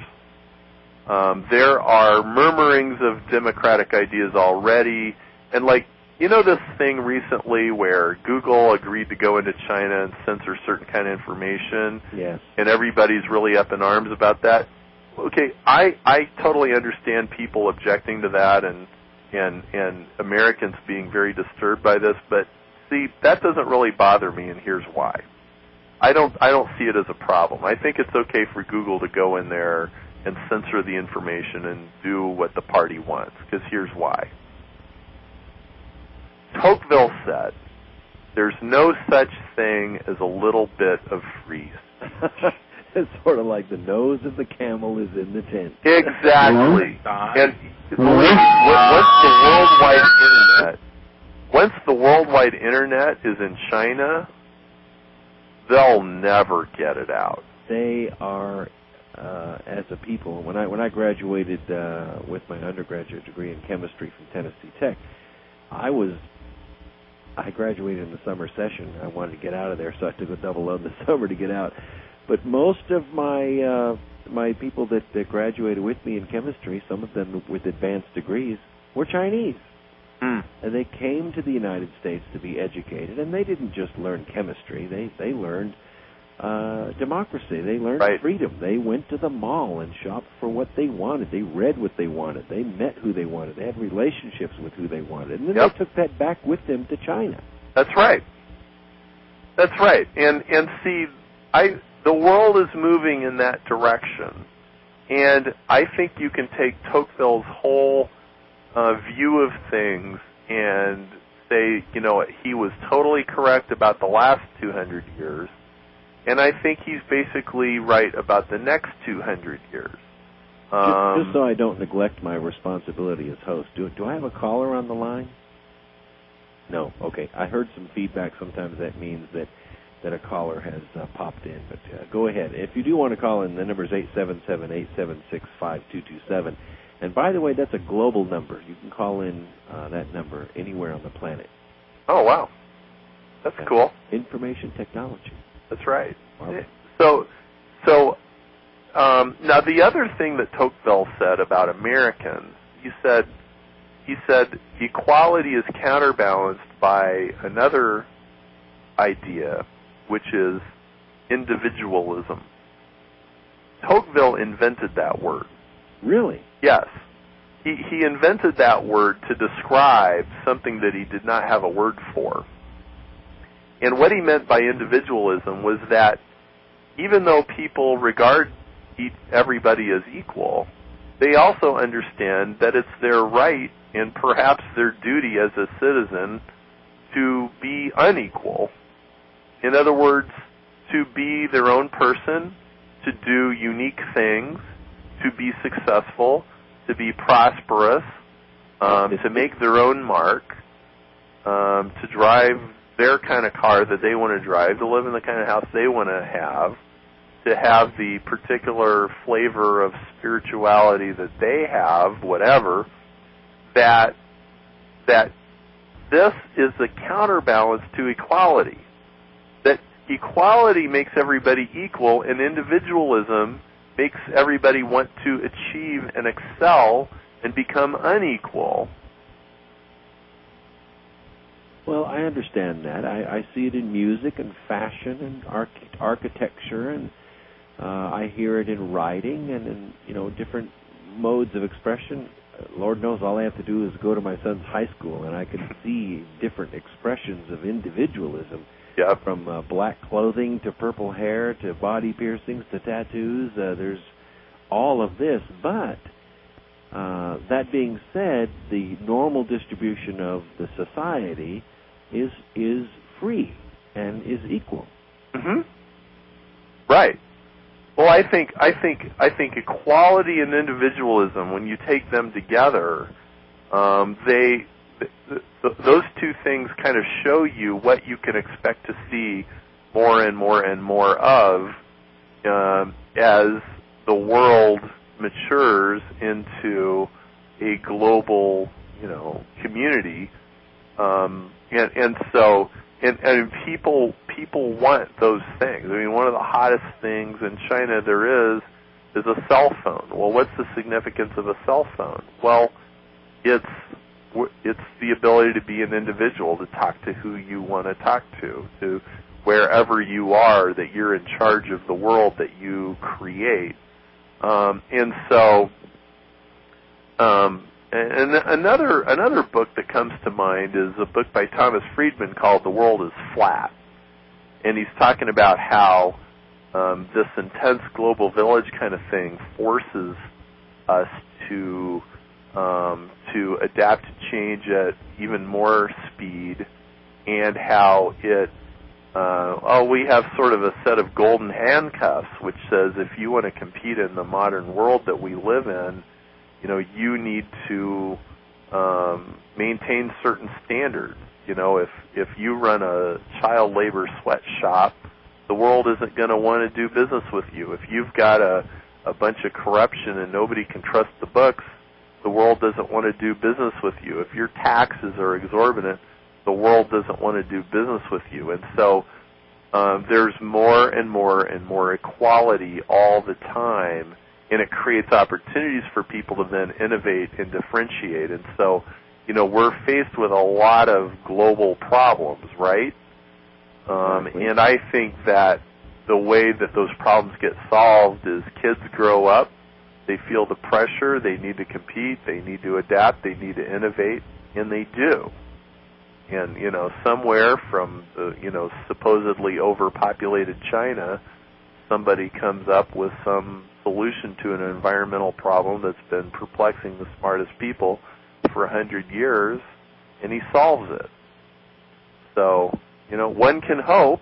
Um, there are murmurings of democratic ideas already, and like, you know, this thing recently where Google agreed to go into China and censor certain kind of information. Yes. And everybody's really up in arms about that. Okay, I I totally understand people objecting to that, and and and Americans being very disturbed by this, but see, that doesn't really bother me, and here's why. I don't I don't see it as a problem. I think it's okay for Google to go in there and censor the information and do what the party wants, because here's why. Tocqueville said, there's no such thing as a little bit of free speech. It's sort of like the nose of the camel is in the tent. Exactly. And believe me, once the worldwide internet, once the worldwide internet is in China, they'll never get it out. They are, uh, as a people, when I when I graduated uh, with my undergraduate degree in chemistry from Tennessee Tech, I was I graduated in the summer session. I wanted to get out of there, so I took a double load in the summer to get out. But most of my uh, my people that, that graduated with me in chemistry, some of them with advanced degrees, were Chinese. Mm. And they came to the United States to be educated, and they didn't just learn chemistry. They they learned uh, democracy. They learned right. freedom. They went to the mall and shopped for what they wanted. They read what they wanted. They met who they wanted. They had relationships with who they wanted. And then yep. they took that back with them to China. That's right. That's right. And and see, I the world is moving in that direction. And I think you can take Tocqueville's whole uh, view of things and say, you know, he was totally correct about the last two hundred years. And I think he's basically right about the next two hundred years. Um, just, just so I don't neglect my responsibility as host, do, do I have a caller on the line? No. Okay. I heard some feedback. Sometimes that means that, that a caller has uh, popped in. But uh, go ahead. If you do want to call in, the number is eight seven seven, eight seven six, five two two seven. And by the way, that's a global number. You can call in uh, that number anywhere on the planet. Oh, wow. That's uh, cool. Information technology. That's right. Marvelous. So, so um, now the other thing that Tocqueville said about Americans, he said, he said equality is counterbalanced by another idea, which is individualism. Tocqueville invented that word. Really? Yes. He, he invented that word to describe something that he did not have a word for. And what he meant by individualism was that even though people regard everybody as equal, they also understand that it's their right and perhaps their duty as a citizen to be unequal. In other words, to be their own person, to do unique things, to be successful, to be prosperous, um, to make their own mark, um, to drive their kind of car that they want to drive, to live in the kind of house they want to have, to have the particular flavor of spirituality that they have, whatever, that that this is the counterbalance to equality. That equality makes everybody equal, and individualism makes everybody want to achieve and excel and become unequal. Well, I understand that. I, I see it in music and fashion and arch- architecture, and uh, I hear it in writing and in, you know, different modes of expression. Lord knows all I have to do is go to my son's high school, and I can see different expressions of individualism. Yep. From uh, black clothing to purple hair to body piercings to tattoos. Uh, there's all of this. But uh, that being said, the normal distribution of the society is is free and is equal. Mm-hmm. Right. Well, I think I think I think equality and individualism, when you take them together, um, they th- th- those two things kind of show you what you can expect to see more and more and more of um, as the world matures into a global, you know, community, um, and and so. And, and people people want those things. I mean, one of the hottest things in China there is is a cell phone. Well, what's the significance of a cell phone? Well, it's it's the ability to be an individual, to talk to who you want to talk to, to wherever you are, that you're in charge of the world that you create. Um, and so, um, and another another book that comes to mind is a book by Thomas Friedman called The World is Flat. And he's talking about how um, this intense global village kind of thing forces us to um, to adapt to change at even more speed, and how it uh, oh we have sort of a set of golden handcuffs which says if you want to compete in the modern world that we live in, you know, you need to um, maintain certain standards. You know, if if you run a child labor sweatshop, the world isn't going to want to do business with you. If you've got a, a bunch of corruption and nobody can trust the books, the world doesn't want to do business with you. If your taxes are exorbitant, the world doesn't want to do business with you. And so um, there's more and more and more equality all the time, and it creates opportunities for people to then innovate and differentiate. And so, you know, we're faced with a lot of global problems, right? Um, and I think that the way that those problems get solved is kids grow up, they feel the pressure, they need to compete, they need to adapt, they need to innovate, and they do. And, you know, somewhere from the, you know, supposedly overpopulated China, somebody comes up with some solution to an environmental problem that's been perplexing the smartest people for a hundred years, and he solves it. So, you know, one can hope.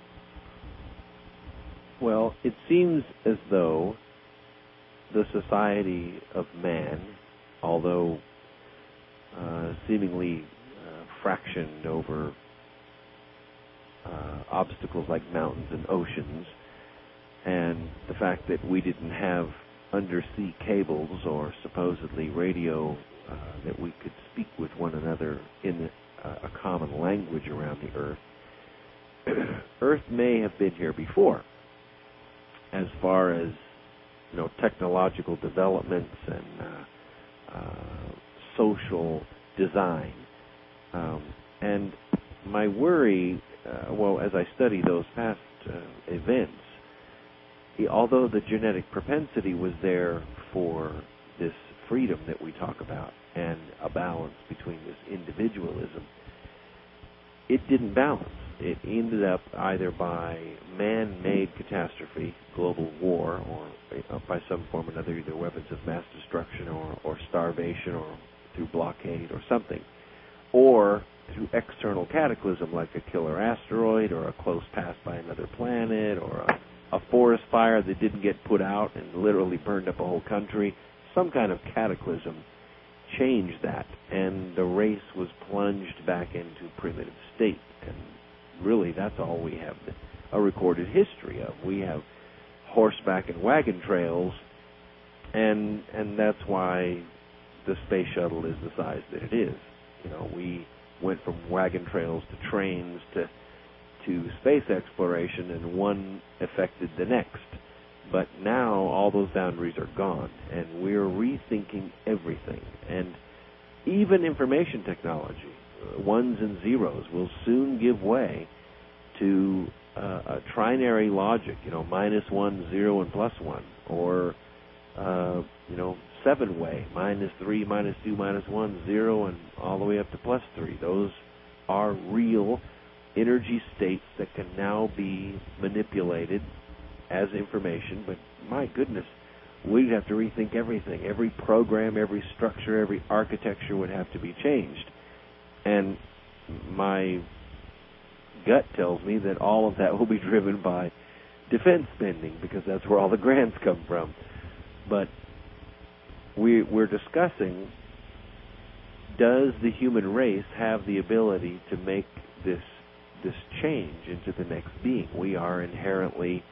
Well, it seems as though the society of man, although uh, seemingly uh, fractioned over uh, obstacles like mountains and oceans, and the fact that we didn't have undersea cables or supposedly radio uh, that we could speak with one another in uh, a common language around the Earth. Earth may have been here before, as far as, you know, technological developments and uh, uh, social design. Um, and my worry, uh, well, as I study those past uh, events, although the genetic propensity was there for this freedom that we talk about and a balance between this individualism, it didn't balance. It ended up either by man-made catastrophe, global war, or uh, by some form or another, either weapons of mass destruction or, or starvation or through blockade or something, or through external cataclysm like a killer asteroid or a close pass by another planet or a a forest fire that didn't get put out and literally burned up a whole country. Some kind of cataclysm changed that, and the race was plunged back into primitive state. And really, that's all we have a recorded history of. We have horseback and wagon trails, and and that's why the space shuttle is the size that it is. You know, we went from wagon trails to trains to to space exploration, and one affected the next. But now all those boundaries are gone, and we're rethinking everything. And even information technology, ones and zeros, will soon give way to uh, a trinary logic, you know, minus one, zero, and plus one, or, uh, you know, seven-way, minus three, minus two, minus one, zero, and all the way up to plus three. Those are real energy states that can now be manipulated as information, but my goodness, we'd have to rethink everything. Every program, every structure, every architecture would have to be changed. And my gut tells me that all of that will be driven by defense spending, because that's where all the grants come from. But we, we're discussing, does the human race have the ability to make this this change into the next being? We are inherently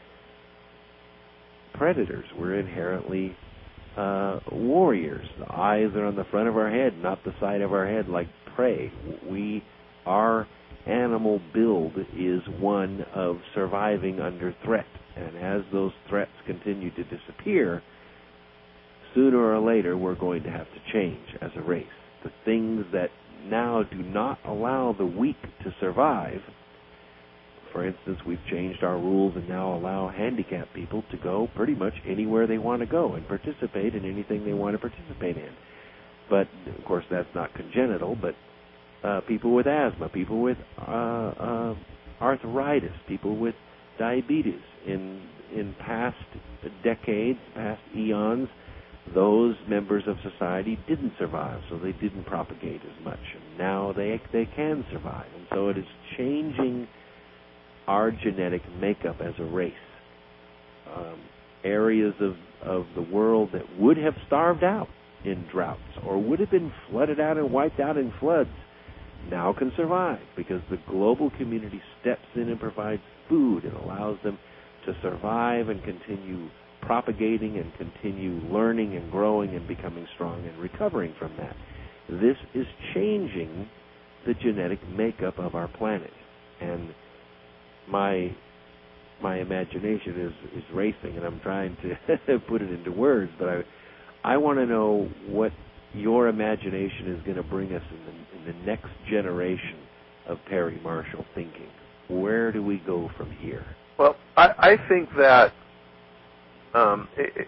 predators. We're inherently uh, warriors. The eyes are on the front of our head, not the side of our head like prey. We, our animal build is one of surviving under threat. And as those threats continue to disappear, sooner or later we're going to have to change as a race. The things that now do not allow the weak to survive. For instance, we've changed our rules and now allow handicapped people to go pretty much anywhere they want to go and participate in anything they want to participate in. But, of course, that's not congenital, but uh, people with asthma, people with uh, uh, arthritis, people with diabetes. In, in past decades, past eons, those members of society didn't survive, so they didn't propagate as much. And now they they can survive. And so it is changing our genetic makeup as a race. Um, areas of, of the world that would have starved out in droughts or would have been flooded out and wiped out in floods now can survive because the global community steps in and provides food and allows them to survive and continue propagating and continue learning and growing and becoming strong and recovering from that. This is changing the genetic makeup of our planet. And my my imagination is, is racing, and I'm trying to put it into words, but I I want to know what your imagination is going to bring us in the, in the next generation of Perry Marshall thinking. Where do we go from here? Well, I, I think that um, it,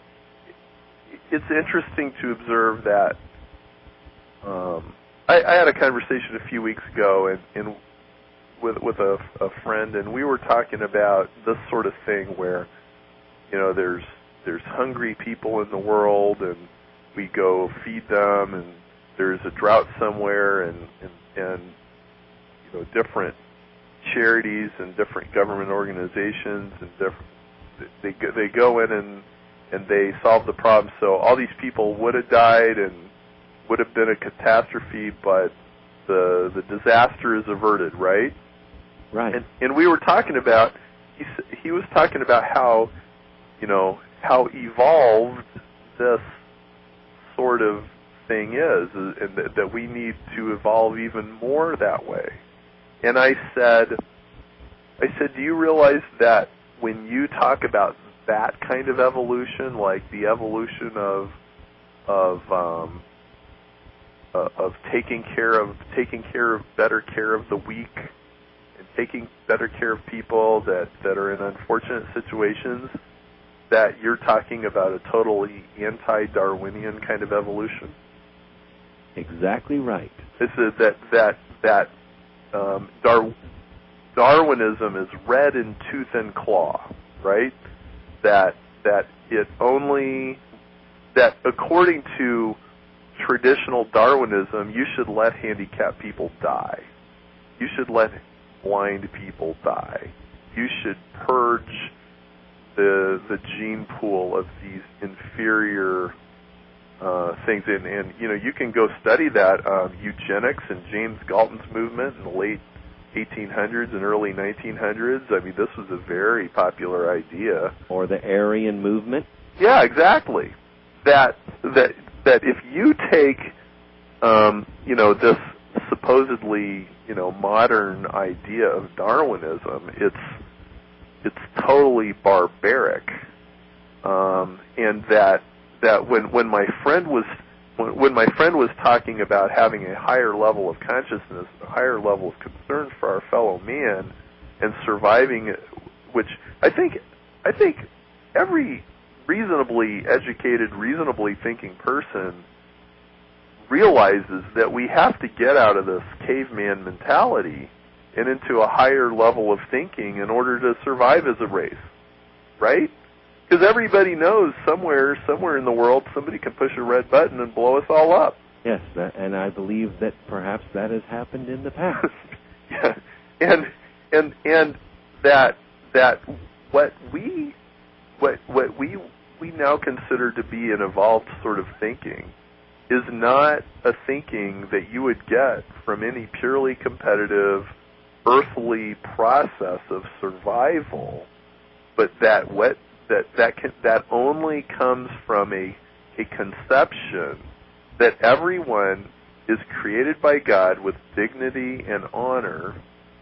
it's interesting to observe that um, I, I had a conversation a few weeks ago and, and with with a, a friend, and we were talking about this sort of thing where, you know, there's there's hungry people in the world, and we go feed them, and there's a drought somewhere, and and, and you know, different charities and different government organizations and different they go, they go in and and they solve the problem. So all these people would have died and would have been a catastrophe, but the the disaster is averted, right? Right. And and we were talking about he he was talking about how, you know, how evolved this sort of thing is, and that, that we need to evolve even more that way. And I said, I said, do you realize that when you talk about that kind of evolution, like the evolution of of um, uh, of taking care of taking care of better care of the weak, and taking better care of people that, that are in unfortunate situations, that you're talking about a totally anti-Darwinian kind of evolution? Exactly right. This is that that that um, Dar- Darwinism is red in tooth and claw, right? That that it only that according to traditional Darwinism, you should let handicapped people die. You should let blind people die. You should purge the the gene pool of these inferior uh, things. And, and, you know, you can go study that. Um, eugenics and James Galton's movement in the late eighteen hundreds and early nineteen hundreds. I mean, this was a very popular idea. Or the Aryan movement. Yeah, exactly. That that that if you take, um, you know, this supposedly, you know, modern idea of Darwinism, it's it's totally barbaric, um, and that that when when my friend was when, when my friend was talking about having a higher level of consciousness, a higher level of concern for our fellow man, and surviving, which I think I think every reasonably educated, reasonably thinking person realizes that we have to get out of this caveman mentality and into a higher level of thinking in order to survive as a race, right? Because everybody knows somewhere, somewhere in the world, somebody can push a red button and blow us all up. Yes, that, and I believe that perhaps that has happened in the past. Yeah, and and and that that what we what what we we now consider to be an evolved sort of thinking is not a thinking that you would get from any purely competitive, earthly process of survival, but that what that that can, that only comes from a a conception that everyone is created by God with dignity and honor,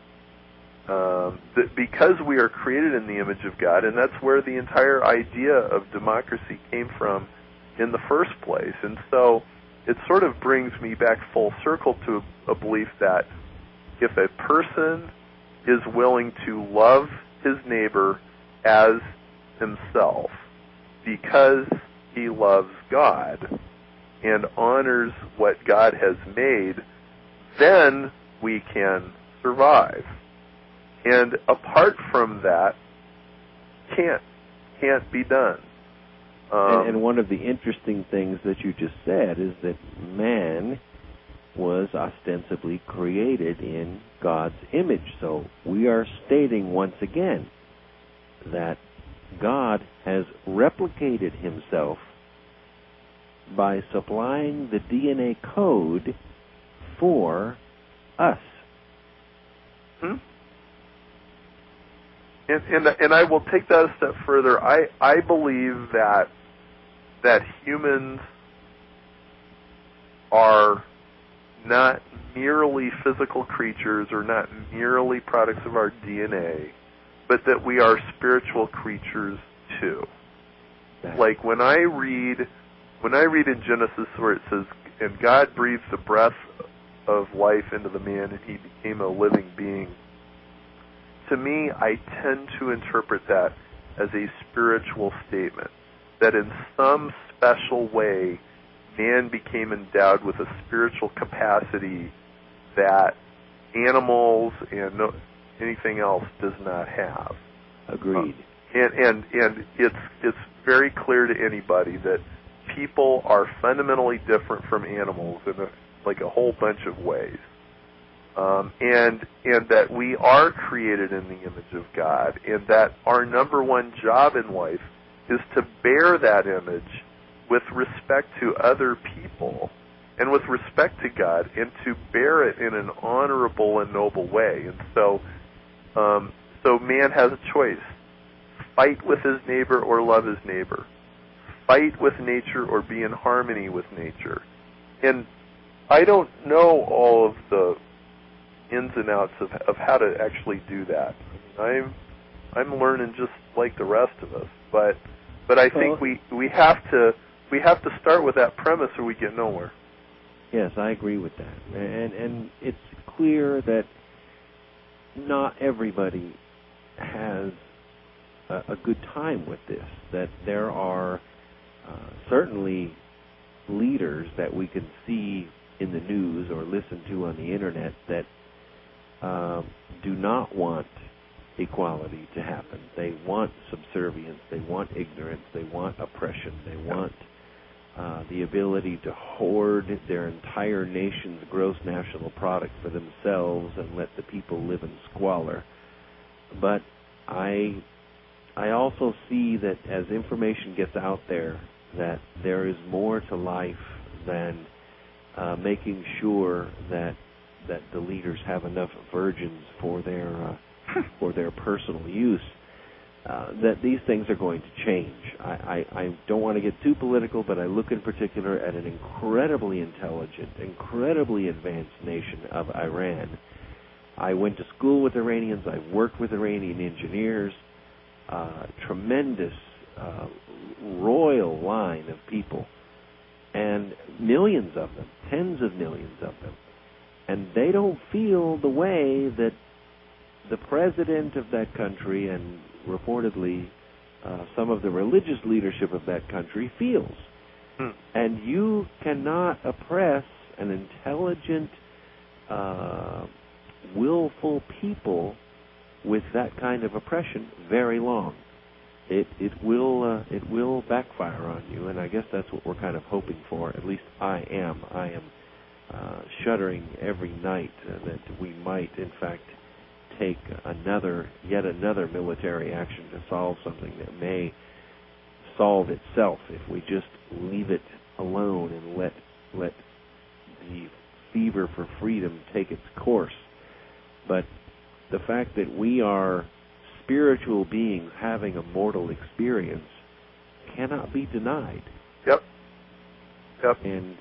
um, that because we are created in the image of God, and that's where the entire idea of democracy came from in the first place. And so it sort of brings me back full circle to a, a belief that if a person is willing to love his neighbor as himself because he loves God and honors what God has made, then we can survive. And apart from that, can't can't be done. Um, and, and one of the interesting things that you just said is that man was ostensibly created in God's image. So we are stating once again that God has replicated himself by supplying the D N A code for us. Hmm? And, and and I will take that a step further. I, I believe that that humans are not merely physical creatures or not merely products of our D N A, but that we are spiritual creatures too. That. Like when I read when I read in Genesis where it says, and God breathed the breath of life into the man and he became a living being, to me, I tend to interpret that as a spiritual statement, that in some special way, man became endowed with a spiritual capacity that animals and no, anything else does not have. Agreed. Uh, and and and it's it's very clear to anybody that people are fundamentally different from animals in a, like a whole bunch of ways. Um, and and that we are created in the image of God, and that our number one job in life is to bear that image with respect to other people and with respect to God, and to bear it in an honorable and noble way. And so, um, so man has a choice: fight with his neighbor or love his neighbor, fight with nature or be in harmony with nature. And I don't know all of the ins and outs of, of how to actually do that. I mean, I'm I'm learning just like the rest of us, but but I think we, we have to we have to start with that premise or we get nowhere. Yes, I agree with that, and and it's clear that not everybody has a, a good time with this. That there are uh, certainly leaders that we can see in the news or listen to on the internet that Uh, do not want equality to happen. They want subservience. They want ignorance. They want oppression. They want uh, the ability to hoard their entire nation's gross national product for themselves and let the people live in squalor. But I I also see that as information gets out there, that there is more to life than uh, making sure that that the leaders have enough virgins for their uh, for their personal use. Uh, that these things are going to change. I, I, I don't want to get too political, but I look in particular at an incredibly intelligent, incredibly advanced nation of Iran. I went to school with Iranians. I worked with Iranian engineers. Uh, tremendous uh, royal line of people, and millions of them, tens of millions of them. And they don't feel the way that the president of that country and reportedly uh, some of the religious leadership of that country feels. Hmm. And you cannot oppress an intelligent, uh, willful people with that kind of oppression very long. It it will uh, it will backfire on you, and I guess that's what we're kind of hoping for. At least I am. I am uh, shuddering every night uh, that we might, in fact, take another, yet another military action to solve something that may solve itself if we just leave it alone and let let the fever for freedom take its course. But the fact that we are spiritual beings having a mortal experience cannot be denied. Yep. Yep. And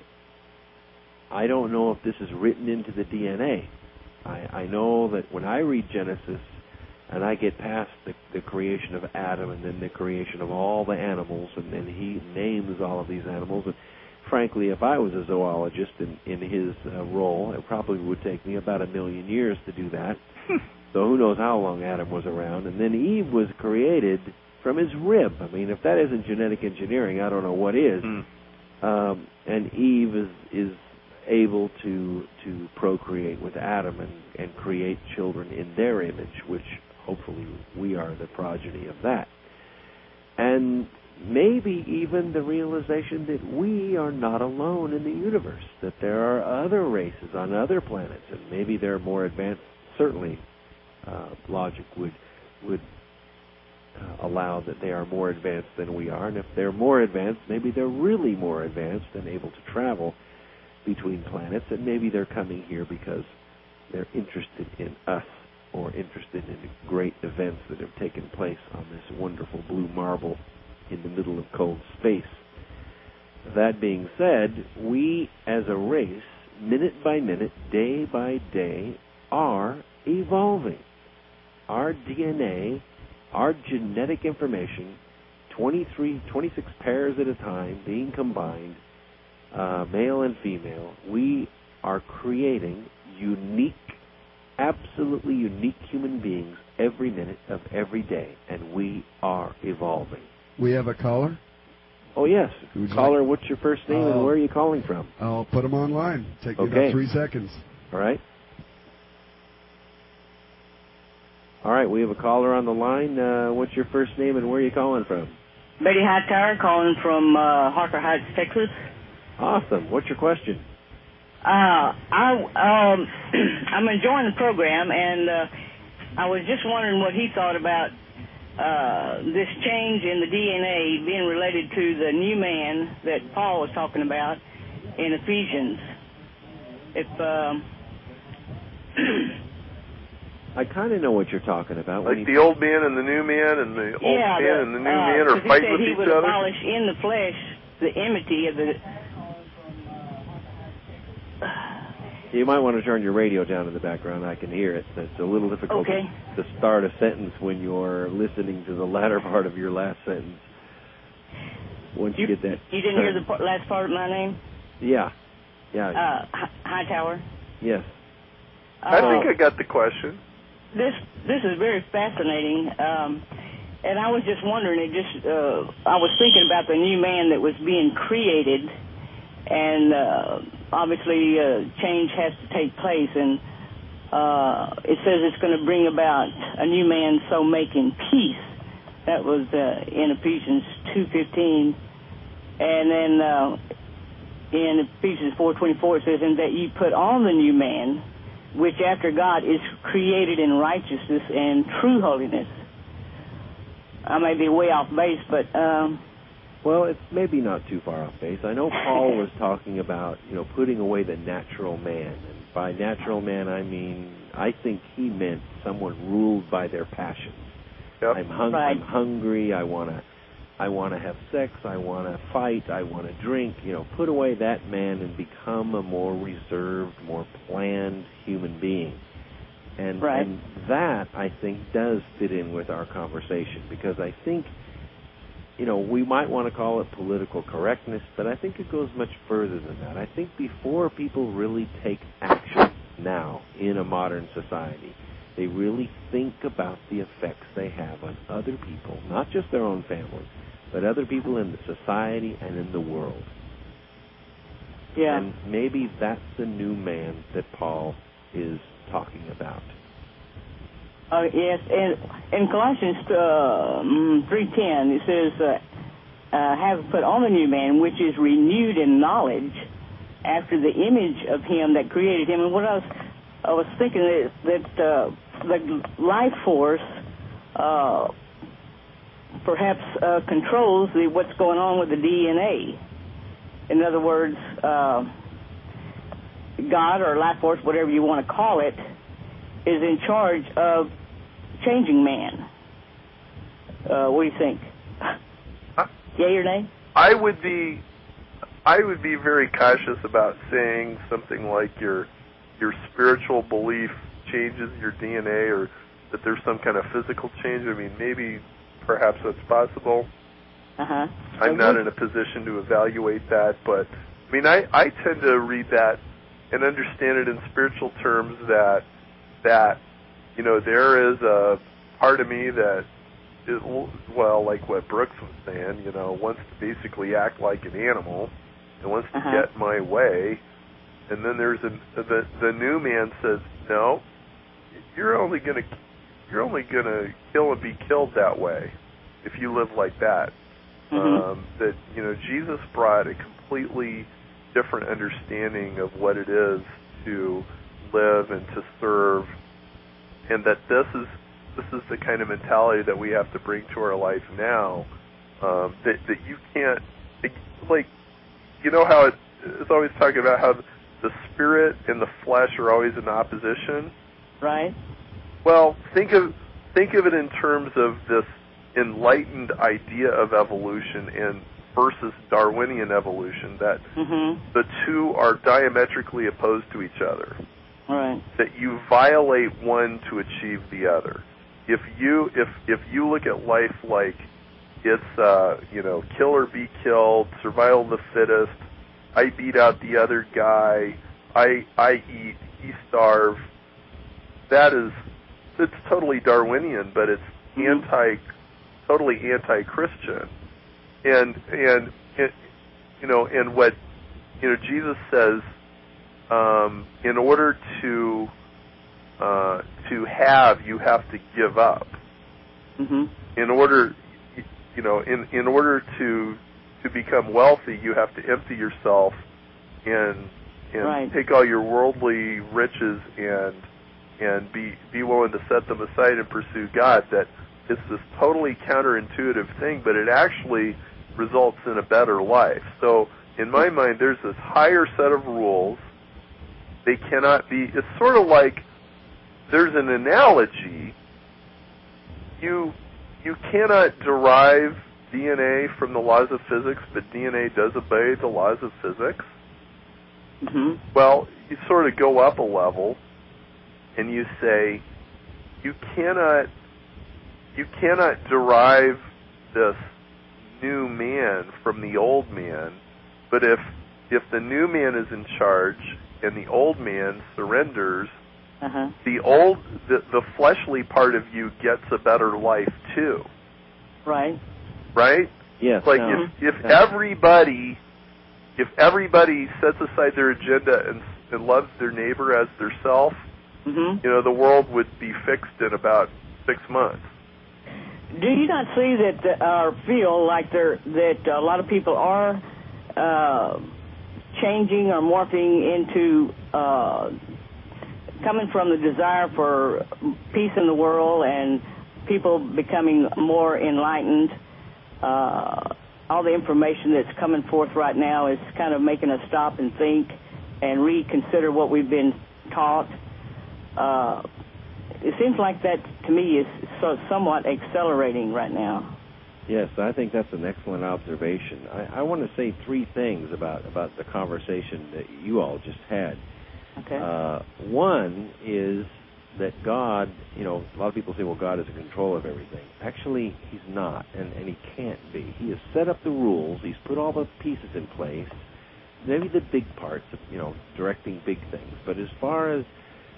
I don't know if this is written into the D N A. I, I know that when I read Genesis and I get past the, the creation of Adam and then the creation of all the animals, and then he names all of these animals, and frankly, if I was a zoologist in, in his uh, role, it probably would take me about a million years to do that. So who knows how long Adam was around. And then Eve was created from his rib. I mean, if that isn't genetic engineering, I don't know what is. Mm. Um, and Eve is is able to to procreate with Adam and, and create children in their image, which hopefully we are the progeny of that. And maybe even the realization that we are not alone in the universe, that there are other races on other planets, and maybe they're more advanced. Certainly, uh, logic would would uh, allow that they are more advanced than we are, and if they're more advanced, maybe they're really more advanced and able to travel between planets, and maybe they're coming here because they're interested in us or interested in great events that have taken place on this wonderful blue marble in the middle of cold space. That being said, we as a race, minute by minute, day by day, are evolving. Our D N A, our genetic information, twenty-three, twenty-six pairs at a time being combined, uh, male and female, we are creating unique, absolutely unique human beings every minute of every day, and we are evolving. We have a caller? Oh, yes. Caller, like? What's your first name uh, and where are you calling from? I'll put them online. Take me okay. about three seconds. All right. All right, we have a caller on the line. Uh, what's your first name and where are you calling from? Betty Hightower, calling from uh, Harker Heights, Texas. Awesome. What's your question? Uh, I, um, I'm enjoying the program, and uh, I was just wondering what he thought about uh, this change in the D N A being related to the new man that Paul was talking about in Ephesians. If um, I kind of know what you're talking about. Like the old man and the new man, and the old yeah, man the, and the new uh, man are fighting with he each would other? abolish in the flesh the enmity of the... You might want to turn your radio down in the background. I can hear it. It's a little difficult okay. to, to start a sentence when you're listening to the latter part of your last sentence. Once you, you get that... You didn't hear the p- last part of my name? Yeah. Yeah. Uh, Hightower? Yes. I uh, think I got the question. This this is very fascinating, um, and I was just wondering. It just uh, I was thinking about the new man that was being created, and uh, obviously uh, change has to take place. And uh, it says it's going to bring about a new man, so making peace. That was uh, in Ephesians two fifteen, and then uh, in Ephesians four twenty-four it says, "And that you put on the new man, which after God is created in righteousness and true holiness." I may be way off base, but um, well, it's maybe not too far off base. I know Paul was talking about, you know, putting away the natural man, and by natural man I mean I think he meant someone ruled by their passions. Yep. I'm hung- right. I'm hungry. I want to. I want to have sex. I want to fight. I want to drink. You know, put away that man and become a more reserved, more planned human being. And, right. and that, I think, does fit in with our conversation, because I think, you know, we might want to call it political correctness, but I think it goes much further than that. I think before people really take action now in a modern society, they really think about the effects they have on other people, not just their own family, but other people in the society and in the world. Yeah. And maybe that's the new man that Paul is talking about. Uh, yes, and in Colossians uh, three ten, it says, uh, uh, have put on the new man, which is renewed in knowledge after the image of him that created him. And what I was, I was thinking that, that uh, the life force uh, perhaps uh, controls the, what's going on with the D N A. In other words, uh, God or life force, whatever you want to call it, is in charge of changing man. Uh, what do you think? Uh, Yay or nay? I would be, I would be very cautious about saying something like your your spiritual belief changes your D N A, or that there's some kind of physical change. I mean, maybe, perhaps that's possible. Uh-huh. I'm not in a position to evaluate that, but I mean, I, I tend to read that and understand it in spiritual terms that that you know there is a part of me that is, well, like what Brooks was saying, you know, wants to basically act like an animal and wants to uh-huh. get my way, and then there's a the the new man says, no, you're only gonna you're only gonna kill and be killed that way if you live like that. Mm-hmm. Um, that, you know, Jesus brought a completely different understanding of what it is to live and to serve, and that this is this is the kind of mentality that we have to bring to our life now. Um, that that you can't, like, you know how it, it's always talking about how the spirit and the flesh are always in opposition. Right. Well, think of think of it in terms of this enlightened idea of evolution and versus Darwinian evolution, that mm-hmm. the two are diametrically opposed to each other. Right. That you violate one to achieve the other. If you if if you look at life like it's uh, you know, kill or be killed, survival of the fittest, I beat out the other guy, I I eat, he starve, that is, it's totally Darwinian, but it's mm-hmm. anti totally anti-Christian, and and it, you know, and what you know Jesus says, um, in order to uh, to have, you have to give up. Mm-hmm. In order, you know, in in order to to become wealthy, you have to empty yourself and and right. take all your worldly riches and and be be willing to set them aside and pursue God. That it's this totally counterintuitive thing, but it actually results in a better life. So in my mind, there's this higher set of rules. They cannot be, it's sort of like, there's an analogy. You you cannot derive D N A from the laws of physics, but D N A does obey the laws of physics. Mm-hmm. Well, you sort of go up a level, and you say, you cannot You cannot derive this new man from the old man, but if if the new man is in charge and the old man surrenders, uh-huh. the old the, the fleshly part of you gets a better life too. Right. Right? Yes. Like no. if if no. everybody if everybody sets aside their agenda and and loves their neighbor as their self, mm-hmm. you know, the world would be fixed in about six months. Do you not see that, uh, or feel like there that a lot of people are uh, changing or morphing into uh, coming from the desire for peace in the world and people becoming more enlightened. Uh, all the information that's coming forth right now is kind of making us stop and think and reconsider what we've been taught. Uh, it seems like that, to me, is so, somewhat accelerating right now. Yes, I think that's an excellent observation. I, I want to say three things about, about the conversation that you all just had. Okay. Uh, one is that God, you know, a lot of people say, well, God is in control of everything. Actually, he's not, and, and he can't be. He has set up the rules. He's put all the pieces in place, maybe the big parts of, you know, directing big things. But as far as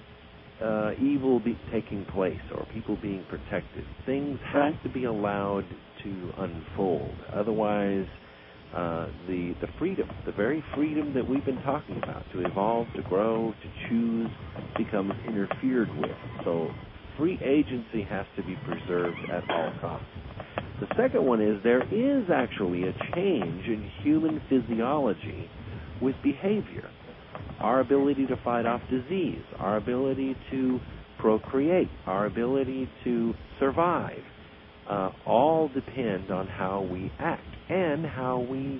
uh, evil be taking place or people being protected, things have right. to be allowed to unfold. Otherwise, uh, the the freedom, the very freedom that we've been talking about, to evolve, to grow, to choose, becomes interfered with. So free agency has to be preserved at all costs. The second one is there is actually a change in human physiology with behavior. Our ability to fight off disease, our ability to procreate, our ability to survive, uh, all depend on how we act and how we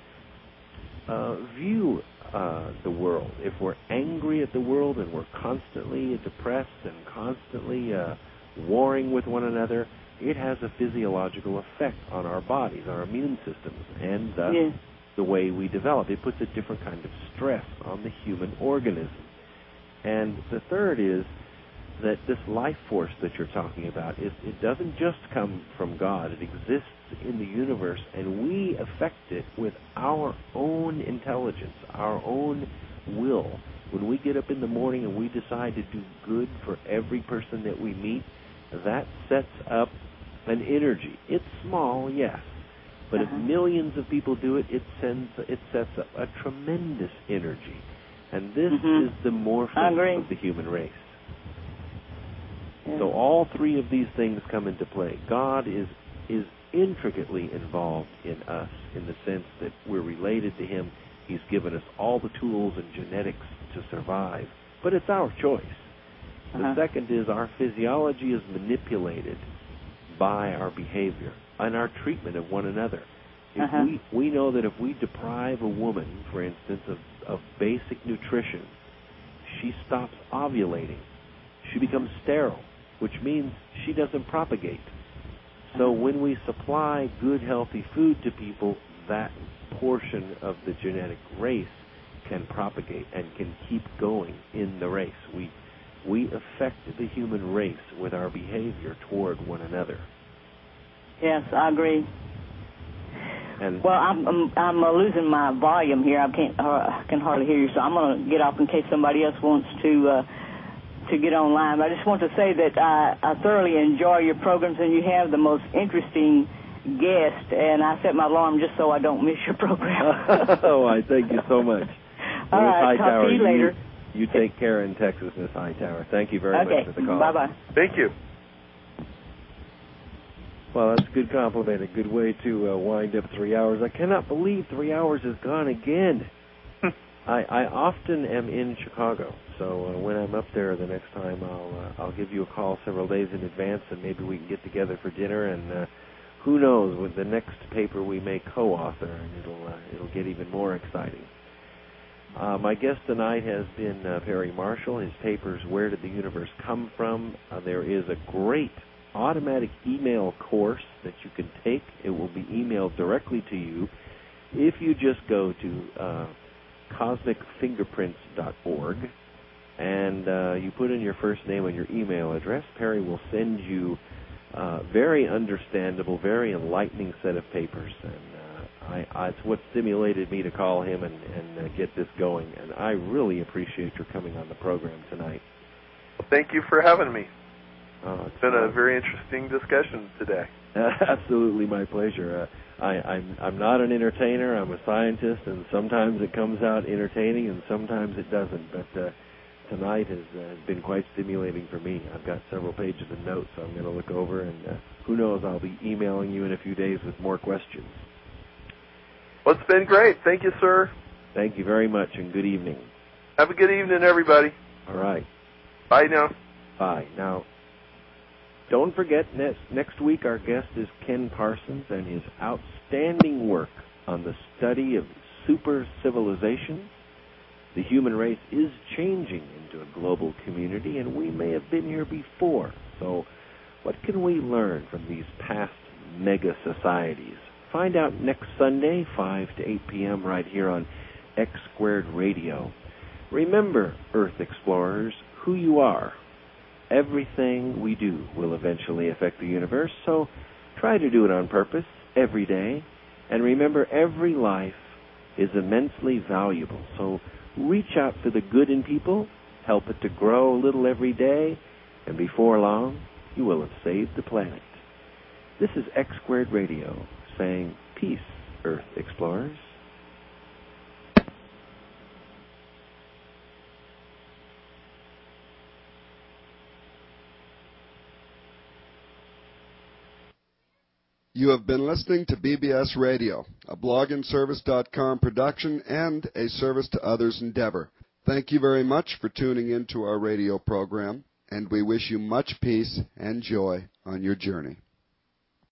uh, view uh, the world. If we're angry at the world and we're constantly depressed and constantly uh, warring with one another, it has a physiological effect on our bodies, our immune systems, and thus yeah. the way we develop. It puts a different kind of stress on the human organism. And the third is that this life force that you're talking about, is, it doesn't just come from God. It exists in the universe, and we affect it with our own intelligence, our own will. When we get up in the morning and we decide to do good for every person that we meet, that sets up an energy. It's small, yes, but uh-huh. if millions of people do it, it sends, it sets up a tremendous energy. And this mm-hmm. is the morphing of the human race. Yeah. So all three of these things come into play. God is is intricately involved in us in the sense that we're related to him. He's given us all the tools and genetics to survive, but it's our choice. Uh-huh. The second is our physiology is manipulated by our behavior and our treatment of one another. If uh-huh. we, we know that if we deprive a woman, for instance, of, of basic nutrition, she stops ovulating. She becomes sterile, which means she doesn't propagate. So when we supply good, healthy food to people, that portion of the genetic race can propagate and can keep going in the race. We we affect the human race with our behavior toward one another. Yes, I agree. And well, I'm I'm, I'm uh, losing my volume here. I can't uh, I can hardly hear you, so I'm going to get off in case somebody else wants to uh, to get online. But I just want to say that I, I thoroughly enjoy your programs, and you have the most interesting guest. And I set my alarm just so I don't miss your program. Oh, I thank you so much. All Miss right, talk Hightower, to you later. You, you take care in Texas, Miss Hightower. Thank you very okay. much for the call. Bye-bye. Thank you. Well, that's a good compliment, a good way to uh, wind up three hours. I cannot believe three hours is gone again. I, I often am in Chicago, so uh, when I'm up there the next time, I'll uh, I'll give you a call several days in advance, and maybe we can get together for dinner. And uh, who knows, with the next paper we may co-author, and it'll uh, it'll get even more exciting. Uh, my guest tonight has been uh, Perry Marshall. His papers, Where Did the Universe Come From? Uh, there is a great automatic email course that you can take. It will be emailed directly to you if you just go to uh, cosmic fingerprints dot org and uh, you put in your first name and your email address. Perry will send you a very understandable, very enlightening set of papers, and uh, I, I, it's what stimulated me to call him and, and uh, get this going, and I really appreciate your coming on the program tonight. Well, thank you for having me. Uh, it's been a very interesting discussion today. Absolutely, my pleasure. Uh, I, I'm, I'm not an entertainer. I'm a scientist, and sometimes it comes out entertaining, and sometimes it doesn't. But uh, tonight has, uh, has been quite stimulating for me. I've got several pages of notes I'm going to look over, and uh, who knows, I'll be emailing you in a few days with more questions. Well, it's been great. Thank you, sir. Thank you very much, and good evening. Have a good evening, everybody. All right. Bye now. Bye. Now, Don't forget, next, next week our guest is Ken Parsons and his outstanding work on the study of super civilizations. The human race is changing into a global community, and we may have been here before. So what can we learn from these past mega societies? Find out next Sunday, five to eight p.m. right here on X Squared Radio. Remember, Earth Explorers, who you are. Everything we do will eventually affect the universe, so try to do it on purpose every day. And remember, every life is immensely valuable. So reach out for the good in people, help it to grow a little every day, and before long, you will have saved the planet. This is X Squared Radio saying peace, Earth Explorers. You have been listening to B B S Radio, a blog and service dot com production and a service to others endeavor. Thank you very much for tuning in to our radio program, and we wish you much peace and joy on your journey.